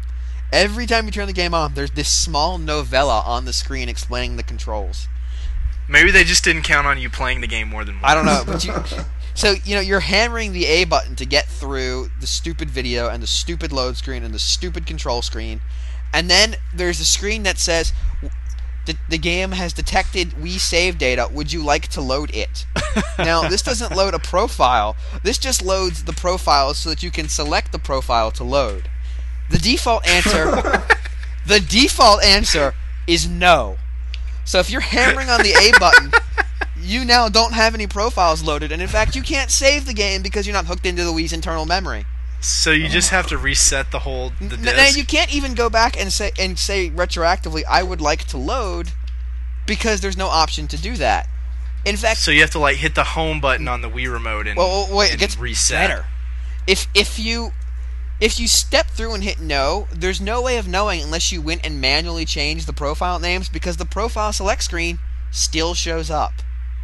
[SPEAKER 3] Every time you turn the game on, there's this small novella on the screen explaining the controls.
[SPEAKER 2] Maybe they just didn't count on you playing the game more than once.
[SPEAKER 3] I don't know, but you so you know you're hammering the A button to get through the stupid video and the stupid load screen and the stupid control screen, and then there's a screen that says the, the game has detected Wii save data. Would you like to load it? Now, this doesn't load a profile. This just loads the profile so that you can select the profile to load. The default answer, the default answer is no. So if you're hammering on the A button, you now don't have any profiles loaded, and in fact, you can't save the game because you're not hooked into the Wii's internal memory.
[SPEAKER 2] So you just have to reset the whole the
[SPEAKER 3] N-
[SPEAKER 2] disc.
[SPEAKER 3] Now you can't even go back and say and say retroactively, "I would like to load," because there's no option to do that. In fact,
[SPEAKER 2] So you have to like hit the home button on the Wii remote and,
[SPEAKER 3] well, well, wait, it
[SPEAKER 2] and
[SPEAKER 3] gets
[SPEAKER 2] reset.
[SPEAKER 3] better. If if you if you step through and hit no, there's no way of knowing unless you went and manually changed the profile names, because the profile select screen still shows up.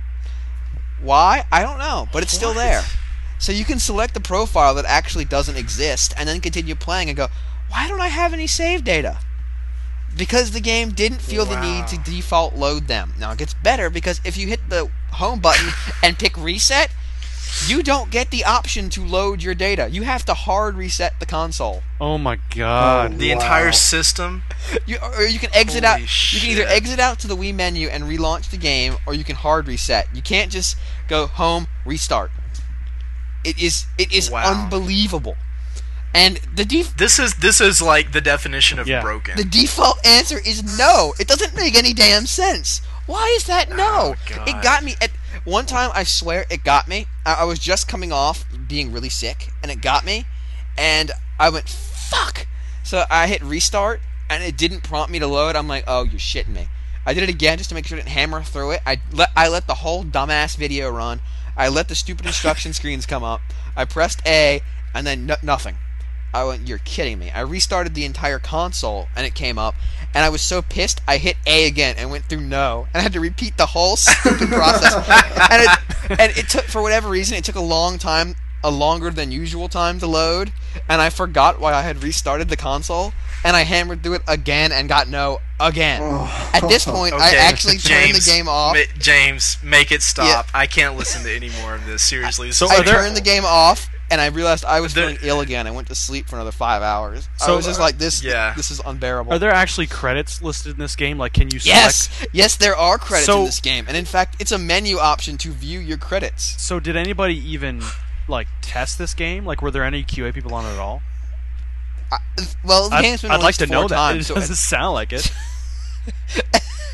[SPEAKER 3] Why? I don't know, but it's still
[SPEAKER 2] What?
[SPEAKER 3] there. So you can select the profile that actually doesn't exist and then continue playing and go, why don't I have any save data? Because the game didn't feel the need to
[SPEAKER 2] Wow.
[SPEAKER 3] default load them. Now it gets better because if you hit the home button and pick reset, you don't get the option to load your data. You have to hard reset the console.
[SPEAKER 5] Oh my god.
[SPEAKER 2] The
[SPEAKER 4] Wow.
[SPEAKER 2] entire system.
[SPEAKER 3] You, or you can exit
[SPEAKER 2] Holy
[SPEAKER 3] out. You can either
[SPEAKER 2] shit.
[SPEAKER 3] exit out to the Wii menu and relaunch the game, or you can hard reset. You can't just go home, restart. It is it is
[SPEAKER 2] Wow.
[SPEAKER 3] unbelievable. And the def-
[SPEAKER 2] This is this is like the definition of
[SPEAKER 5] Yeah.
[SPEAKER 2] broken.
[SPEAKER 3] the default answer is no. It doesn't make any damn sense. Why is that no?
[SPEAKER 2] Oh, God.
[SPEAKER 3] It got me at one time. I swear it got me. I, I was just coming off being really sick, and it got me, and I went fuck. So I hit restart, and it didn't prompt me to load. I'm like, oh, you're shitting me. I did it again just to make sure it didn't hammer through it. I let I let the whole dumbass video run. I let the stupid instruction screens come up. I pressed A, and then no- nothing. I went, you're kidding me. I restarted the entire console, and it came up, and I was so pissed, I hit A again and went through no, and I had to repeat the whole stupid process. And it, and it took, for whatever reason, it took a long time, a longer than usual time to load, and I forgot why I had restarted the console, and I hammered through it again and got no again.
[SPEAKER 4] Oh.
[SPEAKER 3] At this point, I
[SPEAKER 2] Okay,
[SPEAKER 3] actually turned
[SPEAKER 2] James,
[SPEAKER 3] the game off.
[SPEAKER 2] ma- James, make it stop.
[SPEAKER 3] Yeah.
[SPEAKER 2] I can't listen to any more of this. Seriously. This
[SPEAKER 5] So
[SPEAKER 2] is
[SPEAKER 3] I
[SPEAKER 5] are there-
[SPEAKER 3] turned the game off, and I realized I was
[SPEAKER 2] There-
[SPEAKER 3] feeling ill again. I went to sleep for another five hours. I
[SPEAKER 5] So,
[SPEAKER 3] was just
[SPEAKER 5] uh,
[SPEAKER 3] like, this
[SPEAKER 2] yeah.
[SPEAKER 3] this is unbearable.
[SPEAKER 5] Are there actually credits listed in this game? Like, can you select?
[SPEAKER 3] Yes, yes, there are credits
[SPEAKER 5] So-
[SPEAKER 3] in this game, and in fact, it's a menu option to view your credits.
[SPEAKER 5] So did anybody even like test this game? Like, were there any Q A people on it at all?
[SPEAKER 3] I, well, the
[SPEAKER 5] I'd,
[SPEAKER 3] game's been
[SPEAKER 5] I'd like
[SPEAKER 3] released
[SPEAKER 5] to
[SPEAKER 3] four
[SPEAKER 5] know that.
[SPEAKER 3] times,
[SPEAKER 5] It
[SPEAKER 3] so
[SPEAKER 5] doesn't sound like it.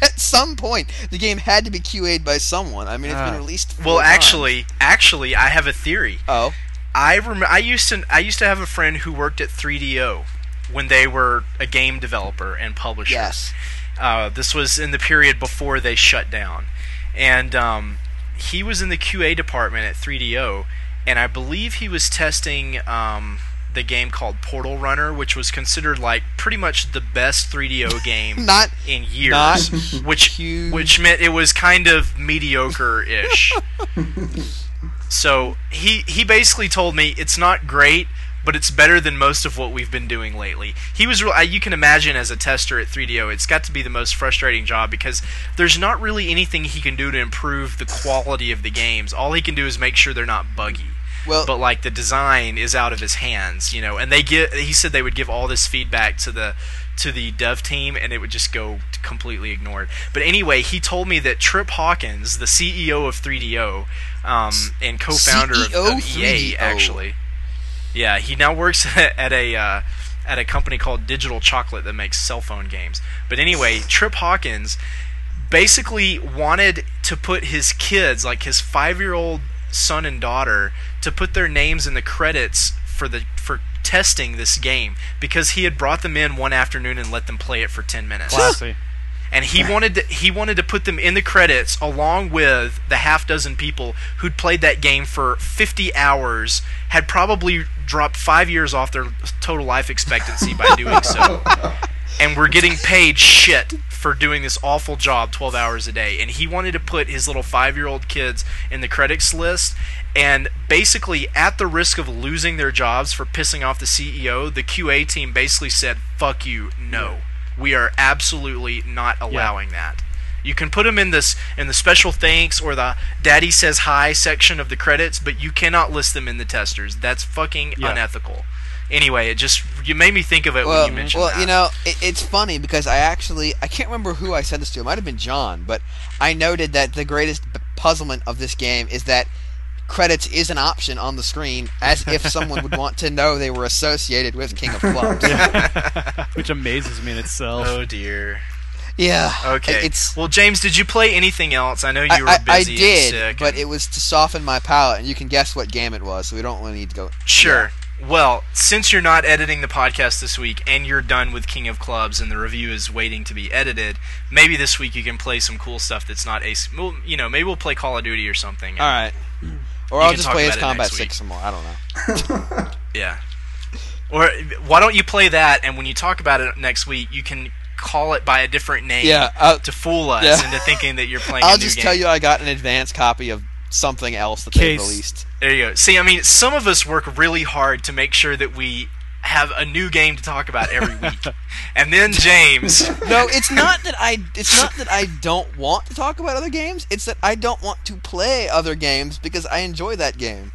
[SPEAKER 3] At some point, the game had to be Q A'd by someone. I mean, it's
[SPEAKER 5] Ah.
[SPEAKER 3] been released. Four
[SPEAKER 2] Well,
[SPEAKER 3] times.
[SPEAKER 2] actually, actually, I have a theory.
[SPEAKER 3] Oh.
[SPEAKER 2] I rem- I used to I used to have a friend who worked at three D O when they were a game developer and publisher.
[SPEAKER 3] Yes.
[SPEAKER 2] Uh, this was in the period before they shut down, and um, he was in the Q A department at three D O, and I believe he was testing um, the game called Portal Runner, which was considered like pretty much the best three D O game
[SPEAKER 3] Not
[SPEAKER 2] in years,
[SPEAKER 3] not
[SPEAKER 2] which
[SPEAKER 3] huge.
[SPEAKER 2] which meant it was kind of mediocre-ish. So he he basically told me it's not great, but it's better than most of what we've been doing lately. He was real. You can imagine as a tester at three D O, it's got to be the most frustrating job because there's not really anything he can do to improve the quality of the games. All he can do is make sure they're not buggy.
[SPEAKER 3] Well,
[SPEAKER 2] But like the design is out of his hands, you know. And they get. He said they would give all this feedback to the to the dev team, and it would just go completely ignored. But anyway, he told me that Trip Hawkins, the C E O of three D O, um, and co-founder of,
[SPEAKER 3] C E O
[SPEAKER 2] of E A,
[SPEAKER 3] three D O.
[SPEAKER 2] actually. Yeah, he now works at a uh, at a company called Digital Chocolate that makes cell phone games. But anyway, Trip Hawkins basically wanted to put his kids, like his five-year-old son and daughter, to put their names in the credits for the for testing this game because he had brought them in one afternoon and let them play it for ten minutes.
[SPEAKER 5] Classy.
[SPEAKER 2] And he wanted to, he wanted to put them in the credits along with the half dozen people who'd played that game for fifty hours, had probably dropped five years off their total life expectancy by doing so, and were getting paid shit for doing this awful job twelve hours a day. And he wanted to put his little five-year-old kids in the credits list, and basically at the risk of losing their jobs for pissing off the C E O, the Q A team basically said, fuck you, no. We are absolutely not allowing yeah. that. You can put them in this in the special thanks or the Daddy Says Hi section of the credits, but you cannot list them in the testers. That's fucking
[SPEAKER 5] yeah.
[SPEAKER 2] unethical. Anyway, it just you made me think of it
[SPEAKER 3] well,
[SPEAKER 2] when you mentioned
[SPEAKER 3] well,
[SPEAKER 2] that.
[SPEAKER 3] you know, it, it's funny because I actually I can't remember who I said this to. It might have been John, but I noted that the greatest b- puzzlement of this game is that credits is an option on the screen, as if someone would want to know they were associated with King of Clubs.
[SPEAKER 5] Which amazes me in itself.
[SPEAKER 2] Oh dear.
[SPEAKER 3] Yeah.
[SPEAKER 2] Okay.
[SPEAKER 3] It's.
[SPEAKER 2] Well, James, did you play anything else? I know you
[SPEAKER 3] I,
[SPEAKER 2] were
[SPEAKER 3] I,
[SPEAKER 2] busy
[SPEAKER 3] I did,
[SPEAKER 2] and sick.
[SPEAKER 3] but
[SPEAKER 2] and...
[SPEAKER 3] it was to soften my palate, and you can guess what game it was, so we don't really need to go.
[SPEAKER 2] Sure. Yeah. Well, since you're not editing the podcast this week, and you're done with King of Clubs, and the review is waiting to be edited, maybe this week you can play some cool stuff that's not ace. Well, you know, maybe we'll play Call of Duty or something.
[SPEAKER 3] All right. Or
[SPEAKER 2] You
[SPEAKER 3] I'll
[SPEAKER 2] can
[SPEAKER 3] just
[SPEAKER 2] talk
[SPEAKER 3] play Ace
[SPEAKER 2] about it
[SPEAKER 3] Combat
[SPEAKER 2] next
[SPEAKER 3] six
[SPEAKER 2] week.
[SPEAKER 3] some more. I don't know.
[SPEAKER 2] Yeah. Or why don't you play that, and when you talk about it next week, you can call it by a different name
[SPEAKER 3] Yeah, I'll-
[SPEAKER 2] to fool us
[SPEAKER 3] yeah.
[SPEAKER 2] into thinking that you're playing
[SPEAKER 3] I'll
[SPEAKER 2] a new
[SPEAKER 3] just
[SPEAKER 2] game.
[SPEAKER 3] tell you I got an advanced copy of something else that they
[SPEAKER 5] Case.
[SPEAKER 3] released.
[SPEAKER 2] There you go. See, I mean, some of us work really hard to make sure that we have a new game to talk about every week. And then James...
[SPEAKER 3] No, it's not that I it's not that I don't want to talk about other games. It's that I don't want to play other games because I enjoy that game.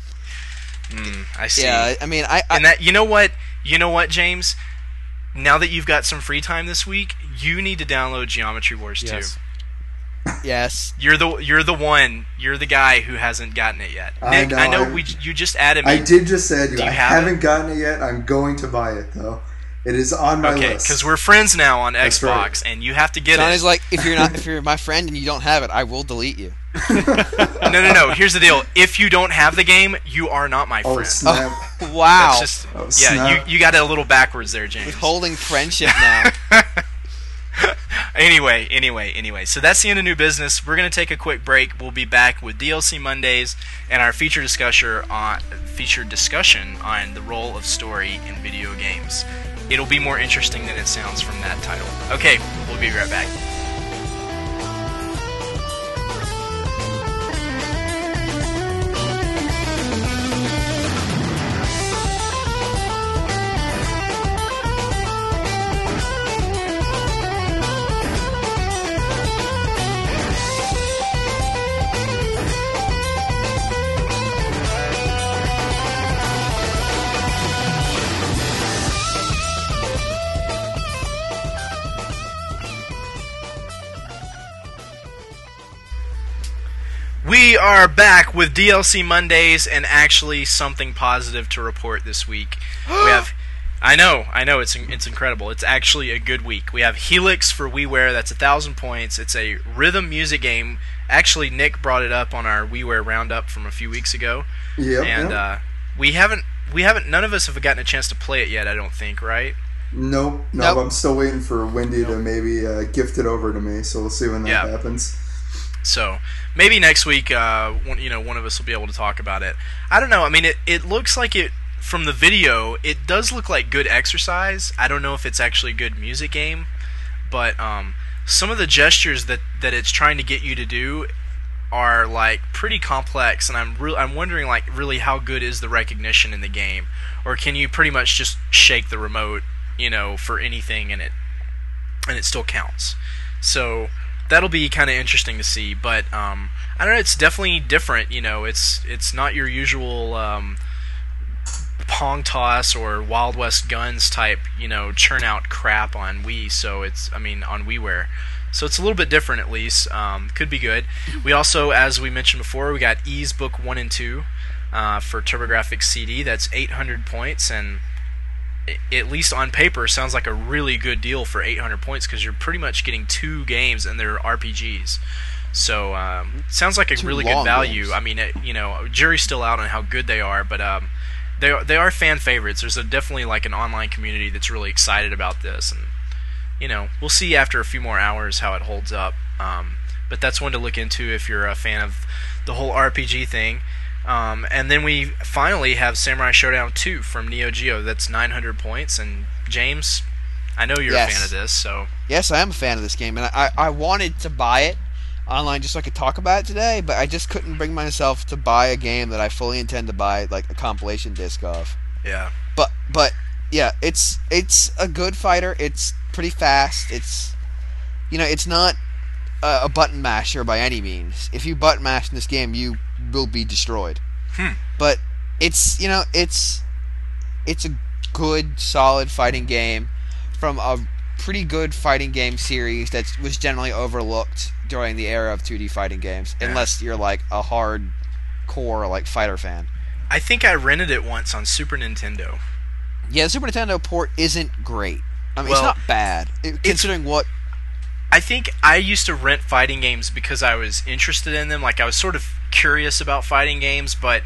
[SPEAKER 2] Mm, I see.
[SPEAKER 3] Yeah, I mean, I, I
[SPEAKER 2] And that, you know what? You know what, James? Now that you've got some free time this week, you need to download Geometry Wars
[SPEAKER 5] Yes.
[SPEAKER 2] two.
[SPEAKER 3] yes.
[SPEAKER 2] You're the you're the one. You're the guy who hasn't gotten it yet.
[SPEAKER 4] I
[SPEAKER 2] Nick,
[SPEAKER 4] know,
[SPEAKER 2] I know
[SPEAKER 4] I-
[SPEAKER 2] we you just added me.
[SPEAKER 4] I did just say to you,
[SPEAKER 2] Do you
[SPEAKER 4] I
[SPEAKER 2] have
[SPEAKER 4] haven't gotten it yet. I'm going to buy it though. It is on my
[SPEAKER 2] Okay,
[SPEAKER 4] list.
[SPEAKER 2] because we're friends now on
[SPEAKER 4] That's
[SPEAKER 2] Xbox,
[SPEAKER 4] right.
[SPEAKER 2] and you have to get
[SPEAKER 3] Johnny's
[SPEAKER 2] it.
[SPEAKER 3] like, if you're not if you're my friend and you don't have it, I will delete you.
[SPEAKER 2] No, no, no. Here's the deal. If you don't have the game, you are not my
[SPEAKER 4] oh
[SPEAKER 2] friend.
[SPEAKER 4] snap!
[SPEAKER 3] Wow.
[SPEAKER 2] That's just
[SPEAKER 4] Oh,
[SPEAKER 2] yeah.
[SPEAKER 4] snap.
[SPEAKER 2] You you got it a little backwards there, James.
[SPEAKER 3] Withholding friendship now.
[SPEAKER 2] Anyway, anyway, anyway. So that's the end of new business. We're gonna take a quick break. We'll be back with D L C Mondays and our feature discussion on feature discussion on the role of story in video games. It'll be more interesting than it sounds from that title. Okay, we'll be right back. We are back with D L C Mondays and actually something positive to report this week. We have, I know, I know. It's it's incredible. It's actually a good week. We have Helix for WiiWare. That's a thousand points. It's a rhythm music game. Actually, Nick brought it up on our WiiWare roundup from a few weeks ago.
[SPEAKER 4] Yep,
[SPEAKER 2] and
[SPEAKER 4] yep.
[SPEAKER 2] Uh, we haven't we haven't none of us have gotten a chance to play it yet. I don't think, right?
[SPEAKER 4] Nope, no.
[SPEAKER 3] Nope.
[SPEAKER 4] I'm still waiting for Wendy to maybe uh, gift it over to me. So we'll see when that
[SPEAKER 2] Yeah.
[SPEAKER 4] happens.
[SPEAKER 2] So maybe next week, uh, one, you know, one of us will be able to talk about it. I don't know. I mean, it it looks like it from the video. It does look like good exercise. I don't know if it's actually a good music game, but um, some of the gestures that, that it's trying to get you to do are like pretty complex, and I'm re- I'm wondering like really how good is the recognition in the game, or can you pretty much just shake the remote, you know, for anything and it and it still counts. So that'll be kind of interesting to see, but um, I don't know. It's definitely different. You know, it's it's not your usual um, Pong Toss or Wild West Guns type, you know, churn out crap on Wii. So it's, I mean, on WiiWare. So it's a little bit different at least. Um, could be good. We also, as we mentioned before, we got Ys Book one and two uh, for TurboGrafx C D. That's eight hundred points, and at least on paper, sounds like a really good deal for eight hundred points because you're pretty much getting two games and they're R P Gs. So um, sounds like a
[SPEAKER 3] Two
[SPEAKER 2] really good
[SPEAKER 3] long
[SPEAKER 2] value.
[SPEAKER 3] games.
[SPEAKER 2] I mean, it, you know, jury's still out on how good they are, but um, they are, they are fan favorites. There's a, definitely like an online community that's really excited about this, and you know, we'll see after a few more hours how it holds up. Um, but that's one to look into if you're a fan of the whole R P G thing. Um, and then we finally have Samurai Showdown two from Neo Geo. That's nine hundred points. And James, I know you're
[SPEAKER 3] Yes.
[SPEAKER 2] a fan of this, so
[SPEAKER 3] Yes, I am a fan of this game, and I, I wanted to buy it online just so I could talk about it today, but I just couldn't bring myself to buy a game that I fully intend to buy like a compilation disc of.
[SPEAKER 2] yeah.
[SPEAKER 3] But but yeah, it's it's a good fighter. It's pretty fast. It's you know it's not a, a button masher by any means. If you button mash in this game, you will be destroyed.
[SPEAKER 2] Hmm.
[SPEAKER 3] But it's you know it's it's a good solid fighting game from a pretty good fighting game series that was generally overlooked during the era of two D fighting games,
[SPEAKER 2] Yeah.
[SPEAKER 3] unless you're like a hardcore like fighter fan.
[SPEAKER 2] I think I rented it once on Super Nintendo.
[SPEAKER 3] Yeah, the Super Nintendo port isn't great. I mean,
[SPEAKER 2] Well,
[SPEAKER 3] it's not bad it- considering what.
[SPEAKER 2] I think I used to rent fighting games because I was interested in them. Like, I was sort of curious about fighting games, but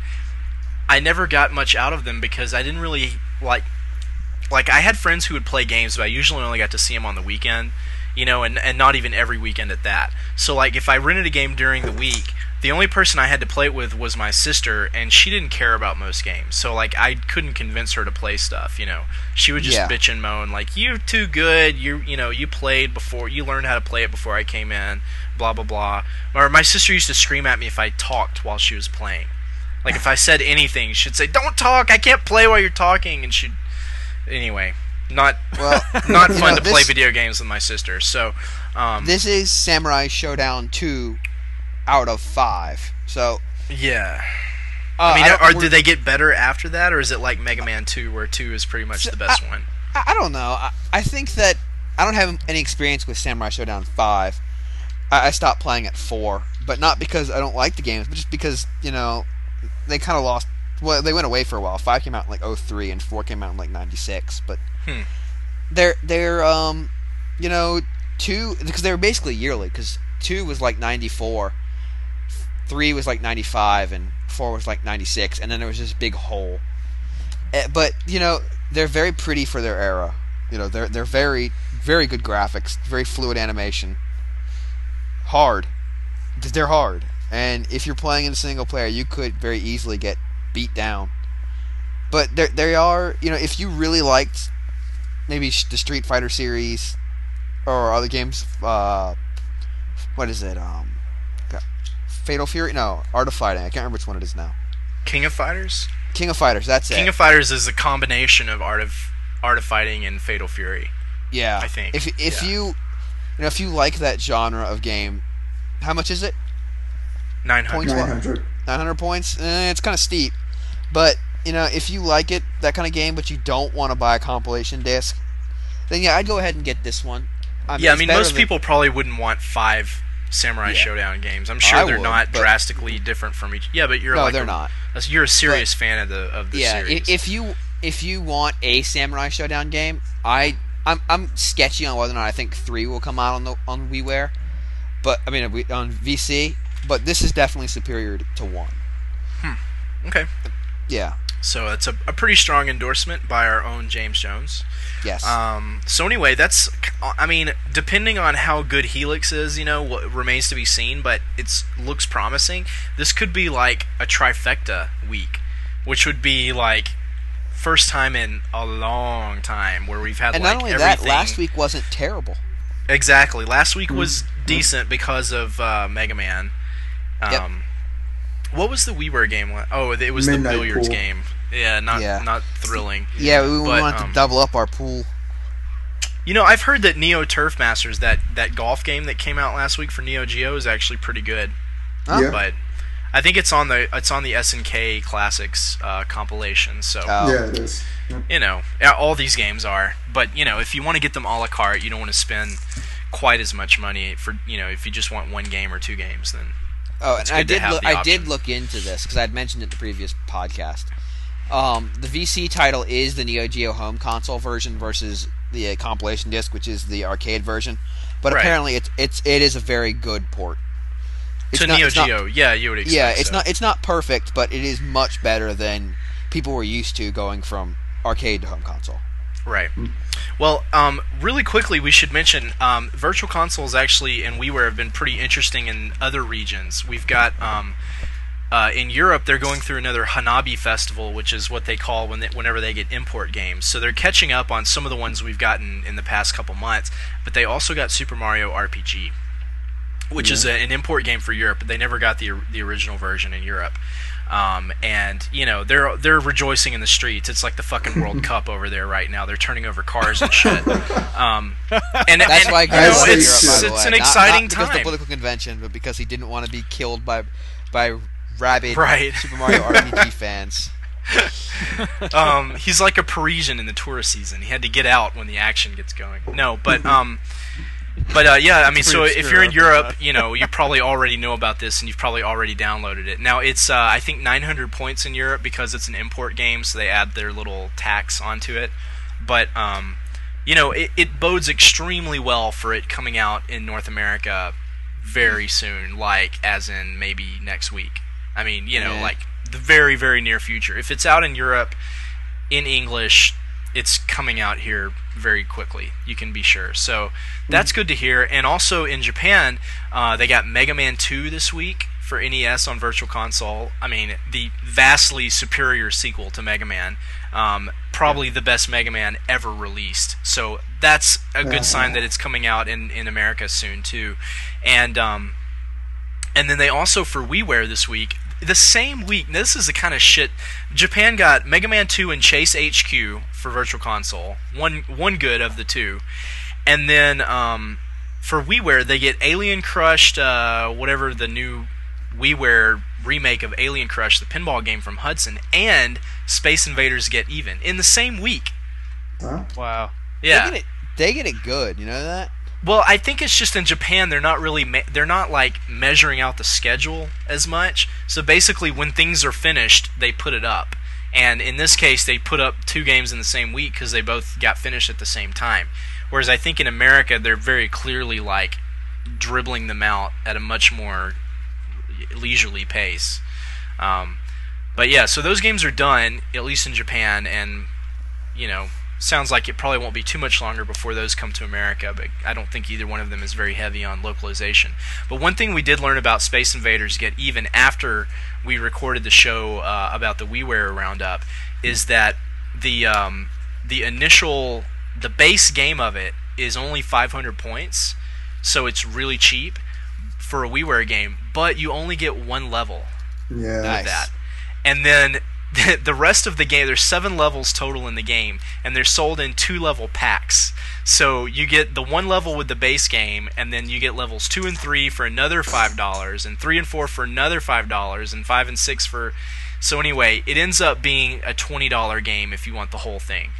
[SPEAKER 2] I never got much out of them because I didn't really like. Like, I had friends who would play games, but I usually only got to see them on the weekend, you know, and, and not even every weekend at that. So, like, if I rented a game during the week, the only person I had to play it with was my sister, and she didn't care about most games. So, like, I couldn't convince her to play stuff, you know. She would just
[SPEAKER 3] Yeah.
[SPEAKER 2] bitch and moan, like, you're too good, you you know, you played before, you learned how to play it before I came in, blah, blah, blah. Or my sister used to scream at me if I talked while she was playing. Like, if I said anything, she'd say, don't talk, I can't play while you're talking, and she'd... Anyway, not
[SPEAKER 3] Well,
[SPEAKER 2] not
[SPEAKER 3] you
[SPEAKER 2] fun
[SPEAKER 3] know,
[SPEAKER 2] to play
[SPEAKER 3] this-
[SPEAKER 2] video games with my sister. So, um,
[SPEAKER 3] This is Samurai Showdown two out of five. So,
[SPEAKER 2] yeah.
[SPEAKER 3] uh,
[SPEAKER 2] I mean,
[SPEAKER 3] don't-
[SPEAKER 2] are,
[SPEAKER 3] we're-
[SPEAKER 2] do they get better after that, or is it like Mega Man two, where two is pretty much the best one?
[SPEAKER 3] I, I don't know. I, I think that I don't have any experience with Samurai Showdown five. I, I stopped playing at four, but not because I don't like the games, but just because you know they kind of lost. Well, they went away for a while. Five came out in like oh three, and four came out in like ninety-six. But
[SPEAKER 2] Hmm.
[SPEAKER 3] they're they're um you know two because they were basically yearly because two was like ninety-four, three was like ninety-five, and four was like ninety-six, and then there was this big hole. Eh, But you know they're very pretty for their era. You know they're they're very very good graphics, very fluid animation. Hard, they're hard, and if you're playing in single player, you could very easily get beat down. But there they are. You know if you really liked maybe the Street Fighter series or other games, uh, what is it? Um, Fatal Fury? No, Art of Fighting. I can't remember which one it is now.
[SPEAKER 2] King of Fighters?
[SPEAKER 3] King of Fighters. That's it.
[SPEAKER 2] King of Fighters is a combination of Art of Art of Fighting and Fatal Fury.
[SPEAKER 3] Yeah,
[SPEAKER 2] I think,
[SPEAKER 3] if if
[SPEAKER 2] yeah.
[SPEAKER 3] you you know if you like that genre of game, how much is it?
[SPEAKER 2] nine
[SPEAKER 3] Points
[SPEAKER 2] hundred.
[SPEAKER 3] what?
[SPEAKER 4] nine hundred.
[SPEAKER 3] nine hundred points. Eh, it's kind of steep, but you know if you like it that kind of game, but you don't want to buy a compilation disc, then yeah, I'd go ahead and get this one. I
[SPEAKER 2] Yeah, I
[SPEAKER 3] it's
[SPEAKER 2] mean,
[SPEAKER 3] better
[SPEAKER 2] most
[SPEAKER 3] than-
[SPEAKER 2] people probably wouldn't want five Samurai
[SPEAKER 3] Yeah.
[SPEAKER 2] Showdown games. I'm
[SPEAKER 3] I
[SPEAKER 2] sure they're
[SPEAKER 3] would,
[SPEAKER 2] not
[SPEAKER 3] but-
[SPEAKER 2] drastically different from each. Yeah, but you're
[SPEAKER 3] No,
[SPEAKER 2] like
[SPEAKER 3] they're
[SPEAKER 2] a-
[SPEAKER 3] not.
[SPEAKER 2] You're a serious fan of the of the
[SPEAKER 3] Yeah, i-
[SPEAKER 2] series.
[SPEAKER 3] if you if you want a Samurai Showdown game, I I'm I'm sketchy on whether or not I think three will come out on the on WiiWare, but I mean on V C. But this is definitely superior to one.
[SPEAKER 2] Hmm. Okay.
[SPEAKER 3] Yeah.
[SPEAKER 2] So it's a, a pretty strong endorsement by our own James Jones.
[SPEAKER 3] Yes.
[SPEAKER 2] Um, so anyway, that's, I mean, depending on how good Helix is, you know, what remains to be seen, but it looks promising. This could be like a trifecta week, which would be like first time in a long time where we've had
[SPEAKER 3] and
[SPEAKER 2] like
[SPEAKER 3] not only
[SPEAKER 2] everything.
[SPEAKER 3] that, last week wasn't terrible.
[SPEAKER 2] Exactly. Last week was mm-hmm. decent because of uh, Mega Man. Um,
[SPEAKER 3] yep.
[SPEAKER 2] What was the WiiWare game? Oh, it was
[SPEAKER 4] Midnight
[SPEAKER 2] the billiards
[SPEAKER 4] Pool.
[SPEAKER 2] game. Yeah, not
[SPEAKER 3] Yeah.
[SPEAKER 2] not thrilling.
[SPEAKER 3] Yeah, we, we
[SPEAKER 2] But,
[SPEAKER 3] wanted
[SPEAKER 2] um,
[SPEAKER 3] to double up our pool.
[SPEAKER 2] You know, I've heard that Neo Turf Masters, that, that golf game that came out last week for Neo Geo, is actually pretty good.
[SPEAKER 3] Huh?
[SPEAKER 4] Yeah.
[SPEAKER 2] But I think it's on the it's on the S N K Classics uh, compilation. So
[SPEAKER 3] Oh.
[SPEAKER 4] Yeah, it is. Yeah.
[SPEAKER 2] you know, yeah, all these games are. But you know, if you want to get them a la carte, you don't want to spend quite as much money for you know if you just want one game or two games, then.
[SPEAKER 3] Oh, and
[SPEAKER 2] It's
[SPEAKER 3] I
[SPEAKER 2] good to
[SPEAKER 3] did
[SPEAKER 2] have
[SPEAKER 3] look,
[SPEAKER 2] the
[SPEAKER 3] I did
[SPEAKER 2] option.
[SPEAKER 3] look into this because I'd mentioned it in the previous podcast. Um, the V C title is the Neo Geo home console version versus the uh, compilation disc, which is the arcade version. But
[SPEAKER 2] Right.
[SPEAKER 3] apparently, it's it's it is a very good port. It's
[SPEAKER 2] To
[SPEAKER 3] not-
[SPEAKER 2] Neo
[SPEAKER 3] it's not-
[SPEAKER 2] Geo, yeah, you would expect
[SPEAKER 3] yeah, it's
[SPEAKER 2] so.
[SPEAKER 3] not it's not perfect, but it is much better than people were used to going from arcade to home console.
[SPEAKER 2] Right. Well, um, really quickly, we should mention um, Virtual Consoles actually and WiiWare have been pretty interesting in other regions. We've got um, uh, in Europe, they're going through another Hanabi festival, which is what they call when they, whenever they get import games. So they're catching up on some of the ones we've gotten in the past couple months. But they also got Super Mario R P G, which is a, an import game for Europe. But they never got the the original version in Europe. Um, and you know they're they're rejoicing in the streets. It's like the fucking World Cup over there right now. They're turning over cars and shit. Um, and
[SPEAKER 3] That's
[SPEAKER 2] and,
[SPEAKER 3] why
[SPEAKER 2] you
[SPEAKER 3] Greg
[SPEAKER 2] know,
[SPEAKER 3] went to
[SPEAKER 2] it's
[SPEAKER 3] Europe, by the
[SPEAKER 2] it's
[SPEAKER 3] way.
[SPEAKER 2] an
[SPEAKER 3] Not-
[SPEAKER 2] exciting
[SPEAKER 3] not because of the
[SPEAKER 2] time.
[SPEAKER 3] political convention, but because he didn't want to be killed by by rabid
[SPEAKER 2] Right.
[SPEAKER 3] Super Mario R P G fans.
[SPEAKER 2] um, he's like a Parisian in the tourist season. He had to get out when the action gets going. No, but um, but uh, yeah, I mean, so
[SPEAKER 5] pretty
[SPEAKER 2] if you're in
[SPEAKER 5] obscure,
[SPEAKER 2] Europe, you know, you probably already know about this, and you've probably already downloaded it. Now it's uh, I think nine hundred points in Europe because it's an import game, so they add their little tax onto it. But um, you know, it, it bodes extremely well for it coming out in North America very soon, like as in maybe next week. I mean, you know,
[SPEAKER 3] Yeah.
[SPEAKER 2] like the very, very near future. If it's out in Europe in English, it's coming out here very quickly. You can be sure. So that's good to hear. And also in Japan, uh, they got Mega Man two this week for N E S on Virtual Console. I mean, the vastly superior sequel to Mega Man. Um, probably the best Mega Man ever released. So that's a good sign that it's coming out in, in America soon too. And um, and then they also for WiiWare this week, the same week. Now this is the kind of shit. Japan got Mega Man two and Chase H Q for Virtual Console. One one good of the two, and then um, for WiiWare they get Alien Crushed, uh, whatever the new WiiWare remake of Alien Crush, the pinball game from Hudson, and Space Invaders Get Even in the same week.
[SPEAKER 4] Huh?
[SPEAKER 5] Wow.
[SPEAKER 2] Yeah.
[SPEAKER 3] They get it, they get it good, you know that?
[SPEAKER 2] Well, I think it's just in Japan they're not really me- they're not like measuring out the schedule as much. So basically, when things are finished, they put it up. And in this case, they put up two games in the same week because they both got finished at the same time. Whereas I think in America they're very clearly like dribbling them out at a much more leisurely pace. Um, but yeah, so those games are done at least in Japan, and you know. Sounds like it probably won't be too much longer before those come to America, but I don't think either one of them is very heavy on localization. But one thing we did learn about Space Invaders Get Even after we recorded the show uh, about the WiiWare Roundup is that the um, the initial, the base game of it is only five hundred points, so it's really cheap for a WiiWare game, but you only get one level
[SPEAKER 4] Yeah.
[SPEAKER 3] Nice.
[SPEAKER 2] with that. And then the rest of the game, there's seven levels total in the game, and they're sold in two-level packs. So you get the one level with the base game, and then you get levels two and three for another five dollars, and three and four for another five dollars, and five and six for... So anyway, it ends up being a twenty dollar game if you want the whole thing.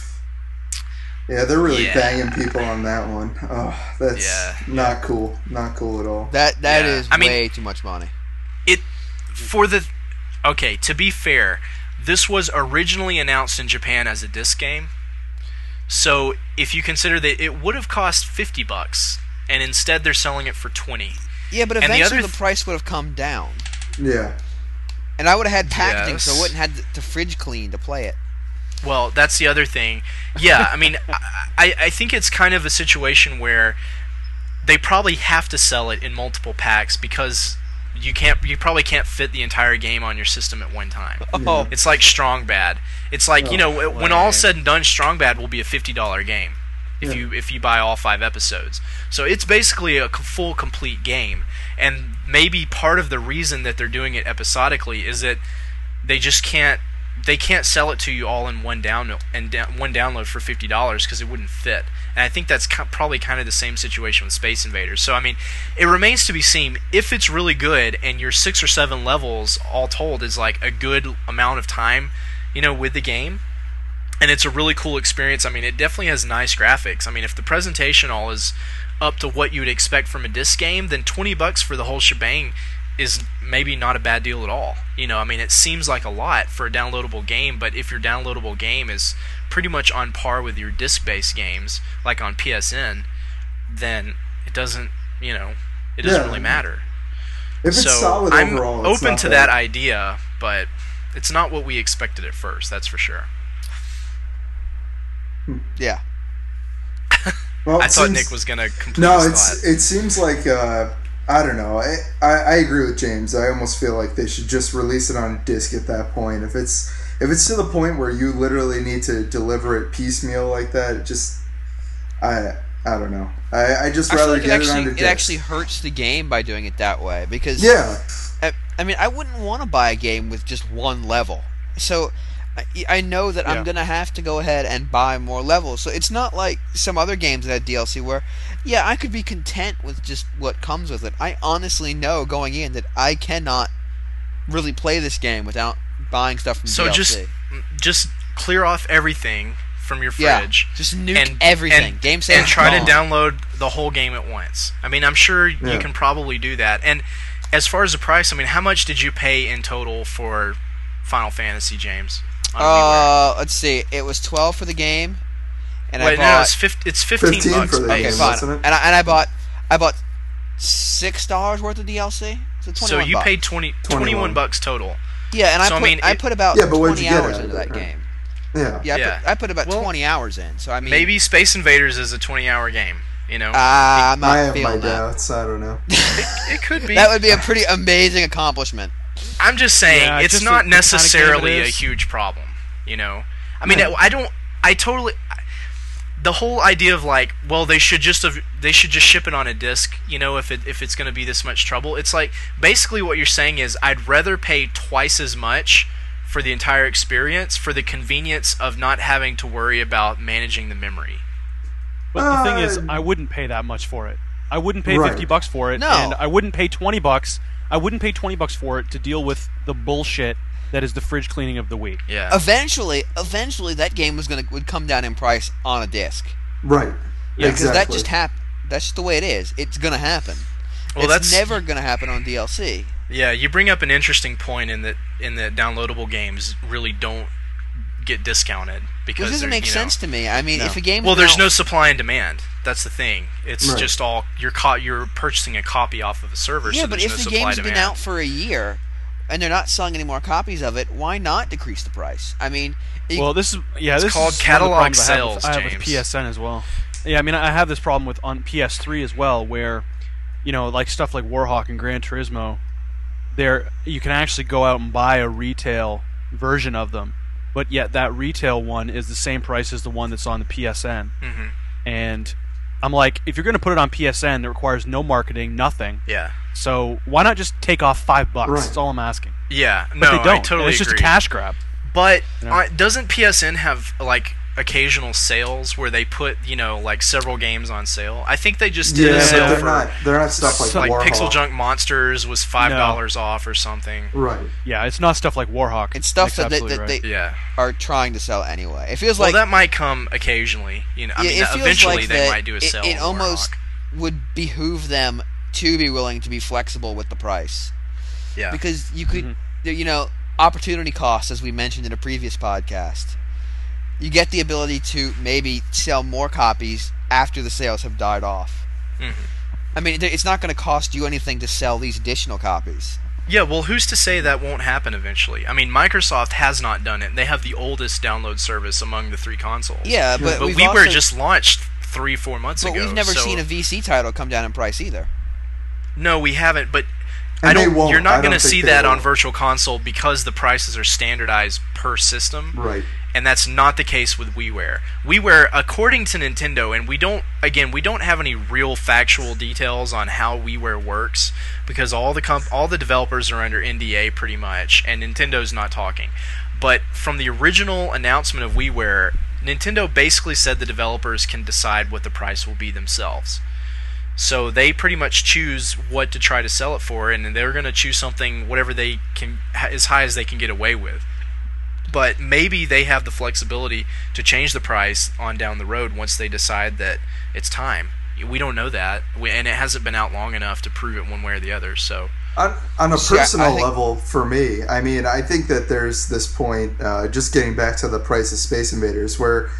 [SPEAKER 4] Yeah, they're really
[SPEAKER 2] Yeah.
[SPEAKER 4] banging people on that one. Oh, that's
[SPEAKER 2] Yeah.
[SPEAKER 4] not cool. Not cool at all.
[SPEAKER 3] That that
[SPEAKER 2] Yeah.
[SPEAKER 3] is
[SPEAKER 2] I mean-
[SPEAKER 3] way too much money.
[SPEAKER 2] It for the okay to be fair, this was originally announced in Japan as a disc game. So if you consider that it would have cost fifty bucks, and instead they're selling it for twenty.
[SPEAKER 3] Yeah, but
[SPEAKER 2] And the
[SPEAKER 3] eventually
[SPEAKER 2] other
[SPEAKER 3] the, price would have come down.
[SPEAKER 4] Yeah.
[SPEAKER 3] And I would have had packaging,
[SPEAKER 2] Yes.
[SPEAKER 3] so I wouldn't have had to fridge clean to play it.
[SPEAKER 2] Well, that's the other thing. Yeah, I mean, I, I think it's kind of a situation where they probably have to sell it in multiple packs because you can't, you probably can't fit the entire game on your system at one time.
[SPEAKER 3] Oh,
[SPEAKER 2] It's like Strong Bad. It's like, you know,
[SPEAKER 3] Oh,
[SPEAKER 2] when
[SPEAKER 3] man.
[SPEAKER 2] all said and done, Strong Bad will be a fifty dollar game if
[SPEAKER 4] Yeah.
[SPEAKER 2] you if you buy all five episodes. So it's basically a co- full complete game. And maybe part of the reason that they're doing it episodically is that they just can't they can't sell it to you all in one download and da- one download for fifty dollars because it wouldn't fit. And I think that's ki- probably kind of the same situation with Space Invaders. So I mean, it remains to be seen if it's really good and your six or seven levels all told is like a good amount of time, you know, with the game. And it's a really cool experience. I mean, it definitely has nice graphics. I mean, if the presentation all is up to what you would expect from a disc game, then twenty bucks for the whole shebang is maybe not a bad deal at all. You know, I mean, it seems like a lot for a downloadable game, but if your downloadable game is pretty much on par with your disc-based games, like on P S N, then it doesn't, you know, it doesn't
[SPEAKER 4] Yeah.
[SPEAKER 2] really matter.
[SPEAKER 4] If it's
[SPEAKER 2] So
[SPEAKER 4] solid
[SPEAKER 2] I'm
[SPEAKER 4] overall, it's
[SPEAKER 2] open
[SPEAKER 4] not
[SPEAKER 2] to
[SPEAKER 4] bad.
[SPEAKER 2] that idea, but it's not what we expected at first, that's for sure.
[SPEAKER 3] yeah.
[SPEAKER 4] Well,
[SPEAKER 2] I
[SPEAKER 4] it
[SPEAKER 2] thought
[SPEAKER 4] seems-
[SPEAKER 2] Nick was going to complete
[SPEAKER 4] No,
[SPEAKER 2] his
[SPEAKER 4] it's
[SPEAKER 2] thought.
[SPEAKER 4] it seems like uh, I don't know. I, I I agree with James. I almost feel like they should just release it on a disc at that point. If it's if it's to the point where you literally need to deliver it piecemeal like that, it just I I don't know. I I just
[SPEAKER 3] I feel
[SPEAKER 4] rather
[SPEAKER 3] like it
[SPEAKER 4] get it,
[SPEAKER 3] actually
[SPEAKER 4] on a
[SPEAKER 3] it
[SPEAKER 4] disc.
[SPEAKER 3] actually hurts the game by doing it that way because
[SPEAKER 4] Yeah.
[SPEAKER 3] I, I mean I wouldn't want to buy a game with just one level. So I, I know that
[SPEAKER 5] Yeah.
[SPEAKER 3] I'm gonna have to go ahead and buy more levels. So it's not like some other games that had D L C where, yeah, I could be content with just what comes with it. I honestly know going in that I cannot really play this game without buying stuff from
[SPEAKER 2] So
[SPEAKER 3] D L C.
[SPEAKER 2] just just clear off everything from your
[SPEAKER 3] yeah,
[SPEAKER 2] fridge.
[SPEAKER 3] just nuke
[SPEAKER 2] and
[SPEAKER 3] everything.
[SPEAKER 2] and,
[SPEAKER 3] game save
[SPEAKER 2] and try
[SPEAKER 3] gone.
[SPEAKER 2] to download the whole game at once. I mean, I'm sure
[SPEAKER 4] Yeah.
[SPEAKER 2] you can probably do that. And as far as the price, I mean, how much did you pay in total for Final Fantasy, James? on WiiWare?
[SPEAKER 3] Uh, let's see. It was twelve for the game, and
[SPEAKER 2] Wait,
[SPEAKER 3] I
[SPEAKER 2] no,
[SPEAKER 3] bought.
[SPEAKER 2] it's, fif- it's fifteen,
[SPEAKER 4] fifteen
[SPEAKER 2] bucks.
[SPEAKER 4] for the
[SPEAKER 3] okay,
[SPEAKER 4] game,
[SPEAKER 2] base.
[SPEAKER 3] fine.
[SPEAKER 4] wasn't it?
[SPEAKER 3] And I, and I bought, I bought six dollars worth of D L C. So,
[SPEAKER 2] So
[SPEAKER 3] twenty-one
[SPEAKER 2] you
[SPEAKER 3] bucks.
[SPEAKER 2] paid twenty,
[SPEAKER 4] twenty-one.
[SPEAKER 2] twenty-one bucks total.
[SPEAKER 3] Yeah, and I
[SPEAKER 2] so, I
[SPEAKER 3] put I,
[SPEAKER 2] mean, it-
[SPEAKER 3] put about
[SPEAKER 4] Yeah, but what'd
[SPEAKER 3] twenty
[SPEAKER 4] you get
[SPEAKER 3] hours
[SPEAKER 4] out of
[SPEAKER 3] into
[SPEAKER 4] it,
[SPEAKER 3] that
[SPEAKER 4] right?
[SPEAKER 3] game.
[SPEAKER 4] Yeah.
[SPEAKER 3] Yeah, I,
[SPEAKER 2] Yeah.
[SPEAKER 3] Put, I put about
[SPEAKER 2] Well,
[SPEAKER 3] twenty hours in. So I mean,
[SPEAKER 2] Maybe Space Invaders is a twenty-hour game. You know,
[SPEAKER 3] uh, I'm not
[SPEAKER 4] I have my
[SPEAKER 3] feeling that.
[SPEAKER 4] doubts. I don't know.
[SPEAKER 2] it could be.
[SPEAKER 3] That would be a pretty amazing accomplishment.
[SPEAKER 2] I'm just saying
[SPEAKER 5] Yeah,
[SPEAKER 2] it's
[SPEAKER 5] just
[SPEAKER 2] not
[SPEAKER 5] the- the kind of game
[SPEAKER 2] necessarily
[SPEAKER 5] it
[SPEAKER 2] a
[SPEAKER 5] is.
[SPEAKER 2] huge problem. You know, I mean,
[SPEAKER 4] Yeah.
[SPEAKER 2] I, I don't. I totally. The whole idea of like, well, they should just have, they should just ship it on a disc. You know, if it if it's going to be this much trouble, it's like basically what you're saying is I'd rather pay twice as much for the entire experience for the convenience of not having to worry about managing the memory.
[SPEAKER 5] But the thing is,
[SPEAKER 4] Uh,
[SPEAKER 5] I wouldn't pay that much for it. I wouldn't pay
[SPEAKER 4] Right.
[SPEAKER 5] fifty bucks for it,
[SPEAKER 3] No.
[SPEAKER 5] and I wouldn't pay twenty bucks. I wouldn't pay twenty bucks for it to deal with the bullshit that is the fridge cleaning of the Wii.
[SPEAKER 2] Yeah.
[SPEAKER 3] Eventually, eventually, that game was gonna would come down in price on a disc.
[SPEAKER 4] Right.
[SPEAKER 5] Yeah,
[SPEAKER 3] Because
[SPEAKER 4] exactly.
[SPEAKER 3] that just happened. That's just the way it is. It's gonna happen.
[SPEAKER 2] Well,
[SPEAKER 3] it's
[SPEAKER 2] that's
[SPEAKER 3] never gonna happen on D L C.
[SPEAKER 2] Yeah, you bring up an interesting point in that in that downloadable games really don't get discounted because
[SPEAKER 3] Which doesn't
[SPEAKER 2] they're,
[SPEAKER 3] make
[SPEAKER 2] you know,
[SPEAKER 3] sense to me. I mean,
[SPEAKER 5] No.
[SPEAKER 3] if a game
[SPEAKER 2] Well, there's no supply and demand. That's the thing. It's
[SPEAKER 4] Right.
[SPEAKER 2] just all you're co- you're purchasing a copy off of a server.
[SPEAKER 3] yeah,
[SPEAKER 2] so
[SPEAKER 3] but
[SPEAKER 2] there's
[SPEAKER 3] if
[SPEAKER 2] no
[SPEAKER 3] the
[SPEAKER 2] supply
[SPEAKER 3] game's
[SPEAKER 2] demand.
[SPEAKER 3] been out for a year and they're not selling any more copies of it, why not decrease the price? I mean, it,
[SPEAKER 5] Well, this is yeah.
[SPEAKER 2] It's
[SPEAKER 5] this
[SPEAKER 2] called
[SPEAKER 5] is one of the
[SPEAKER 2] catalog
[SPEAKER 5] problems I have with-
[SPEAKER 2] sales,
[SPEAKER 5] I have with
[SPEAKER 2] James.
[SPEAKER 5] P S N as well. Yeah, I mean, I have this problem with on P S three as well, where you know, like stuff like Warhawk and Gran Turismo, there you can actually go out and buy a retail version of them, but yet that retail one is the same price as the one that's on the P S N.
[SPEAKER 2] Mhm.
[SPEAKER 5] And I'm like, if you're going to put it on P S N, it requires no marketing, nothing.
[SPEAKER 2] Yeah.
[SPEAKER 5] So why not just take off five bucks?
[SPEAKER 4] Right.
[SPEAKER 5] That's all I'm asking.
[SPEAKER 2] Yeah.
[SPEAKER 5] But
[SPEAKER 2] no,
[SPEAKER 5] they don't.
[SPEAKER 2] I totally
[SPEAKER 5] it's just
[SPEAKER 2] agree.
[SPEAKER 5] a cash grab.
[SPEAKER 2] But
[SPEAKER 5] You know?
[SPEAKER 2] uh, doesn't P S N have like occasional sales where they put, you know, like several games on sale? I think they just did
[SPEAKER 4] Yeah,
[SPEAKER 2] a
[SPEAKER 4] but
[SPEAKER 2] sale
[SPEAKER 4] they're
[SPEAKER 2] for
[SPEAKER 4] not. They're not stuff like,
[SPEAKER 2] like
[SPEAKER 4] Warhawk.
[SPEAKER 2] Pixel Junk Monsters was five dollars off or something.
[SPEAKER 4] Right.
[SPEAKER 5] Yeah, it's not stuff like Warhawk.
[SPEAKER 3] it's stuff
[SPEAKER 5] Nick's
[SPEAKER 3] that, they,
[SPEAKER 5] absolutely
[SPEAKER 3] that
[SPEAKER 5] right.
[SPEAKER 3] they
[SPEAKER 2] Yeah.
[SPEAKER 3] are trying to sell anyway. It feels
[SPEAKER 2] Well,
[SPEAKER 3] like
[SPEAKER 2] that might come occasionally. You know, I
[SPEAKER 3] yeah,
[SPEAKER 2] mean,
[SPEAKER 3] it feels
[SPEAKER 2] eventually
[SPEAKER 3] like
[SPEAKER 2] they
[SPEAKER 3] that
[SPEAKER 2] might do a
[SPEAKER 3] it,
[SPEAKER 2] sale.
[SPEAKER 3] it
[SPEAKER 2] on
[SPEAKER 3] almost
[SPEAKER 2] Warhawk.
[SPEAKER 3] would behoove them to be willing to be flexible with the price
[SPEAKER 2] Yeah.
[SPEAKER 3] because you could,
[SPEAKER 5] Mhm.
[SPEAKER 3] you know, opportunity cost, as we mentioned in a previous podcast. You get the ability to maybe sell more copies after the sales have died off.
[SPEAKER 2] Mm-hmm.
[SPEAKER 3] I mean, it's not going to cost you anything to sell these additional copies.
[SPEAKER 2] Yeah, well, who's to say that won't happen eventually? I mean, Microsoft has not done it. They have the oldest download service among the three consoles.
[SPEAKER 3] Yeah, but,
[SPEAKER 2] but
[SPEAKER 3] we've
[SPEAKER 2] WiiWare
[SPEAKER 3] also,
[SPEAKER 2] just launched three, four months
[SPEAKER 3] but
[SPEAKER 2] ago.
[SPEAKER 3] But we've never
[SPEAKER 2] so...
[SPEAKER 3] seen a V C title come down in price either.
[SPEAKER 2] No, we haven't, but
[SPEAKER 4] And
[SPEAKER 2] I don't.
[SPEAKER 4] they won't.
[SPEAKER 2] You're
[SPEAKER 4] I
[SPEAKER 2] not
[SPEAKER 4] don't
[SPEAKER 2] going to
[SPEAKER 4] think
[SPEAKER 2] see
[SPEAKER 4] they
[SPEAKER 2] that
[SPEAKER 4] will.
[SPEAKER 2] on Virtual Console because the prices are standardized per system.
[SPEAKER 4] Right.
[SPEAKER 2] And that's not the case with WiiWare. WiiWare, according to Nintendo, and we don't, again, we don't have any real factual details on how WiiWare works because all the comp- all the developers are under N D A pretty much, and Nintendo's not talking. But from the original announcement of WiiWare, Nintendo basically said the developers can decide what the price will be themselves. So they pretty much choose what to try to sell it for, and they're going to choose something whatever they can, as high as they can get away with. But maybe they have the flexibility to change the price on down the road once they decide that it's time. We don't know that, we, and it hasn't been out long enough to prove it one way or the other. So,
[SPEAKER 4] On, on a
[SPEAKER 3] See, I-
[SPEAKER 4] personal
[SPEAKER 3] I think-
[SPEAKER 4] level, for me, I mean, I think that there's this point, uh, just getting back to the price of Space Invaders, where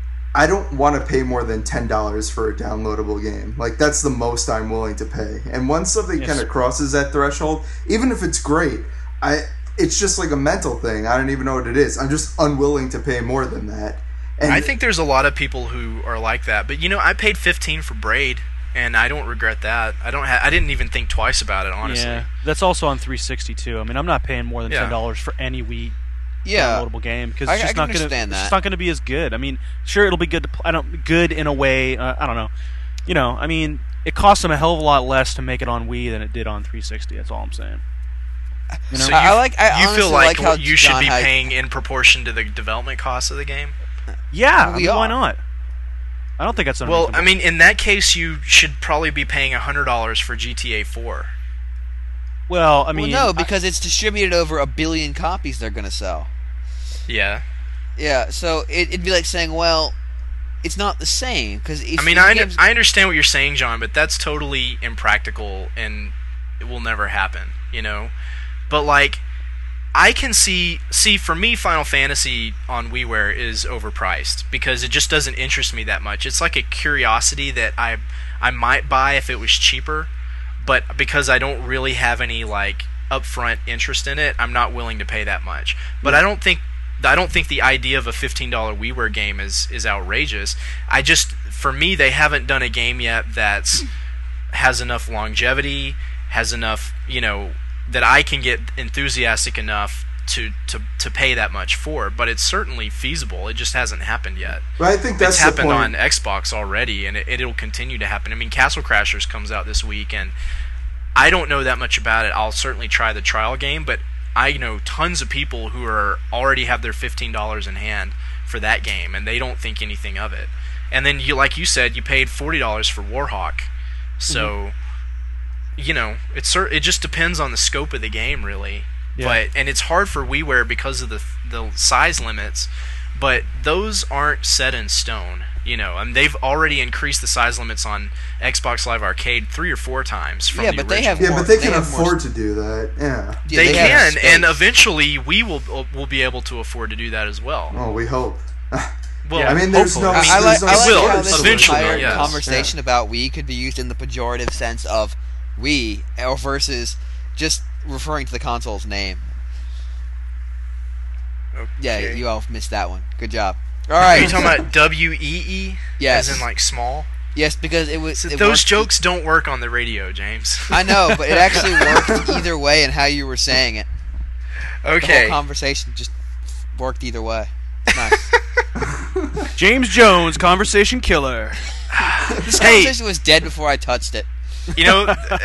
[SPEAKER 4] I don't want to pay more than ten dollars for a downloadable game. Like, that's the most I'm willing to pay. And once something
[SPEAKER 5] Yes.
[SPEAKER 4] kind of crosses that threshold, even if it's great, I it's just like a mental thing. I don't even know what it is. I'm just unwilling to pay more than that. And
[SPEAKER 2] I think there's a lot of people who are like that. But you know, I paid fifteen for Braid, and I don't regret that. I don't. Ha- I didn't even think twice about it, honestly.
[SPEAKER 5] Yeah, that's also on three sixty too. I mean, I'm not paying more than
[SPEAKER 2] Yeah.
[SPEAKER 5] ten dollars for any Wii
[SPEAKER 3] Yeah.
[SPEAKER 5] downloadable game because
[SPEAKER 3] I-
[SPEAKER 5] it's
[SPEAKER 3] I
[SPEAKER 5] just
[SPEAKER 3] can
[SPEAKER 5] not going to.
[SPEAKER 3] understand
[SPEAKER 5] It's
[SPEAKER 3] that.
[SPEAKER 5] just not going to be as good. I mean, sure, it'll be good. To pl- I don't good in a way. Uh, I don't know. You know, I mean, it costs them a hell of a lot less to make it on Wii than it did on three sixty. That's all I'm saying. You know?
[SPEAKER 2] So
[SPEAKER 3] I-
[SPEAKER 2] you,
[SPEAKER 3] I like- I
[SPEAKER 2] you
[SPEAKER 3] honestly
[SPEAKER 2] feel like,
[SPEAKER 3] like how
[SPEAKER 2] you should
[SPEAKER 3] John
[SPEAKER 2] be
[SPEAKER 3] had-
[SPEAKER 2] paying in proportion to the development costs of the game.
[SPEAKER 5] yeah,
[SPEAKER 3] We
[SPEAKER 5] I mean,
[SPEAKER 3] are.
[SPEAKER 5] why not? I don't think that's
[SPEAKER 2] Well,
[SPEAKER 5] unreasonable.
[SPEAKER 2] I mean, in that case, you should probably be paying one hundred dollars for G T A four.
[SPEAKER 5] well, I mean,
[SPEAKER 3] well, no,
[SPEAKER 5] I-
[SPEAKER 3] because it's distributed over a billion copies they're going to sell.
[SPEAKER 2] Yeah.
[SPEAKER 3] Yeah, so it, it'd be like saying, well, it's not the same because
[SPEAKER 2] I mean, I, under- I understand what you're saying, John, but that's totally impractical and it will never happen, you know? But, like, I can see, see, for me, Final Fantasy on WiiWare is overpriced because it just doesn't interest me that much. It's like a curiosity that I, I might buy if it was cheaper, but because I don't really have any, like, upfront interest in it, I'm not willing to pay that much. But I don't think I don't think the idea of a fifteen dollar WiiWare game is, is outrageous. I just, for me, they haven't done a game yet that's has enough longevity, has enough, you know, that I can get enthusiastic enough to, to, to pay that much for. But it's certainly feasible. It just hasn't happened yet.
[SPEAKER 4] but I think that's
[SPEAKER 2] It's
[SPEAKER 4] the
[SPEAKER 2] happened
[SPEAKER 4] point.
[SPEAKER 2] on Xbox already, and it, it'll continue to happen. I mean, Castle Crashers comes out this week, and I don't know that much about it. I'll certainly try the trial game, but I know tons of people who are already have their fifteen dollars in hand for that game, and they don't think anything of it. And then, you, like you said, you paid forty dollars for Warhawk, so
[SPEAKER 5] Mm-hmm.
[SPEAKER 2] you know it's cer- it just depends on the scope of the game, really.
[SPEAKER 5] Yeah.
[SPEAKER 2] But and it's hard for WiiWare because of the the size limits, but those aren't set in stone. You know, and they've already increased the size limits on Xbox Live Arcade three or four times from
[SPEAKER 3] Yeah,
[SPEAKER 2] the
[SPEAKER 3] but they
[SPEAKER 2] original.
[SPEAKER 3] have
[SPEAKER 4] yeah,
[SPEAKER 3] more-
[SPEAKER 4] but they
[SPEAKER 3] they
[SPEAKER 4] can
[SPEAKER 3] have more-
[SPEAKER 4] afford to do that. Yeah.
[SPEAKER 3] Yeah,
[SPEAKER 2] they,
[SPEAKER 3] they have
[SPEAKER 2] can, and
[SPEAKER 3] space.
[SPEAKER 2] eventually we will will be able to afford to do that as well.
[SPEAKER 4] Oh, we hope.
[SPEAKER 2] Well,
[SPEAKER 5] Yeah,
[SPEAKER 4] I mean, there's no.
[SPEAKER 5] hopefully.
[SPEAKER 3] I, I like,
[SPEAKER 4] there's no
[SPEAKER 3] I like
[SPEAKER 2] will,
[SPEAKER 3] how
[SPEAKER 4] shortage
[SPEAKER 3] this
[SPEAKER 4] of
[SPEAKER 2] eventually,
[SPEAKER 3] entire
[SPEAKER 2] yes.
[SPEAKER 3] conversation about Wii could be used in the pejorative sense of Wii, or versus just referring to the console's name. Yeah,
[SPEAKER 2] Okay.
[SPEAKER 3] you all missed that one. Good job. All
[SPEAKER 2] Are
[SPEAKER 3] right.
[SPEAKER 2] you talking about W E E?
[SPEAKER 3] Yes.
[SPEAKER 2] As in like small?
[SPEAKER 3] Yes, because it was.
[SPEAKER 2] So
[SPEAKER 3] it
[SPEAKER 2] those
[SPEAKER 3] worked-
[SPEAKER 2] jokes don't work on the radio, James.
[SPEAKER 3] I know, but it actually worked either way in how you were saying it. The
[SPEAKER 2] Okay.
[SPEAKER 3] whole conversation just worked either way. Nice.
[SPEAKER 5] James Jones, conversation killer.
[SPEAKER 3] This
[SPEAKER 2] Hey.
[SPEAKER 3] conversation was dead before I touched it.
[SPEAKER 2] You know,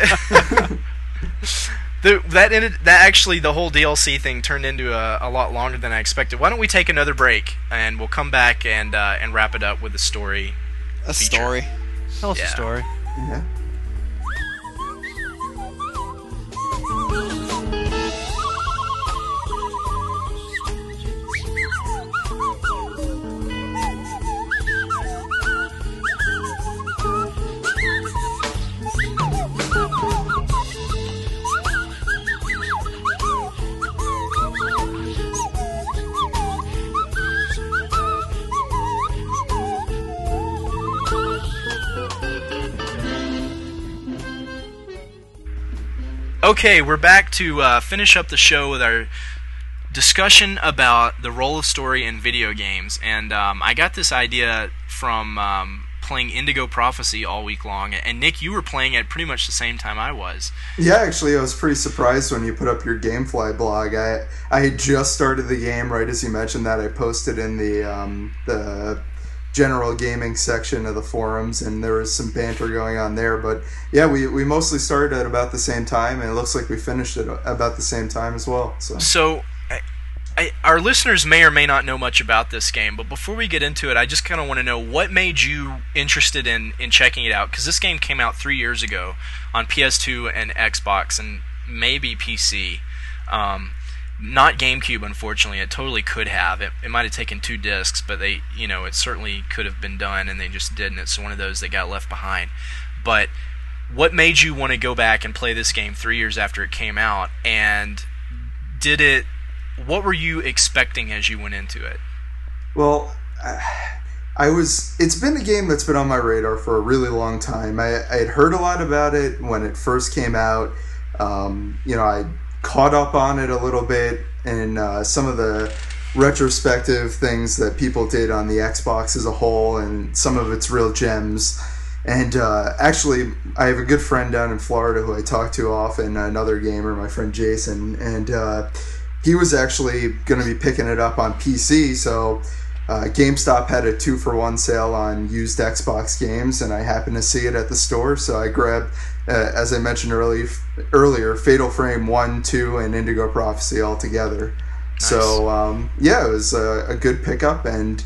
[SPEAKER 2] the, that ended, that actually the whole D L C thing turned into a, a lot longer than I expected. Why don't we take another break and we'll come back and uh, and wrap it up with the story.
[SPEAKER 3] A
[SPEAKER 2] Feature.
[SPEAKER 3] story.
[SPEAKER 5] Tell us
[SPEAKER 2] Yeah.
[SPEAKER 5] a story.
[SPEAKER 4] Yeah.
[SPEAKER 2] Okay, we're back to uh, finish up the show with our discussion about the role of story in video games. And um, I got this idea from um, playing Indigo Prophecy all week long. And Nick, you were playing at pretty much the same time I was.
[SPEAKER 4] Yeah, actually, I was pretty surprised when you put up your GameFly blog. I I had just started the game right as you mentioned that. I posted in the um, the general gaming section of the forums, and there was some banter going on there. But yeah, we, we mostly started at about the same time, and it looks like we finished it about the same time as well. So,
[SPEAKER 2] so I, I, our listeners may or may not know much about this game, but before we get into it, I just kind of want to know what made you interested in, in checking it out, because this game came out three years ago on P S two and Xbox and maybe P C. Um, Not GameCube, unfortunately. It totally could have. It, it might have taken two discs, but they, you know, it certainly could have been done, and they just didn't. It's one of those that got left behind. But what made you want to go back and play this game three years after it came out? And did it? What were you expecting as you went into it?
[SPEAKER 4] Well, I was. It's been a game that's been on my radar for a really long time. I, I had heard a lot about it when it first came out. Um, you know, I caught up on it a little bit and uh, some of the retrospective things that people did on the Xbox as a whole and some of its real gems. And uh, actually, I have a good friend down in Florida who I talk to often, another gamer, my friend Jason, and uh, he was actually going to be picking it up on P C, so uh, GameStop had a two-for-one sale on used Xbox games, and I happened to see it at the store, so I grabbed Uh, as I mentioned early, earlier, Fatal Frame one, two, and Indigo Prophecy all together. Nice. So, um, yeah, it was a, a good pickup, and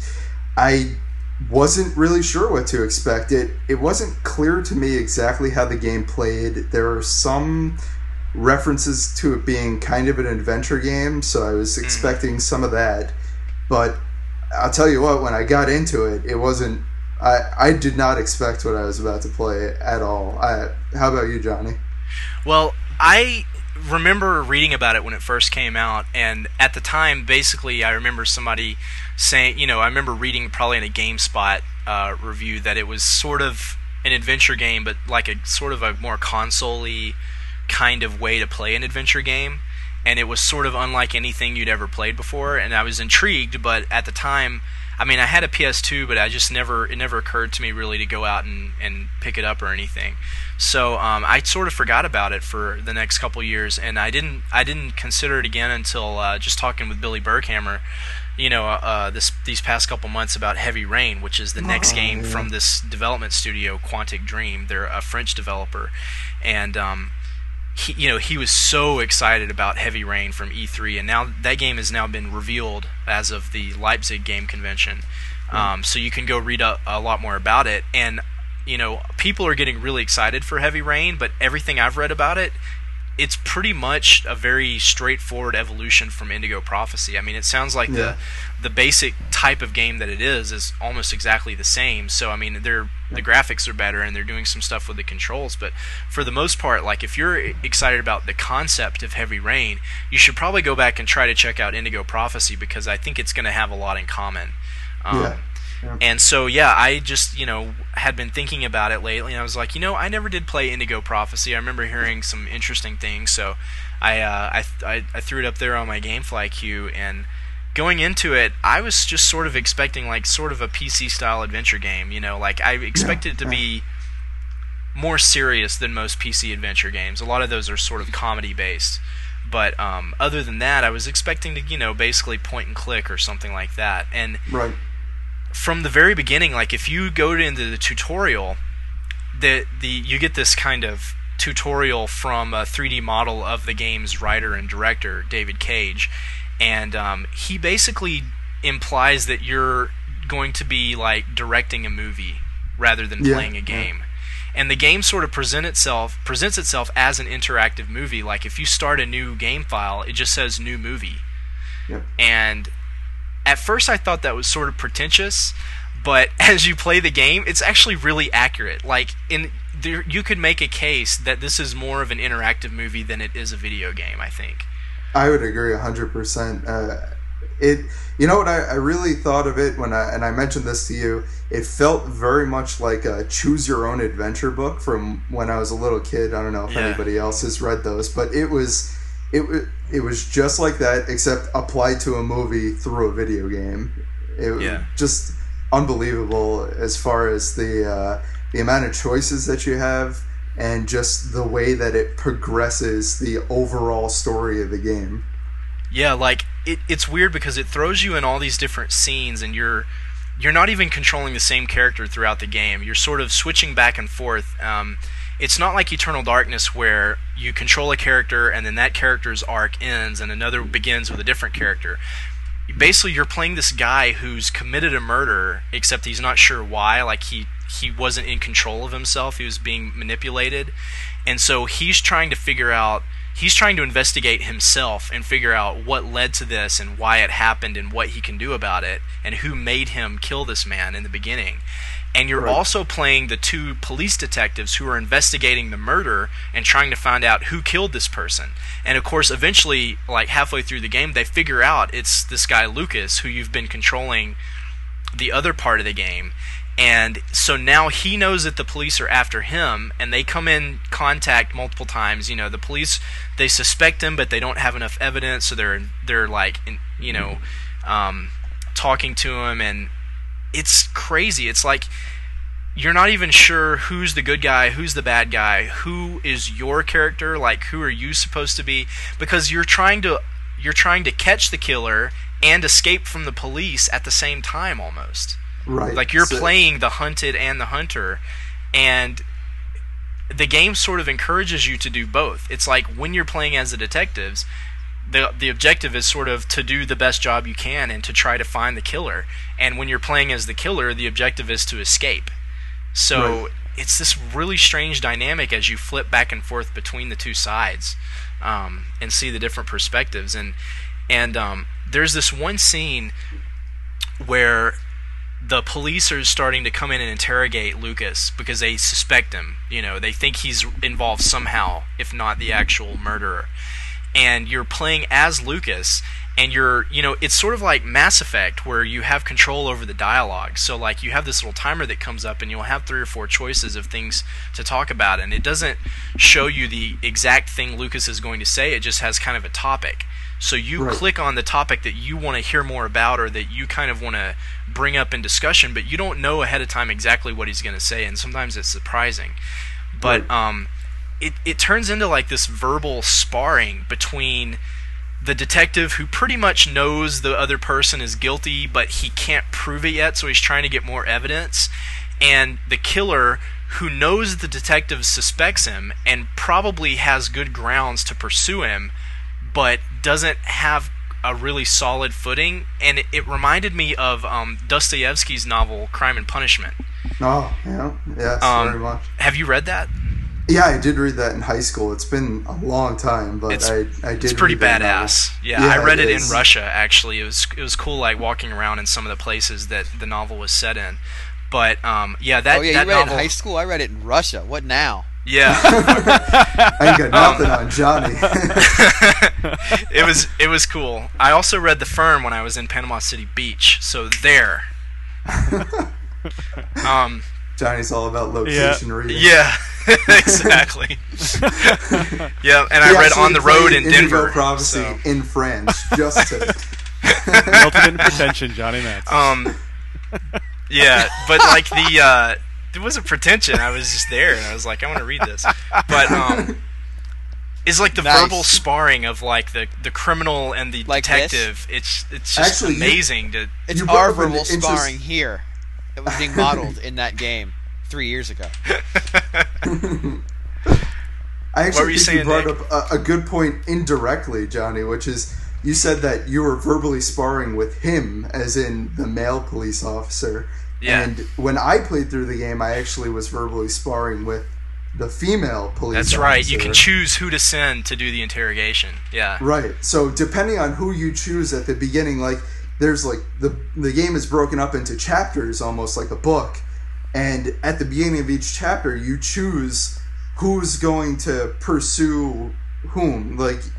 [SPEAKER 4] I wasn't really sure what to expect. It it wasn't clear to me exactly how the game played. There are some references to it being kind of an adventure game, so I was expecting mm. some of that. But I'll tell you what, when I got into it, it wasn't I, I did not expect what I was about to play at all. I, how about you, Johnny?
[SPEAKER 2] Well, I remember reading about it when it first came out, and at the time, basically, I remember somebody saying, you know, I remember reading probably in a GameSpot uh, review that it was sort of an adventure game, but like a sort of a more console-y kind of way to play an adventure game, and it was sort of unlike anything you'd ever played before, and I was intrigued, but at the time, I mean, I had a P S two, but I just never, it never occurred to me really to go out and, and pick it up or anything. So um, I sort of forgot about it for the next couple years, and I didn't, I didn't consider it again until uh, just talking with Billy Berghammer, you know, uh, this these past couple months about Heavy Rain, which is the next
[SPEAKER 4] oh,
[SPEAKER 2] game
[SPEAKER 4] yeah.
[SPEAKER 2] from this development studio, Quantic Dream. They're a French developer, and um, he, you know, he was so excited about Heavy Rain from E three, and now that game has now been revealed as of the Leipzig Game Convention. Um, so you can go read a, a lot more about it, and you know, people are getting really excited for Heavy Rain, but everything I've read about it, it's pretty much a very straightforward evolution from Indigo Prophecy. I mean, it sounds like yeah. the the basic type of game that it is is almost exactly the same. So I mean, they're the graphics are better, and they're doing some stuff with the controls, but for the most part, like if you're excited about the concept of Heavy Rain, you should probably go back and try to check out Indigo Prophecy, because I think it's going to have a lot in common. Um,
[SPEAKER 4] yeah. Yeah.
[SPEAKER 2] And so, yeah, I just, you know, had been thinking about it lately, and I was like, you know, I never did play Indigo Prophecy. I remember hearing some interesting things, so I uh, I, I, I threw it up there on my GameFly queue, and going into it, I was just sort of expecting, like, sort of a P C-style adventure game, you know, like, I expected yeah. it to be more serious than most P C adventure games. A lot of those are sort of comedy-based, but um, other than that, I was expecting to, you know, basically point and click or something like that, and
[SPEAKER 4] right.
[SPEAKER 2] from the very beginning, like if you go into the tutorial, the the you get this kind of tutorial from a three D model of the game's writer and director, David Cage, and um, he basically implies that you're going to be like directing a movie rather than
[SPEAKER 4] yeah,
[SPEAKER 2] playing a game.
[SPEAKER 4] Yeah.
[SPEAKER 2] And the game sort of present itself presents itself as an interactive movie. Like if you start a new game file, it just says new movie.
[SPEAKER 4] Yep.
[SPEAKER 2] And at first I thought that was sort of pretentious, but as you play the game, it's actually really accurate. Like in there, you could make a case that this is more of an interactive movie than it is a video game, I think.
[SPEAKER 4] I would agree one hundred percent. Uh, It, you know what, I, I really thought of it when I, and I mentioned this to you, it felt very much like a choose your own adventure book from when I was a little kid. I don't know if
[SPEAKER 2] Yeah.
[SPEAKER 4] anybody else has read those, but it was, it, wa- it was just like that, except applied to a movie through a video game. It was
[SPEAKER 2] Yeah.
[SPEAKER 4] just unbelievable as far as the, uh, the amount of choices that you have and just the way that it progresses the overall story of the game.
[SPEAKER 2] Yeah, like it, it's weird because it throws you in all these different scenes, and you're you're not even controlling the same character throughout the game. You're sort of switching back and forth. Um, it's not like Eternal Darkness where you control a character and then that character's arc ends and another begins with a different character. Basically, you're playing this guy who's committed a murder, except he's not sure why. Like he he wasn't in control of himself. He was being manipulated, and so he's trying to figure out. He's trying to investigate himself and figure out what led to this and why it happened and what he can do about it and who made him kill this man in the beginning. And you're
[SPEAKER 4] Right.
[SPEAKER 2] also playing the two police detectives who are investigating the murder and trying to find out who killed this person. And of course, eventually, like halfway through the game, they figure out it's this guy Lucas who you've been controlling the other part of the game. And so now he knows that the police are after him, and they come in contact multiple times. You know, the police, they suspect him, but they don't have enough evidence, so they're they're like, in, you know, um, talking to him, and it's crazy. It's like you're not even sure who's the good guy, who's the bad guy, who is your character, like who are you supposed to be, because you're trying to you're trying to catch the killer and escape from the police at the same time almost.
[SPEAKER 4] Right.
[SPEAKER 2] Like you're
[SPEAKER 4] So-
[SPEAKER 2] playing the hunted and the hunter, and the game sort of encourages you to do both. It's like when you're playing as the detectives, the the objective is sort of to do the best job you can and to try to find the killer. And when you're playing as the killer, the objective is to escape. So
[SPEAKER 4] Right.
[SPEAKER 2] it's this really strange dynamic as you flip back and forth between the two sides, um, and see the different perspectives. And and um, there's this one scene where the police are starting to come in and interrogate Lucas because they suspect him. You know, they think he's involved somehow, if not the actual murderer. And you're playing as Lucas, and you're, you know, it's sort of like Mass Effect where you have control over the dialogue. So, like, you have this little timer that comes up, and you'll have three or four choices of things to talk about, and it doesn't show you the exact thing Lucas is going to say. It just has kind of a topic. So you
[SPEAKER 4] Right.
[SPEAKER 2] click on the topic that you want to hear more about or that you kind of want to bring up in discussion, but you don't know ahead of time exactly what he's going to say, and sometimes it's surprising. But
[SPEAKER 4] Right.
[SPEAKER 2] um, it, it turns into like this verbal sparring between the detective who pretty much knows the other person is guilty, but he can't prove it yet, so he's trying to get more evidence, and the killer who knows the detective suspects him and probably has good grounds to pursue him, but doesn't have a really solid footing. And it, it reminded me of um, Dostoevsky's novel Crime and Punishment.
[SPEAKER 4] Oh, yeah. Yes,
[SPEAKER 2] Um,
[SPEAKER 4] very much.
[SPEAKER 2] Have you read that?
[SPEAKER 4] Yeah, I did read that in high school. It's been a long time, but
[SPEAKER 2] It's-
[SPEAKER 4] I, I did
[SPEAKER 2] It's pretty
[SPEAKER 4] read that novel.
[SPEAKER 2] badass. Yeah,
[SPEAKER 4] Yeah,
[SPEAKER 2] I read
[SPEAKER 4] it
[SPEAKER 2] it, in
[SPEAKER 4] is.
[SPEAKER 2] Russia, actually. It was it was cool, like walking around in some of the places that the novel was set in. But um, yeah, that
[SPEAKER 3] oh yeah,
[SPEAKER 2] that
[SPEAKER 3] you read
[SPEAKER 2] novel,
[SPEAKER 3] it in high school. I read it in Russia. What now?
[SPEAKER 2] yeah,
[SPEAKER 4] I ain't got nothing
[SPEAKER 2] Um,
[SPEAKER 4] on Johnny.
[SPEAKER 2] it was it was cool. I also read The Firm when I was in Panama City Beach. So there. um,
[SPEAKER 4] Johnny's all about location reading.
[SPEAKER 2] yeah, exactly. yeah, and I
[SPEAKER 4] He
[SPEAKER 2] read
[SPEAKER 4] actually
[SPEAKER 2] On the Road
[SPEAKER 4] played
[SPEAKER 2] in
[SPEAKER 4] Indigo
[SPEAKER 2] Denver.
[SPEAKER 4] Prophecy
[SPEAKER 2] so.
[SPEAKER 4] in France, just to.
[SPEAKER 5] Melted in pretension, Johnny Metz.
[SPEAKER 2] Um, yeah, but like the uh, it wasn't pretension. I was just there, and I was like, I want to read this. But um, it's like the
[SPEAKER 3] Nice.
[SPEAKER 2] verbal sparring of like the, the criminal and the
[SPEAKER 3] Like
[SPEAKER 2] detective. It's it's just
[SPEAKER 4] Actually, you-
[SPEAKER 2] amazing to.
[SPEAKER 3] It's
[SPEAKER 4] You brought
[SPEAKER 3] our
[SPEAKER 4] up an
[SPEAKER 3] verbal
[SPEAKER 4] interest-
[SPEAKER 3] sparring here. It was being modeled in that game three years ago.
[SPEAKER 4] I actually
[SPEAKER 2] were you
[SPEAKER 4] think
[SPEAKER 2] saying,
[SPEAKER 4] you brought
[SPEAKER 2] Nick?
[SPEAKER 4] up a, a good point indirectly, Johnny, which is you said that you were verbally sparring with him, as in the male police officer.
[SPEAKER 2] Yeah.
[SPEAKER 4] And when I played through the game, I actually was verbally sparring with the female police
[SPEAKER 2] That's
[SPEAKER 4] officer.
[SPEAKER 2] right. You can choose who to send to do the interrogation. Yeah.
[SPEAKER 4] Right. So depending on who you choose at the beginning, like there's like the the game is broken up into chapters, almost like a book. And at the beginning of each chapter, you choose who's going to pursue whom. Like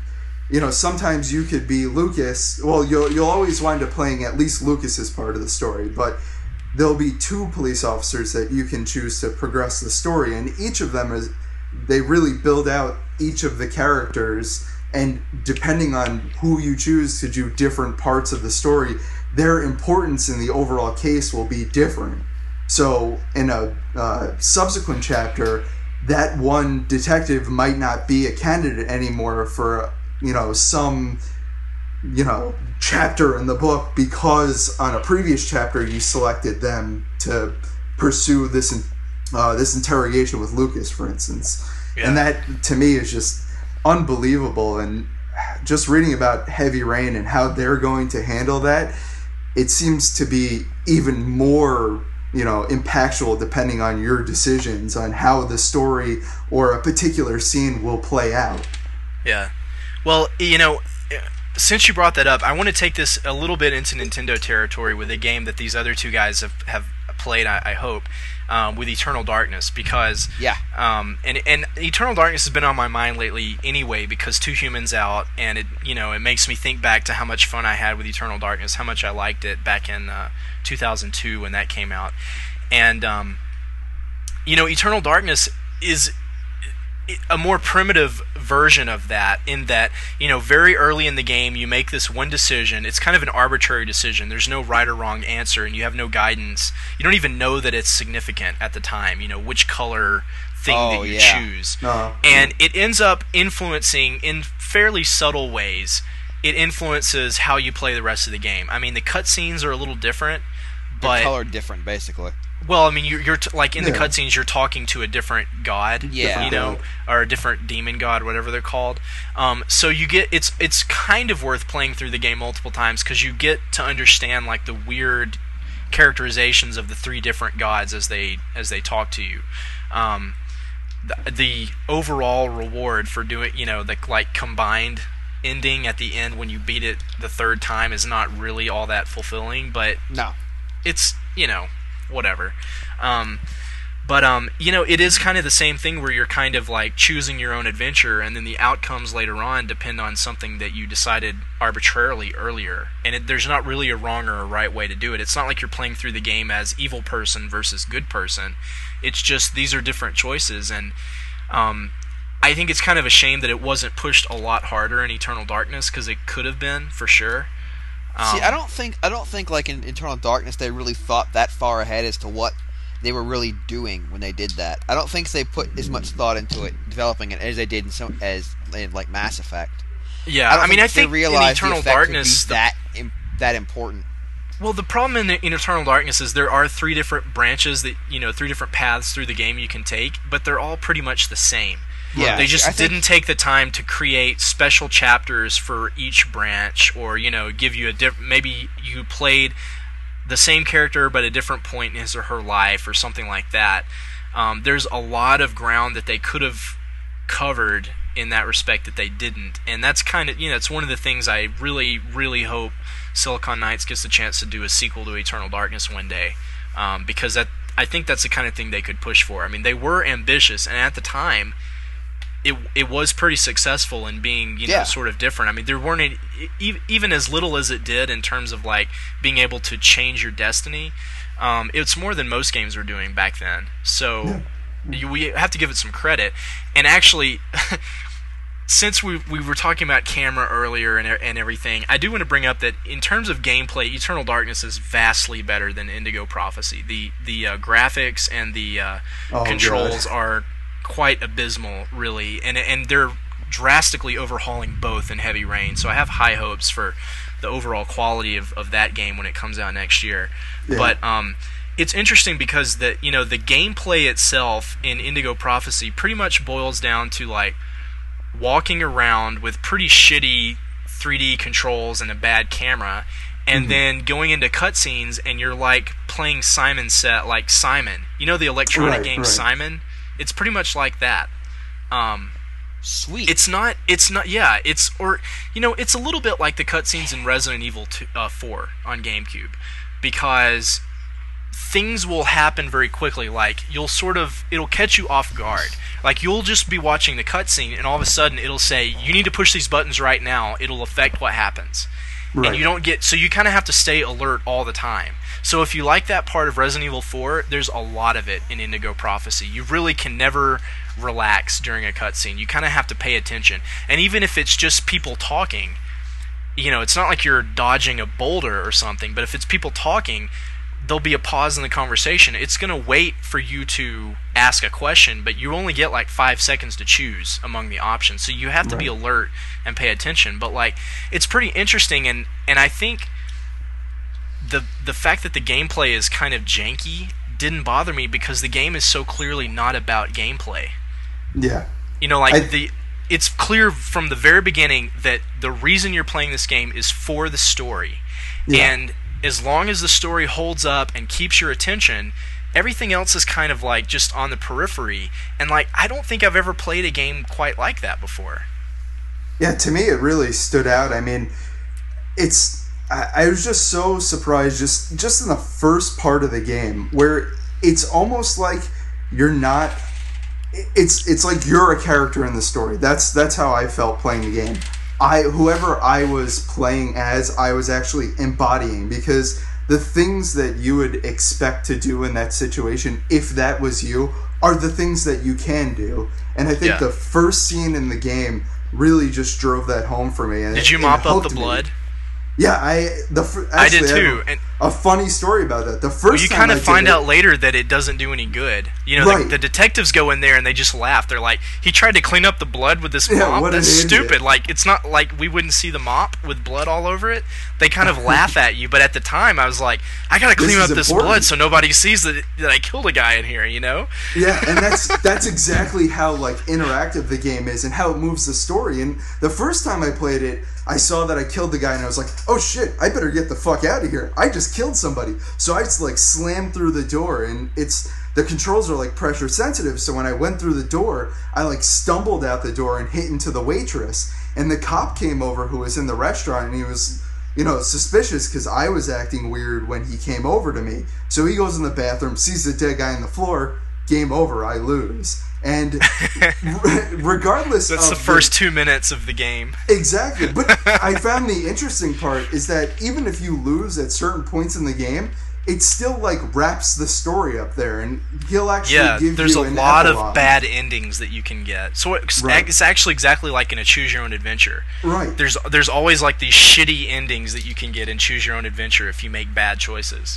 [SPEAKER 4] you know, sometimes you could be Lucas. Well, you'll you'll always wind up playing at least Lucas's part of the story, but there'll be two police officers that you can choose to progress the story, and each of them is they really build out each of the characters, and depending on who you choose to do different parts of the story, their importance in the overall case will be different. So in a uh, subsequent chapter, that one detective might not be a candidate anymore for, you know, some, you know, chapter in the book because on a previous chapter you selected them to pursue this uh, this interrogation with Lucas, for instance. Yeah. And that, to me, is just unbelievable. And just reading about Heavy Rain and how they're going to handle that, it seems to be even more, you know, impactful depending on your decisions on how the story or a particular scene will play out.
[SPEAKER 2] Yeah. Well, you know, since you brought that up, I want to take this a little bit into Nintendo territory with a game that these other two guys have, have played, I, I hope, um, with Eternal Darkness, because
[SPEAKER 3] yeah,
[SPEAKER 2] um, and and Eternal Darkness has been on my mind lately anyway, because Two Humans out, and it you know it makes me think back to how much fun I had with Eternal Darkness, how much I liked it back in uh, two thousand two when that came out, and um, you know Eternal Darkness is a more primitive version of that, in that, you know, very early in the game you make this one decision. It's kind of an arbitrary decision. There's no right or wrong answer, and you have no guidance. You don't even know that it's significant at the time, you know, which color thing
[SPEAKER 3] oh,
[SPEAKER 2] that you
[SPEAKER 3] yeah.
[SPEAKER 2] choose.
[SPEAKER 4] Uh-huh.
[SPEAKER 2] And it ends up influencing, in fairly subtle ways, it influences how you play the rest of the game. I mean, the cutscenes are a little different, but...
[SPEAKER 3] They're colored different, basically.
[SPEAKER 2] Well, I mean, you're, you're t- like in
[SPEAKER 4] Yeah.
[SPEAKER 2] the cutscenes, you're talking to a different god,
[SPEAKER 3] Yeah.
[SPEAKER 2] you know, or a different demon god, whatever they're called. Um, so you get it's it's kind of worth playing through the game multiple times, because you get to understand like the weird characterizations of the three different gods as they as they talk to you. Um, the, the overall reward for doing, you know, the like combined ending at the end when you beat it the third time is not really all that fulfilling, but
[SPEAKER 3] No.
[SPEAKER 2] it's, you know, whatever. Um, but, um, you know, it is kind of the same thing where you're kind of like choosing your own adventure, and then the outcomes later on depend on something that you decided arbitrarily earlier. And it, there's not really a wrong or a right way to do it. It's not like you're playing through the game as evil person versus good person. It's just these are different choices, and um, I think it's kind of a shame that it wasn't pushed a lot harder in Eternal Darkness, because it could have been, for sure. Um,
[SPEAKER 3] See, I don't think I don't think like in Eternal Darkness they really thought that far ahead as to what they were really doing when they did that. I don't think they put as much thought into it, developing it, as they did in some as in like Mass Effect.
[SPEAKER 2] Yeah,
[SPEAKER 3] I, don't
[SPEAKER 2] I mean, I
[SPEAKER 3] they
[SPEAKER 2] think in
[SPEAKER 3] realized
[SPEAKER 2] Eternal
[SPEAKER 3] the effect would be
[SPEAKER 2] Darkness, the-
[SPEAKER 3] that im- that important.
[SPEAKER 2] Well, the problem in, in Eternal Darkness is there are three different branches that, you know, three different paths through the game you can take, but they're all pretty much the same.
[SPEAKER 3] Yeah,
[SPEAKER 2] They just
[SPEAKER 3] I think-
[SPEAKER 2] didn't take the time to create special chapters for each branch, or, you know, give you a diff- maybe you played the same character but a different point in his or her life, or something like that. Um, there's a lot of ground that they could have covered in that respect that they didn't, and that's kind of, you know, it's one of the things I really, really hope Silicon Knights gets a chance to do a sequel to Eternal Darkness one day, um, because that I think that's the kind of thing they could push for. I mean, they were ambitious, and at the time, it it was pretty successful in being, you know,
[SPEAKER 3] Yeah.
[SPEAKER 2] sort of different. I mean, there weren't any, e- even as little as it did in terms of like being able to change your destiny. Um, it's more than most games were doing back then. So you, we have to give it some credit. And actually, since we we were talking about camera earlier and and everything, I do want to bring up that in terms of gameplay, Eternal Darkness is vastly better than Indigo Prophecy. The the uh, graphics and the uh,
[SPEAKER 4] Oh,
[SPEAKER 2] controls
[SPEAKER 4] God.
[SPEAKER 2] are quite abysmal, really, and and they're drastically overhauling both in Heavy Rain. So I have high hopes for the overall quality of, of that game when it comes out next year.
[SPEAKER 4] Yeah.
[SPEAKER 2] But um, it's interesting because the you know the gameplay itself in Indigo Prophecy pretty much boils down to like walking around with pretty shitty three D controls and a bad camera, and
[SPEAKER 4] Mhm.
[SPEAKER 2] then going into cutscenes and you're like playing Simon Set, like Simon. You know the electronic
[SPEAKER 4] Right,
[SPEAKER 2] game
[SPEAKER 4] right.
[SPEAKER 2] Simon? It's pretty much like that. Um,
[SPEAKER 3] Sweet.
[SPEAKER 2] it's not. It's not. Yeah. It's or you know. It's a little bit like the cutscenes in Resident Evil two, uh, four on GameCube, because things will happen very quickly. Like, you'll sort of, it'll catch you off guard. Like, you'll just be watching the cutscene, and all of a sudden it'll say, you need to push these buttons right now. It'll affect what happens. Right. And you don't get, so you kind of have to stay alert all the time. So if you like that part of Resident Evil four, there's a lot of it in Indigo Prophecy. You really can never relax during a cutscene. You kind of have to pay attention. And even if it's just people talking, you know, it's not like you're dodging a boulder or something, but if it's people talking, there'll be a pause in the conversation. It's going to wait for you to ask a question, but you only get like five seconds to choose among the options. So you have to right. be alert and pay attention. But like, it's pretty interesting, and, and I think the the fact that the gameplay is kind of janky didn't bother me because the game is so clearly not about gameplay.
[SPEAKER 4] Yeah.
[SPEAKER 2] You know, like
[SPEAKER 4] I,
[SPEAKER 2] the it's clear from the very beginning that the reason you're playing this game is for the story. Yeah. And as long as the story holds up and keeps your attention, everything else is kind of like just on the periphery. And like, I don't think I've ever played a game quite like that before.
[SPEAKER 4] Yeah, to me it really stood out. I mean, it's I, I was just so surprised just just in the first part of the game where it's almost like you're not it's it's like you're a character in the story. That's that's how I felt playing the game. I whoever I was playing as, I was actually embodying, because the things that you would expect to do in that situation, if that was you, are the things that you can do. And I think yeah. the first scene in the game really just drove that home for me. And
[SPEAKER 2] Did you
[SPEAKER 4] it,
[SPEAKER 2] mop
[SPEAKER 4] it
[SPEAKER 2] up the
[SPEAKER 4] me.
[SPEAKER 2] blood?
[SPEAKER 4] Yeah, I the actually,
[SPEAKER 2] I did too.
[SPEAKER 4] I
[SPEAKER 2] and
[SPEAKER 4] a funny story about that. The first
[SPEAKER 2] well, you
[SPEAKER 4] time
[SPEAKER 2] kind of
[SPEAKER 4] I
[SPEAKER 2] find
[SPEAKER 4] did
[SPEAKER 2] out
[SPEAKER 4] it,
[SPEAKER 2] later that it doesn't do any good. You know,
[SPEAKER 4] right.
[SPEAKER 2] the, the detectives go in there and they just laugh. They're like, he tried to clean up the blood with this
[SPEAKER 4] Yeah,
[SPEAKER 2] mop.
[SPEAKER 4] what
[SPEAKER 2] That's
[SPEAKER 4] an idiot.
[SPEAKER 2] stupid. Like, it's not like we wouldn't see the mop with blood all over it. They kind of laugh at you, but at the time I was like, I gotta clean
[SPEAKER 4] This
[SPEAKER 2] up
[SPEAKER 4] is
[SPEAKER 2] this
[SPEAKER 4] important.
[SPEAKER 2] blood so nobody sees that that I killed a guy in here. You know?
[SPEAKER 4] Yeah, and that's that's exactly how like interactive the game is and how it moves the story. And the first time I played it, I saw that I killed the guy and I was like, oh shit, I better get the fuck out of here. I just killed somebody. So I just like slammed through the door, and it's the controls are like pressure sensitive, so when I went through the door, I like stumbled out the door and hit into the waitress. And the cop came over who was in the restaurant, and he was, you know, suspicious because I was acting weird when he came over to me. So he goes in the bathroom, sees the dead guy on the floor, game over, I lose. And regardless
[SPEAKER 2] That's
[SPEAKER 4] of
[SPEAKER 2] the first the, two minutes of the game.
[SPEAKER 4] Exactly. But I found the interesting part is that even if you lose at certain points in the game, it still like wraps the story up there, and he'll actually
[SPEAKER 2] yeah,
[SPEAKER 4] give
[SPEAKER 2] there's
[SPEAKER 4] you
[SPEAKER 2] a
[SPEAKER 4] an
[SPEAKER 2] lot
[SPEAKER 4] epilogue.
[SPEAKER 2] of bad endings that you can get. So it's,
[SPEAKER 4] Right.
[SPEAKER 2] it's actually exactly like in a Choose Your Own Adventure.
[SPEAKER 4] Right.
[SPEAKER 2] There's there's always like these shitty endings that you can get in Choose Your Own Adventure if you make bad choices.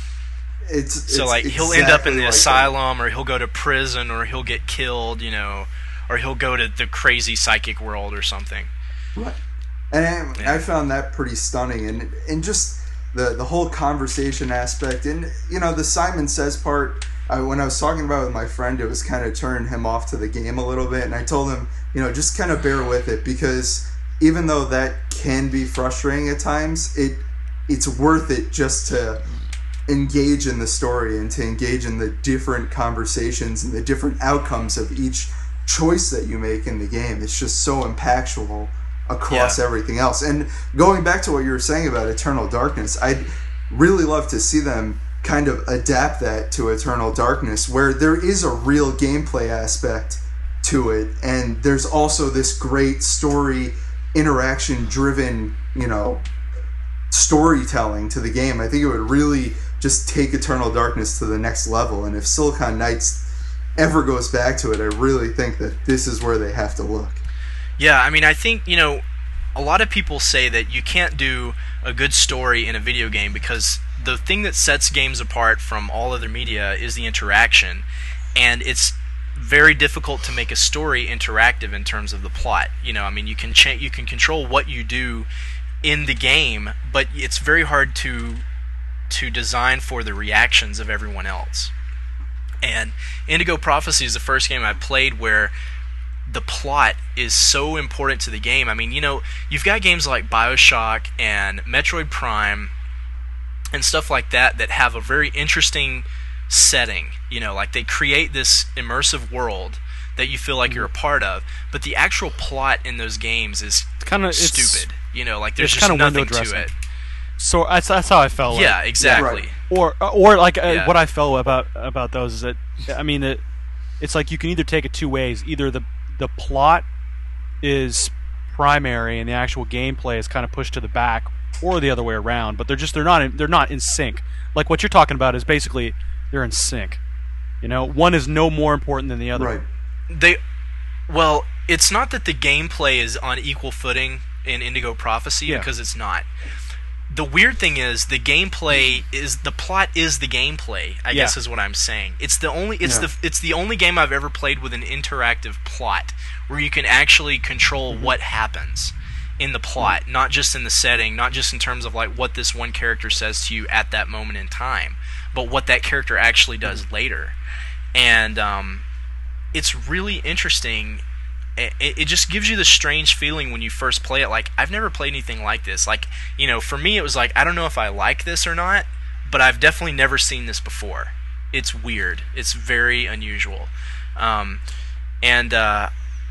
[SPEAKER 4] It's,
[SPEAKER 2] So
[SPEAKER 4] it's
[SPEAKER 2] like he'll end up in the
[SPEAKER 4] exactly like
[SPEAKER 2] asylum, or he'll go to prison, or he'll get killed, you know, or he'll go to the crazy psychic world or something.
[SPEAKER 4] that. Right. And I,
[SPEAKER 2] Yeah.
[SPEAKER 4] I found that pretty stunning, and and just the the whole conversation aspect, and you know the Simon Says part. I, when I was talking about it with my friend, it was kind of turning him off to the game a little bit, and I told him, you know, just kind of bear with it, because even though that can be frustrating at times, it it's worth it just to engage in the story and to engage in the different conversations and the different outcomes of each choice that you make in the game. It's just so impactful across
[SPEAKER 2] Yeah.
[SPEAKER 4] everything else. And going back to what you were saying about Eternal Darkness, I'd really love to see them kind of adapt that to Eternal Darkness, where there is a real gameplay aspect to it, and there's also this great story interaction driven, you know, storytelling to the game. I think it would really just take Eternal Darkness to the next level, and if Silicon Knights ever goes back to it, I really think that this is where they have to look.
[SPEAKER 2] Yeah, I mean, I think, you know, a lot of people say that you can't do a good story in a video game because the thing that sets games apart from all other media is the interaction, and it's very difficult to make a story interactive in terms of the plot. You know, I mean, you can cha- you can control what you do in the game, but it's very hard to to design for the reactions of everyone else. And Indigo Prophecy is the first game I played where the plot is so important to the game. I mean, you know, you've got games like BioShock and Metroid Prime and stuff like that that have a very interesting setting. You know, like they create this immersive world that you feel like you're a part of, but the actual plot in those games is
[SPEAKER 5] Kind of
[SPEAKER 2] stupid. You know, like there's
[SPEAKER 5] it's
[SPEAKER 2] just
[SPEAKER 5] kinda window
[SPEAKER 2] nothing to
[SPEAKER 5] dressing.
[SPEAKER 2] it.
[SPEAKER 5] So that's that's how I felt.
[SPEAKER 2] Yeah,
[SPEAKER 5] like.
[SPEAKER 2] exactly.
[SPEAKER 4] Right.
[SPEAKER 5] Or or like uh,
[SPEAKER 2] Yeah.
[SPEAKER 5] what I felt about about those is that I mean it, it's like you can either take it two ways. Either the the plot is primary and the actual gameplay is kind of pushed to the back, or the other way around. But they're just they're not in, they're not in sync. Like what you're talking about is basically they're in sync. You know, one is no more important than the other.
[SPEAKER 4] Right.
[SPEAKER 2] They, well, it's not that the gameplay is on equal footing in Indigo Prophecy,
[SPEAKER 5] Yeah.
[SPEAKER 2] because it's not. The weird thing is the gameplay is the plot is the gameplay. I
[SPEAKER 5] Yeah.
[SPEAKER 2] guess is what I'm saying. It's the only it's
[SPEAKER 4] Yeah.
[SPEAKER 2] the it's the only game I've ever played with an interactive plot where you can actually control
[SPEAKER 5] Mm-hmm.
[SPEAKER 2] what happens in the plot, not just in the setting, not just in terms of like what this one character says to you at that moment in time, but what that character actually does
[SPEAKER 5] Mm-hmm.
[SPEAKER 2] later. And um, it's really interesting. It, it just gives you the strange feeling when you first play it. Like, I've never played anything like this. Like, you know, for me, it was like, I don't know if I like this or not, but I've definitely never seen this before. It's weird. It's very unusual. Um, and uh,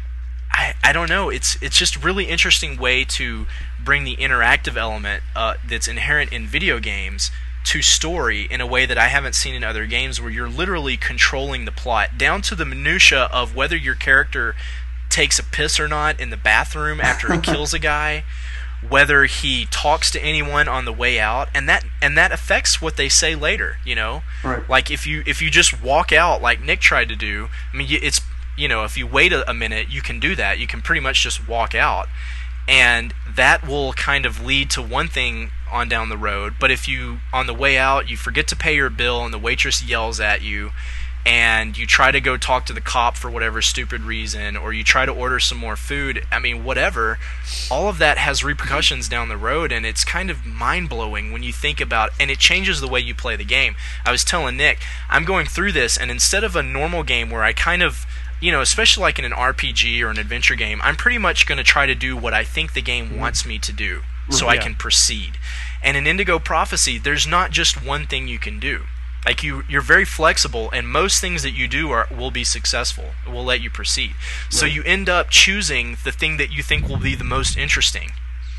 [SPEAKER 2] I, I don't know. It's it's just a really interesting way to bring the interactive element uh, that's inherent in video games to story in a way that I haven't seen in other games, where you're literally controlling the plot down to the minutia of whether your character takes a piss or not in the bathroom after he kills a guy, whether he talks to anyone on the way out, and that and that affects what they say later, you know?
[SPEAKER 4] Right.
[SPEAKER 2] Like if you if you just walk out like Nick tried to do, I mean, you- it's you know, if you wait a, a minute, you can do that. You can pretty much just walk out, and that will kind of lead to one thing on down the road. But if you, on the way out, you forget to pay your bill and the waitress yells at you, and you try to go talk to the cop for whatever stupid reason, or you try to order some more food, I mean, whatever, all of that has repercussions down the road, and it's kind of mind-blowing when you think about, and it changes the way you play the game. I was telling Nick, I'm going through this, and instead of a normal game where I kind of, you know, especially like in an R P G or an adventure game, I'm pretty much going to try to do what I think the game wants me to do, so I
[SPEAKER 5] Yeah.
[SPEAKER 2] can proceed. And in Indigo Prophecy, there's not just one thing you can do. Like you, you're very flexible, and most things that you do are will be successful. It will let you proceed. So
[SPEAKER 4] Right.
[SPEAKER 2] you end up choosing the thing that you think will be the most interesting,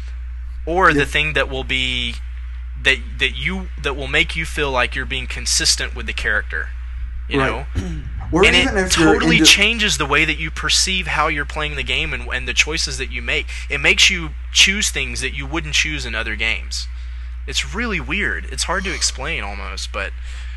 [SPEAKER 2] or
[SPEAKER 4] Yeah.
[SPEAKER 2] the thing that will be that that you that will make you feel like you're being consistent with the character. You
[SPEAKER 4] Right.
[SPEAKER 2] know,
[SPEAKER 4] Or
[SPEAKER 2] and
[SPEAKER 4] even
[SPEAKER 2] it
[SPEAKER 4] if you're
[SPEAKER 2] totally
[SPEAKER 4] into-
[SPEAKER 2] changes the way that you perceive how you're playing the game and, and the choices that you make. It makes you choose things that you wouldn't choose in other games. It's really weird. It's hard to explain almost, but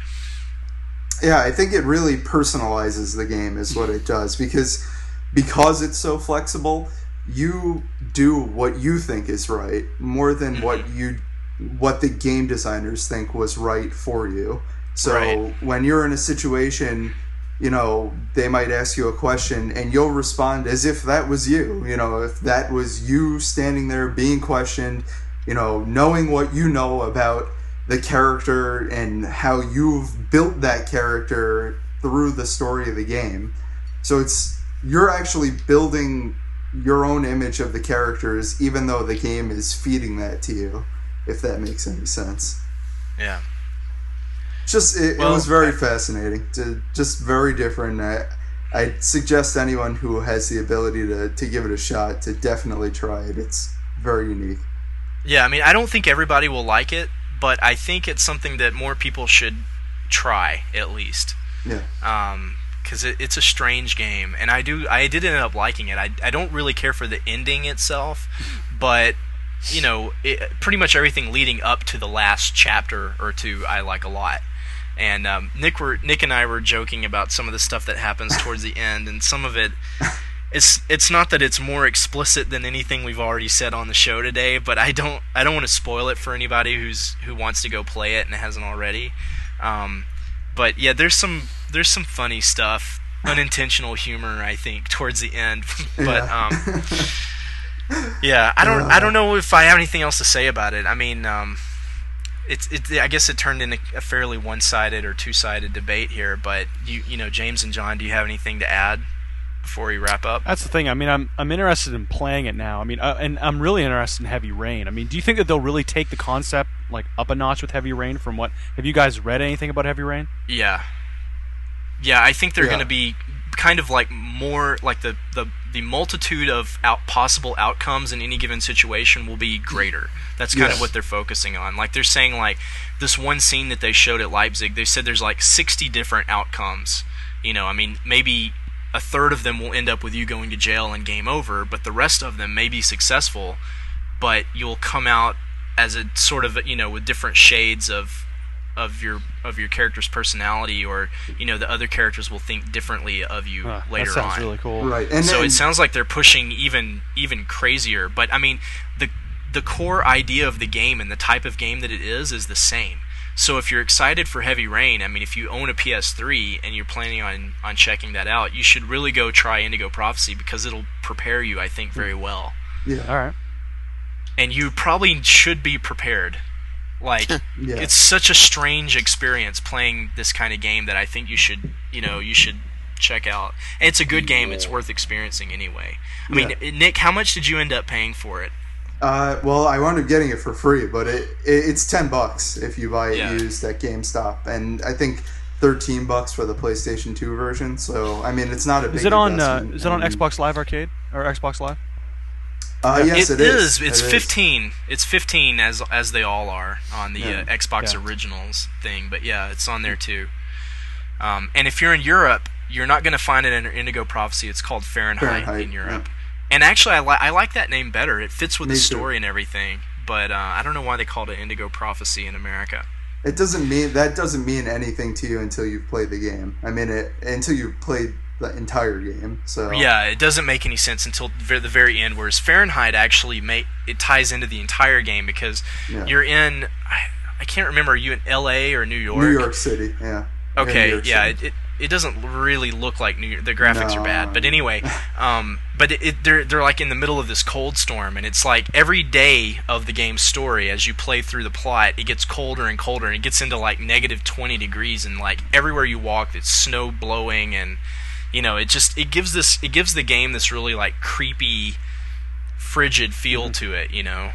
[SPEAKER 4] Yeah, I think it really personalizes the game is what it does, because because it's so flexible, you do what you think is right more than what you what the game designers think was right for you. So
[SPEAKER 2] Right.
[SPEAKER 4] when you're in a situation, you know, they might ask you a question and you'll respond as if that was you. You know, if that was you standing there being questioned, you know, knowing what you know about the character and how you've built that character through the story of the game. So it's you're actually building your own image of the characters, even though the game is feeding that to you, if that makes any sense.
[SPEAKER 2] yeah.
[SPEAKER 4] Just it,
[SPEAKER 2] Well,
[SPEAKER 4] it was very
[SPEAKER 2] I-
[SPEAKER 4] fascinating. To, just very different. I I suggest anyone who has the ability to, to give it a shot to definitely try it. It's very unique.
[SPEAKER 2] Yeah, I mean, I don't think everybody will like it, but I think it's something that more people should try, at least.
[SPEAKER 4] Yeah.
[SPEAKER 2] Um, because it, it's a strange game, and I do I did end up liking it. I, I don't really care for the ending itself, but you know, it, pretty much everything leading up to the last chapter or two I like a lot. And um, Nick were Nick and I were joking about some of the stuff that happens towards the end, and some of it. It's it's not that it's more explicit than anything we've already said on the show today, but I don't I don't want to spoil it for anybody who's who wants to go play it and hasn't already. Um, but yeah, there's some there's some funny stuff, unintentional humor, I think, towards the end. but
[SPEAKER 4] Yeah.
[SPEAKER 2] um, yeah, I don't I don't know if I have anything else to say about it. I mean, um, it's it I guess it turned into a fairly one-sided or two-sided debate here. But you you know, James and John, do you have anything to add before we wrap up?
[SPEAKER 5] That's the thing. I mean, I'm I'm interested in playing it now. I mean, uh, and I'm really interested in Heavy Rain. I mean, do you think that they'll really take the concept like up a notch with Heavy Rain? From what have you guys read anything about Heavy Rain?
[SPEAKER 2] Yeah. Yeah, I think they're
[SPEAKER 4] Yeah.
[SPEAKER 2] going to be kind of like more like the the, the multitude of out, possible outcomes in any given situation will be greater. That's kind
[SPEAKER 4] yes.
[SPEAKER 2] of what they're focusing on. Like they're saying, like this one scene that they showed at Leipzig, they said there's like sixty different outcomes. You know, I mean, maybe a third of them will end up with you going to jail and game over, but the rest of them may be successful, but you'll come out as a sort of, you know, with different shades of of your of your character's personality, or you know, the other characters will think differently of you
[SPEAKER 5] Huh,
[SPEAKER 2] later
[SPEAKER 5] that sounds
[SPEAKER 2] on.
[SPEAKER 5] really cool.
[SPEAKER 4] Right. And
[SPEAKER 2] So
[SPEAKER 4] then,
[SPEAKER 2] it sounds like they're pushing even even crazier. But I mean, the the core idea of the game and the type of game that it is is the same. So if you're excited for Heavy Rain, I mean, if you own a P S three and you're planning on, on checking that out, you should really go try Indigo Prophecy, because it'll prepare you, I think, very well.
[SPEAKER 4] yeah.
[SPEAKER 5] All right.
[SPEAKER 2] And you probably should be prepared. Like,
[SPEAKER 4] Yeah.
[SPEAKER 2] it's such a strange experience playing this kind of game that I think you should, you know, you should check out. And it's a good game. It's worth experiencing anyway. I mean, Nick, how much did you end up paying for it?
[SPEAKER 4] Uh, well, I wound up getting it for free, but it, it it's ten bucks if you buy it
[SPEAKER 2] Yeah.
[SPEAKER 4] used at GameStop, and I think thirteen bucks for the PlayStation two version. So I mean, it's not a big.
[SPEAKER 5] Is it on? Uh,
[SPEAKER 4] investment,
[SPEAKER 5] is it on
[SPEAKER 4] and-
[SPEAKER 5] Xbox Live Arcade or Xbox Live?
[SPEAKER 4] Uh, yes,
[SPEAKER 2] it
[SPEAKER 4] it
[SPEAKER 2] is.
[SPEAKER 4] is.
[SPEAKER 2] It's
[SPEAKER 4] It is.
[SPEAKER 2] fifteen. It's fifteen as as they all are on the
[SPEAKER 4] Yeah.
[SPEAKER 2] uh, Xbox
[SPEAKER 5] Yeah.
[SPEAKER 2] Originals thing. But yeah, it's on there too. Um, and if you're in Europe, you're not going to find it in Indigo Prophecy. It's called Fahrenheit,
[SPEAKER 4] Fahrenheit,
[SPEAKER 2] in Europe.
[SPEAKER 4] yeah.
[SPEAKER 2] And actually, I, li- I like that name better. It fits with
[SPEAKER 4] Me
[SPEAKER 2] the
[SPEAKER 4] too.
[SPEAKER 2] story and everything. But uh, I don't know why they called it Indigo Prophecy in America.
[SPEAKER 4] It doesn't mean that doesn't mean anything to you until you've played the game. I mean, it until you've played the entire game. So
[SPEAKER 2] Yeah, it doesn't make any sense until ve- the very end. Whereas Fahrenheit actually make it ties into the entire game, because
[SPEAKER 4] Yeah.
[SPEAKER 2] you're in. I, I can't remember. Are you in L A or New York?
[SPEAKER 4] New York City. Yeah. You're in New
[SPEAKER 2] Okay,
[SPEAKER 4] York
[SPEAKER 2] yeah,
[SPEAKER 4] City.
[SPEAKER 2] it, it it doesn't really look like New York. The graphics
[SPEAKER 4] No.
[SPEAKER 2] are bad, but anyway, um, but it, it they're they're like in the middle of this cold storm, and it's like every day of the game's story, as you play through the plot, it gets colder and colder, and it gets into like negative twenty degrees, and like everywhere you walk, it's snow blowing, and you know, it just it gives this it gives the game this really like creepy, frigid feel to it, you know.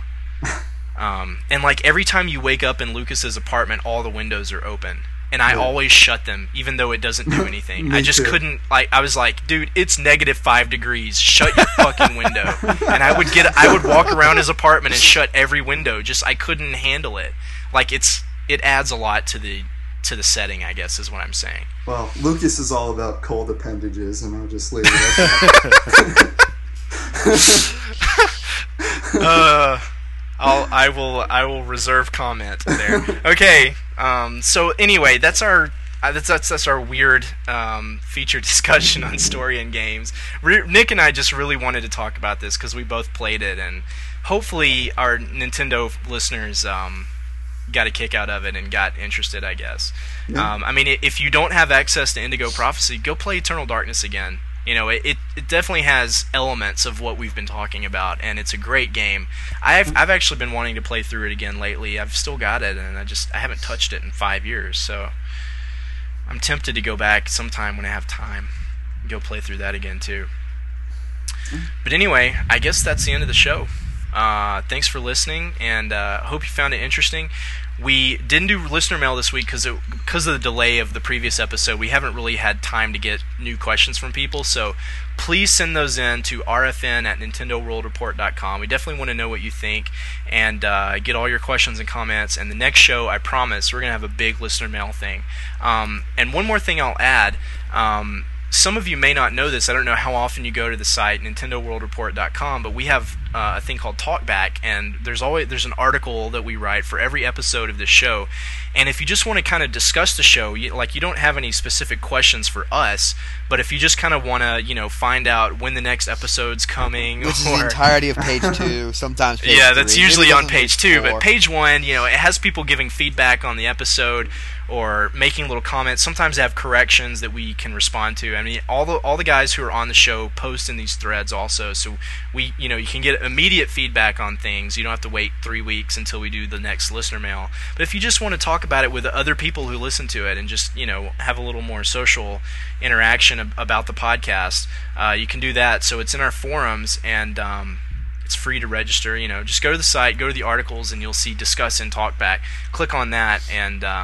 [SPEAKER 2] Um, and like every time you wake up in Lucas's apartment, all the windows are open. And I
[SPEAKER 4] Yeah.
[SPEAKER 2] always shut them, even though it doesn't do anything.
[SPEAKER 4] Me
[SPEAKER 2] I just
[SPEAKER 4] too.
[SPEAKER 2] couldn't, like, I was like, dude, it's negative five degrees. Shut your fucking window. And I would get, I would walk around his apartment and shut every window. Just, I couldn't handle it. Like, it's, it adds a lot to the, to the setting, I guess, is what I'm saying.
[SPEAKER 4] Well, Lucas is all about cold appendages, and I'll just leave it at that.
[SPEAKER 2] uh, I'll, I will, I will reserve comment there. Okay. Um, so anyway, that's our, uh, that's, that's that's our weird um, feature discussion on story and games. Re- Nick and I just really wanted to talk about this because we both played it, and hopefully our Nintendo listeners um, got a kick out of it and got interested, I guess.
[SPEAKER 4] Yeah.
[SPEAKER 2] Um, I mean, i- if you don't have access to Indigo Prophecy, go play Eternal Darkness again. You know, it, it, it definitely has elements of what we've been talking about, and it's a great game. I've I've actually been wanting to play through it again lately. I've still got it, and I just I haven't touched it in five years, so I'm tempted to go back sometime when I have time and go play through that again too. But anyway, I guess that's the end of the show. Uh, thanks for listening, and uh, hope you found it interesting. We didn't do listener mail this week because because of the delay of the previous episode. We haven't really had time to get new questions from people, so please send those in to r f n at nintendo world report dot com. We definitely want to know what you think, and uh, get all your questions and comments. And the next show, I promise, we're going to have a big listener mail thing. Um, and one more thing I'll add. Um, Some of you may not know this. I don't know how often you go to the site nintendo world report dot com, but we have uh, a thing called Talkback, and there's always there's an article that we write for every episode of this show. And if you just want to kind of discuss the show, you, like you don't have any specific questions for us, but if you just kind of want to, you know, find out when the next episode's coming,
[SPEAKER 3] Which is
[SPEAKER 2] or
[SPEAKER 3] the entirety of page two, sometimes page
[SPEAKER 2] yeah, that's
[SPEAKER 3] three.
[SPEAKER 2] usually
[SPEAKER 3] Maybe
[SPEAKER 2] on
[SPEAKER 3] sometimes
[SPEAKER 2] page two,
[SPEAKER 3] four.
[SPEAKER 2] but page one, you know, it has people giving feedback on the episode or making little comments. Sometimes they have corrections that we can respond to. I mean, all the all the guys who are on the show post in these threads also, so we, you know, you can get immediate feedback on things. You don't have to wait three weeks until we do the next listener mail. But if you just want to talk about it with other people who listen to it and just, you know, have a little more social interaction ab- about the podcast, uh, you can do that. So it's in our forums, and um, it's free to register. You know, just go to the site, go to the articles, and you'll see Discuss and Talkback. Click on that, and um,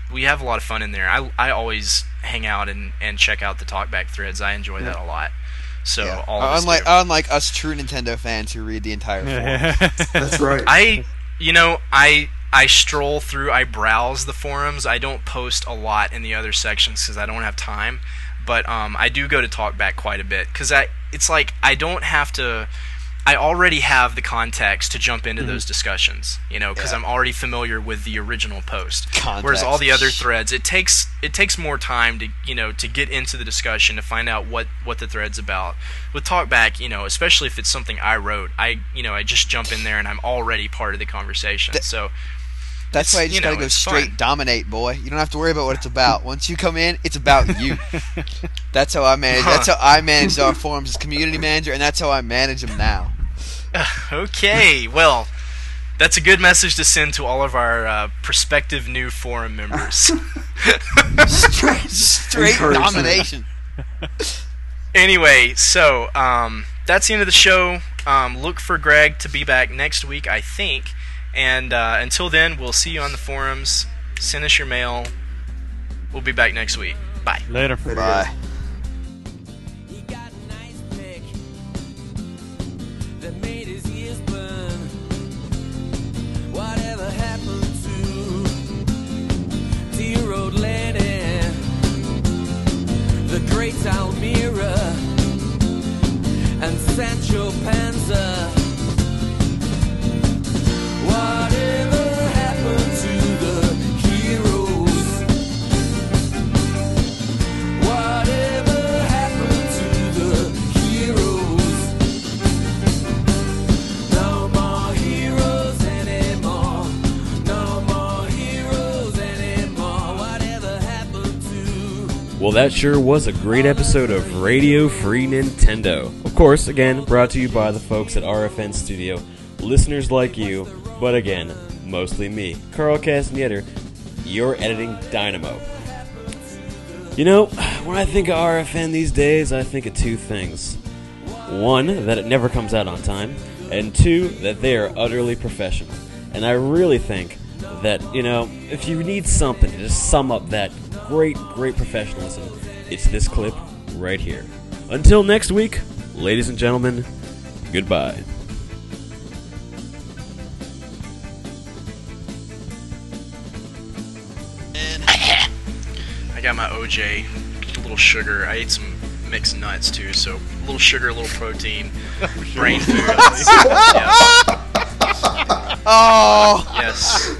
[SPEAKER 2] we have a lot of fun in there. I I always hang out and, and check out the talkback threads. I enjoy that a lot. So
[SPEAKER 3] Yeah.
[SPEAKER 2] all of us
[SPEAKER 3] unlike
[SPEAKER 2] do.
[SPEAKER 3] unlike us true Nintendo fans who read the entire forum.
[SPEAKER 4] That's right.
[SPEAKER 2] I, you know, I I stroll through, I browse the forums. I don't post a lot in the other sections because I don't have time. But um, I do go to Talkback quite a bit because I, it's like I don't have to. I already have the context to jump into
[SPEAKER 5] Mm-hmm.
[SPEAKER 2] those discussions, you know, because
[SPEAKER 3] Yeah.
[SPEAKER 2] I'm already familiar with the original post.
[SPEAKER 3] Context.
[SPEAKER 2] Whereas all the other threads, it takes it takes more time to you know to get into the discussion to find out what, what the thread's about. With Talkback, you know, especially if it's something I wrote, I you know I just jump in there and I'm already part of the conversation.
[SPEAKER 3] Th-
[SPEAKER 2] so
[SPEAKER 3] That's
[SPEAKER 2] it's,
[SPEAKER 3] why you just
[SPEAKER 2] you
[SPEAKER 3] gotta
[SPEAKER 2] know,
[SPEAKER 3] go
[SPEAKER 2] it's
[SPEAKER 3] straight
[SPEAKER 2] fun.
[SPEAKER 3] dominate, boy. You don't have to worry about what it's about. Once you come in, it's about you. That's how I manage.
[SPEAKER 2] Huh.
[SPEAKER 3] That's how I managed our forums as community manager, and that's how I manage them now.
[SPEAKER 2] Okay, well, that's a good message to send to all of our uh, prospective new forum members.
[SPEAKER 3] Straight, straight
[SPEAKER 4] Encouragement.
[SPEAKER 3] domination.
[SPEAKER 2] Anyway, so um, that's the end of the show. Um, look for Greg to be back next week, I think. And uh, until then, we'll see you on the forums. Send us your mail. We'll be back next week. Bye.
[SPEAKER 5] Later.
[SPEAKER 4] Later, guys.
[SPEAKER 3] Bye.
[SPEAKER 6] He got a nice pick that made his ears burn. Whatever happened to Dear Road Lennon, the great Almira, and Sancho Panza? Whatever happened to the heroes? Whatever happened to the heroes? No more heroes anymore. No more heroes anymore. Whatever happened to?
[SPEAKER 1] Well, that sure was a great episode of Radio Free Nintendo. Of course, again, brought to you by the folks at R F N Studio, listeners like you, but again, mostly me, Carl Castanetter, your editing dynamo. You know, when I think of R F N these days, I think of two things. One, that it never comes out on time, and two, that they are utterly professional. And I really think that, you know, if you need something to just sum up that great, great professionalism, it's this clip right here. Until next week, ladies and gentlemen, goodbye.
[SPEAKER 2] I got my O J, a little sugar. I ate some mixed nuts too, so a little sugar, a little protein, brain food. Yes.
[SPEAKER 3] Oh,
[SPEAKER 2] Yes.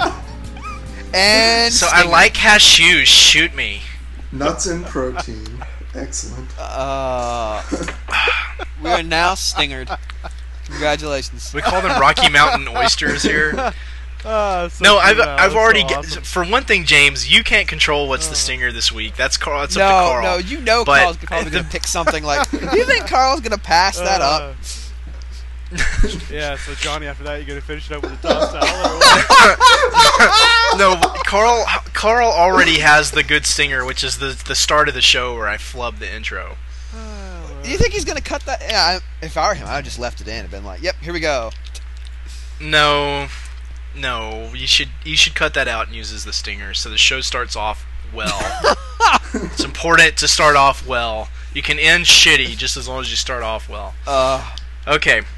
[SPEAKER 3] and
[SPEAKER 2] So I like cashews. Shoot me.
[SPEAKER 4] Nuts and protein. Excellent.
[SPEAKER 3] Uh, we are now stingered. Congratulations.
[SPEAKER 2] We call them Rocky Mountain oysters here.
[SPEAKER 5] Ah, so
[SPEAKER 2] No,
[SPEAKER 5] good,
[SPEAKER 2] I've
[SPEAKER 5] man.
[SPEAKER 2] I've
[SPEAKER 5] That's
[SPEAKER 2] already
[SPEAKER 5] so
[SPEAKER 2] get,
[SPEAKER 5] awesome.
[SPEAKER 2] for one thing, James. You can't control what's the stinger this week. That's Carl. That's up
[SPEAKER 3] No,
[SPEAKER 2] to Carl.
[SPEAKER 3] no, you know
[SPEAKER 2] But
[SPEAKER 3] Carl's probably
[SPEAKER 2] the-
[SPEAKER 3] gonna pick something like. You think Carl's gonna pass that up?
[SPEAKER 5] Uh, Yeah, so Johnny, after that, you gonna finish it up with a tossed salad? Or what?
[SPEAKER 2] No, Carl. Carl already has the good stinger, which is the the start of the show where I flub the intro.
[SPEAKER 3] Do you think he's gonna cut that? Yeah, I, if I were him, I would just left it in and been like, "Yep, here we go."
[SPEAKER 2] No, no, you should you should cut that out and use as the stinger, so the show starts off well. It's important to start off well. You can end shitty just as long as you start off well.
[SPEAKER 3] Uh,
[SPEAKER 2] Okay,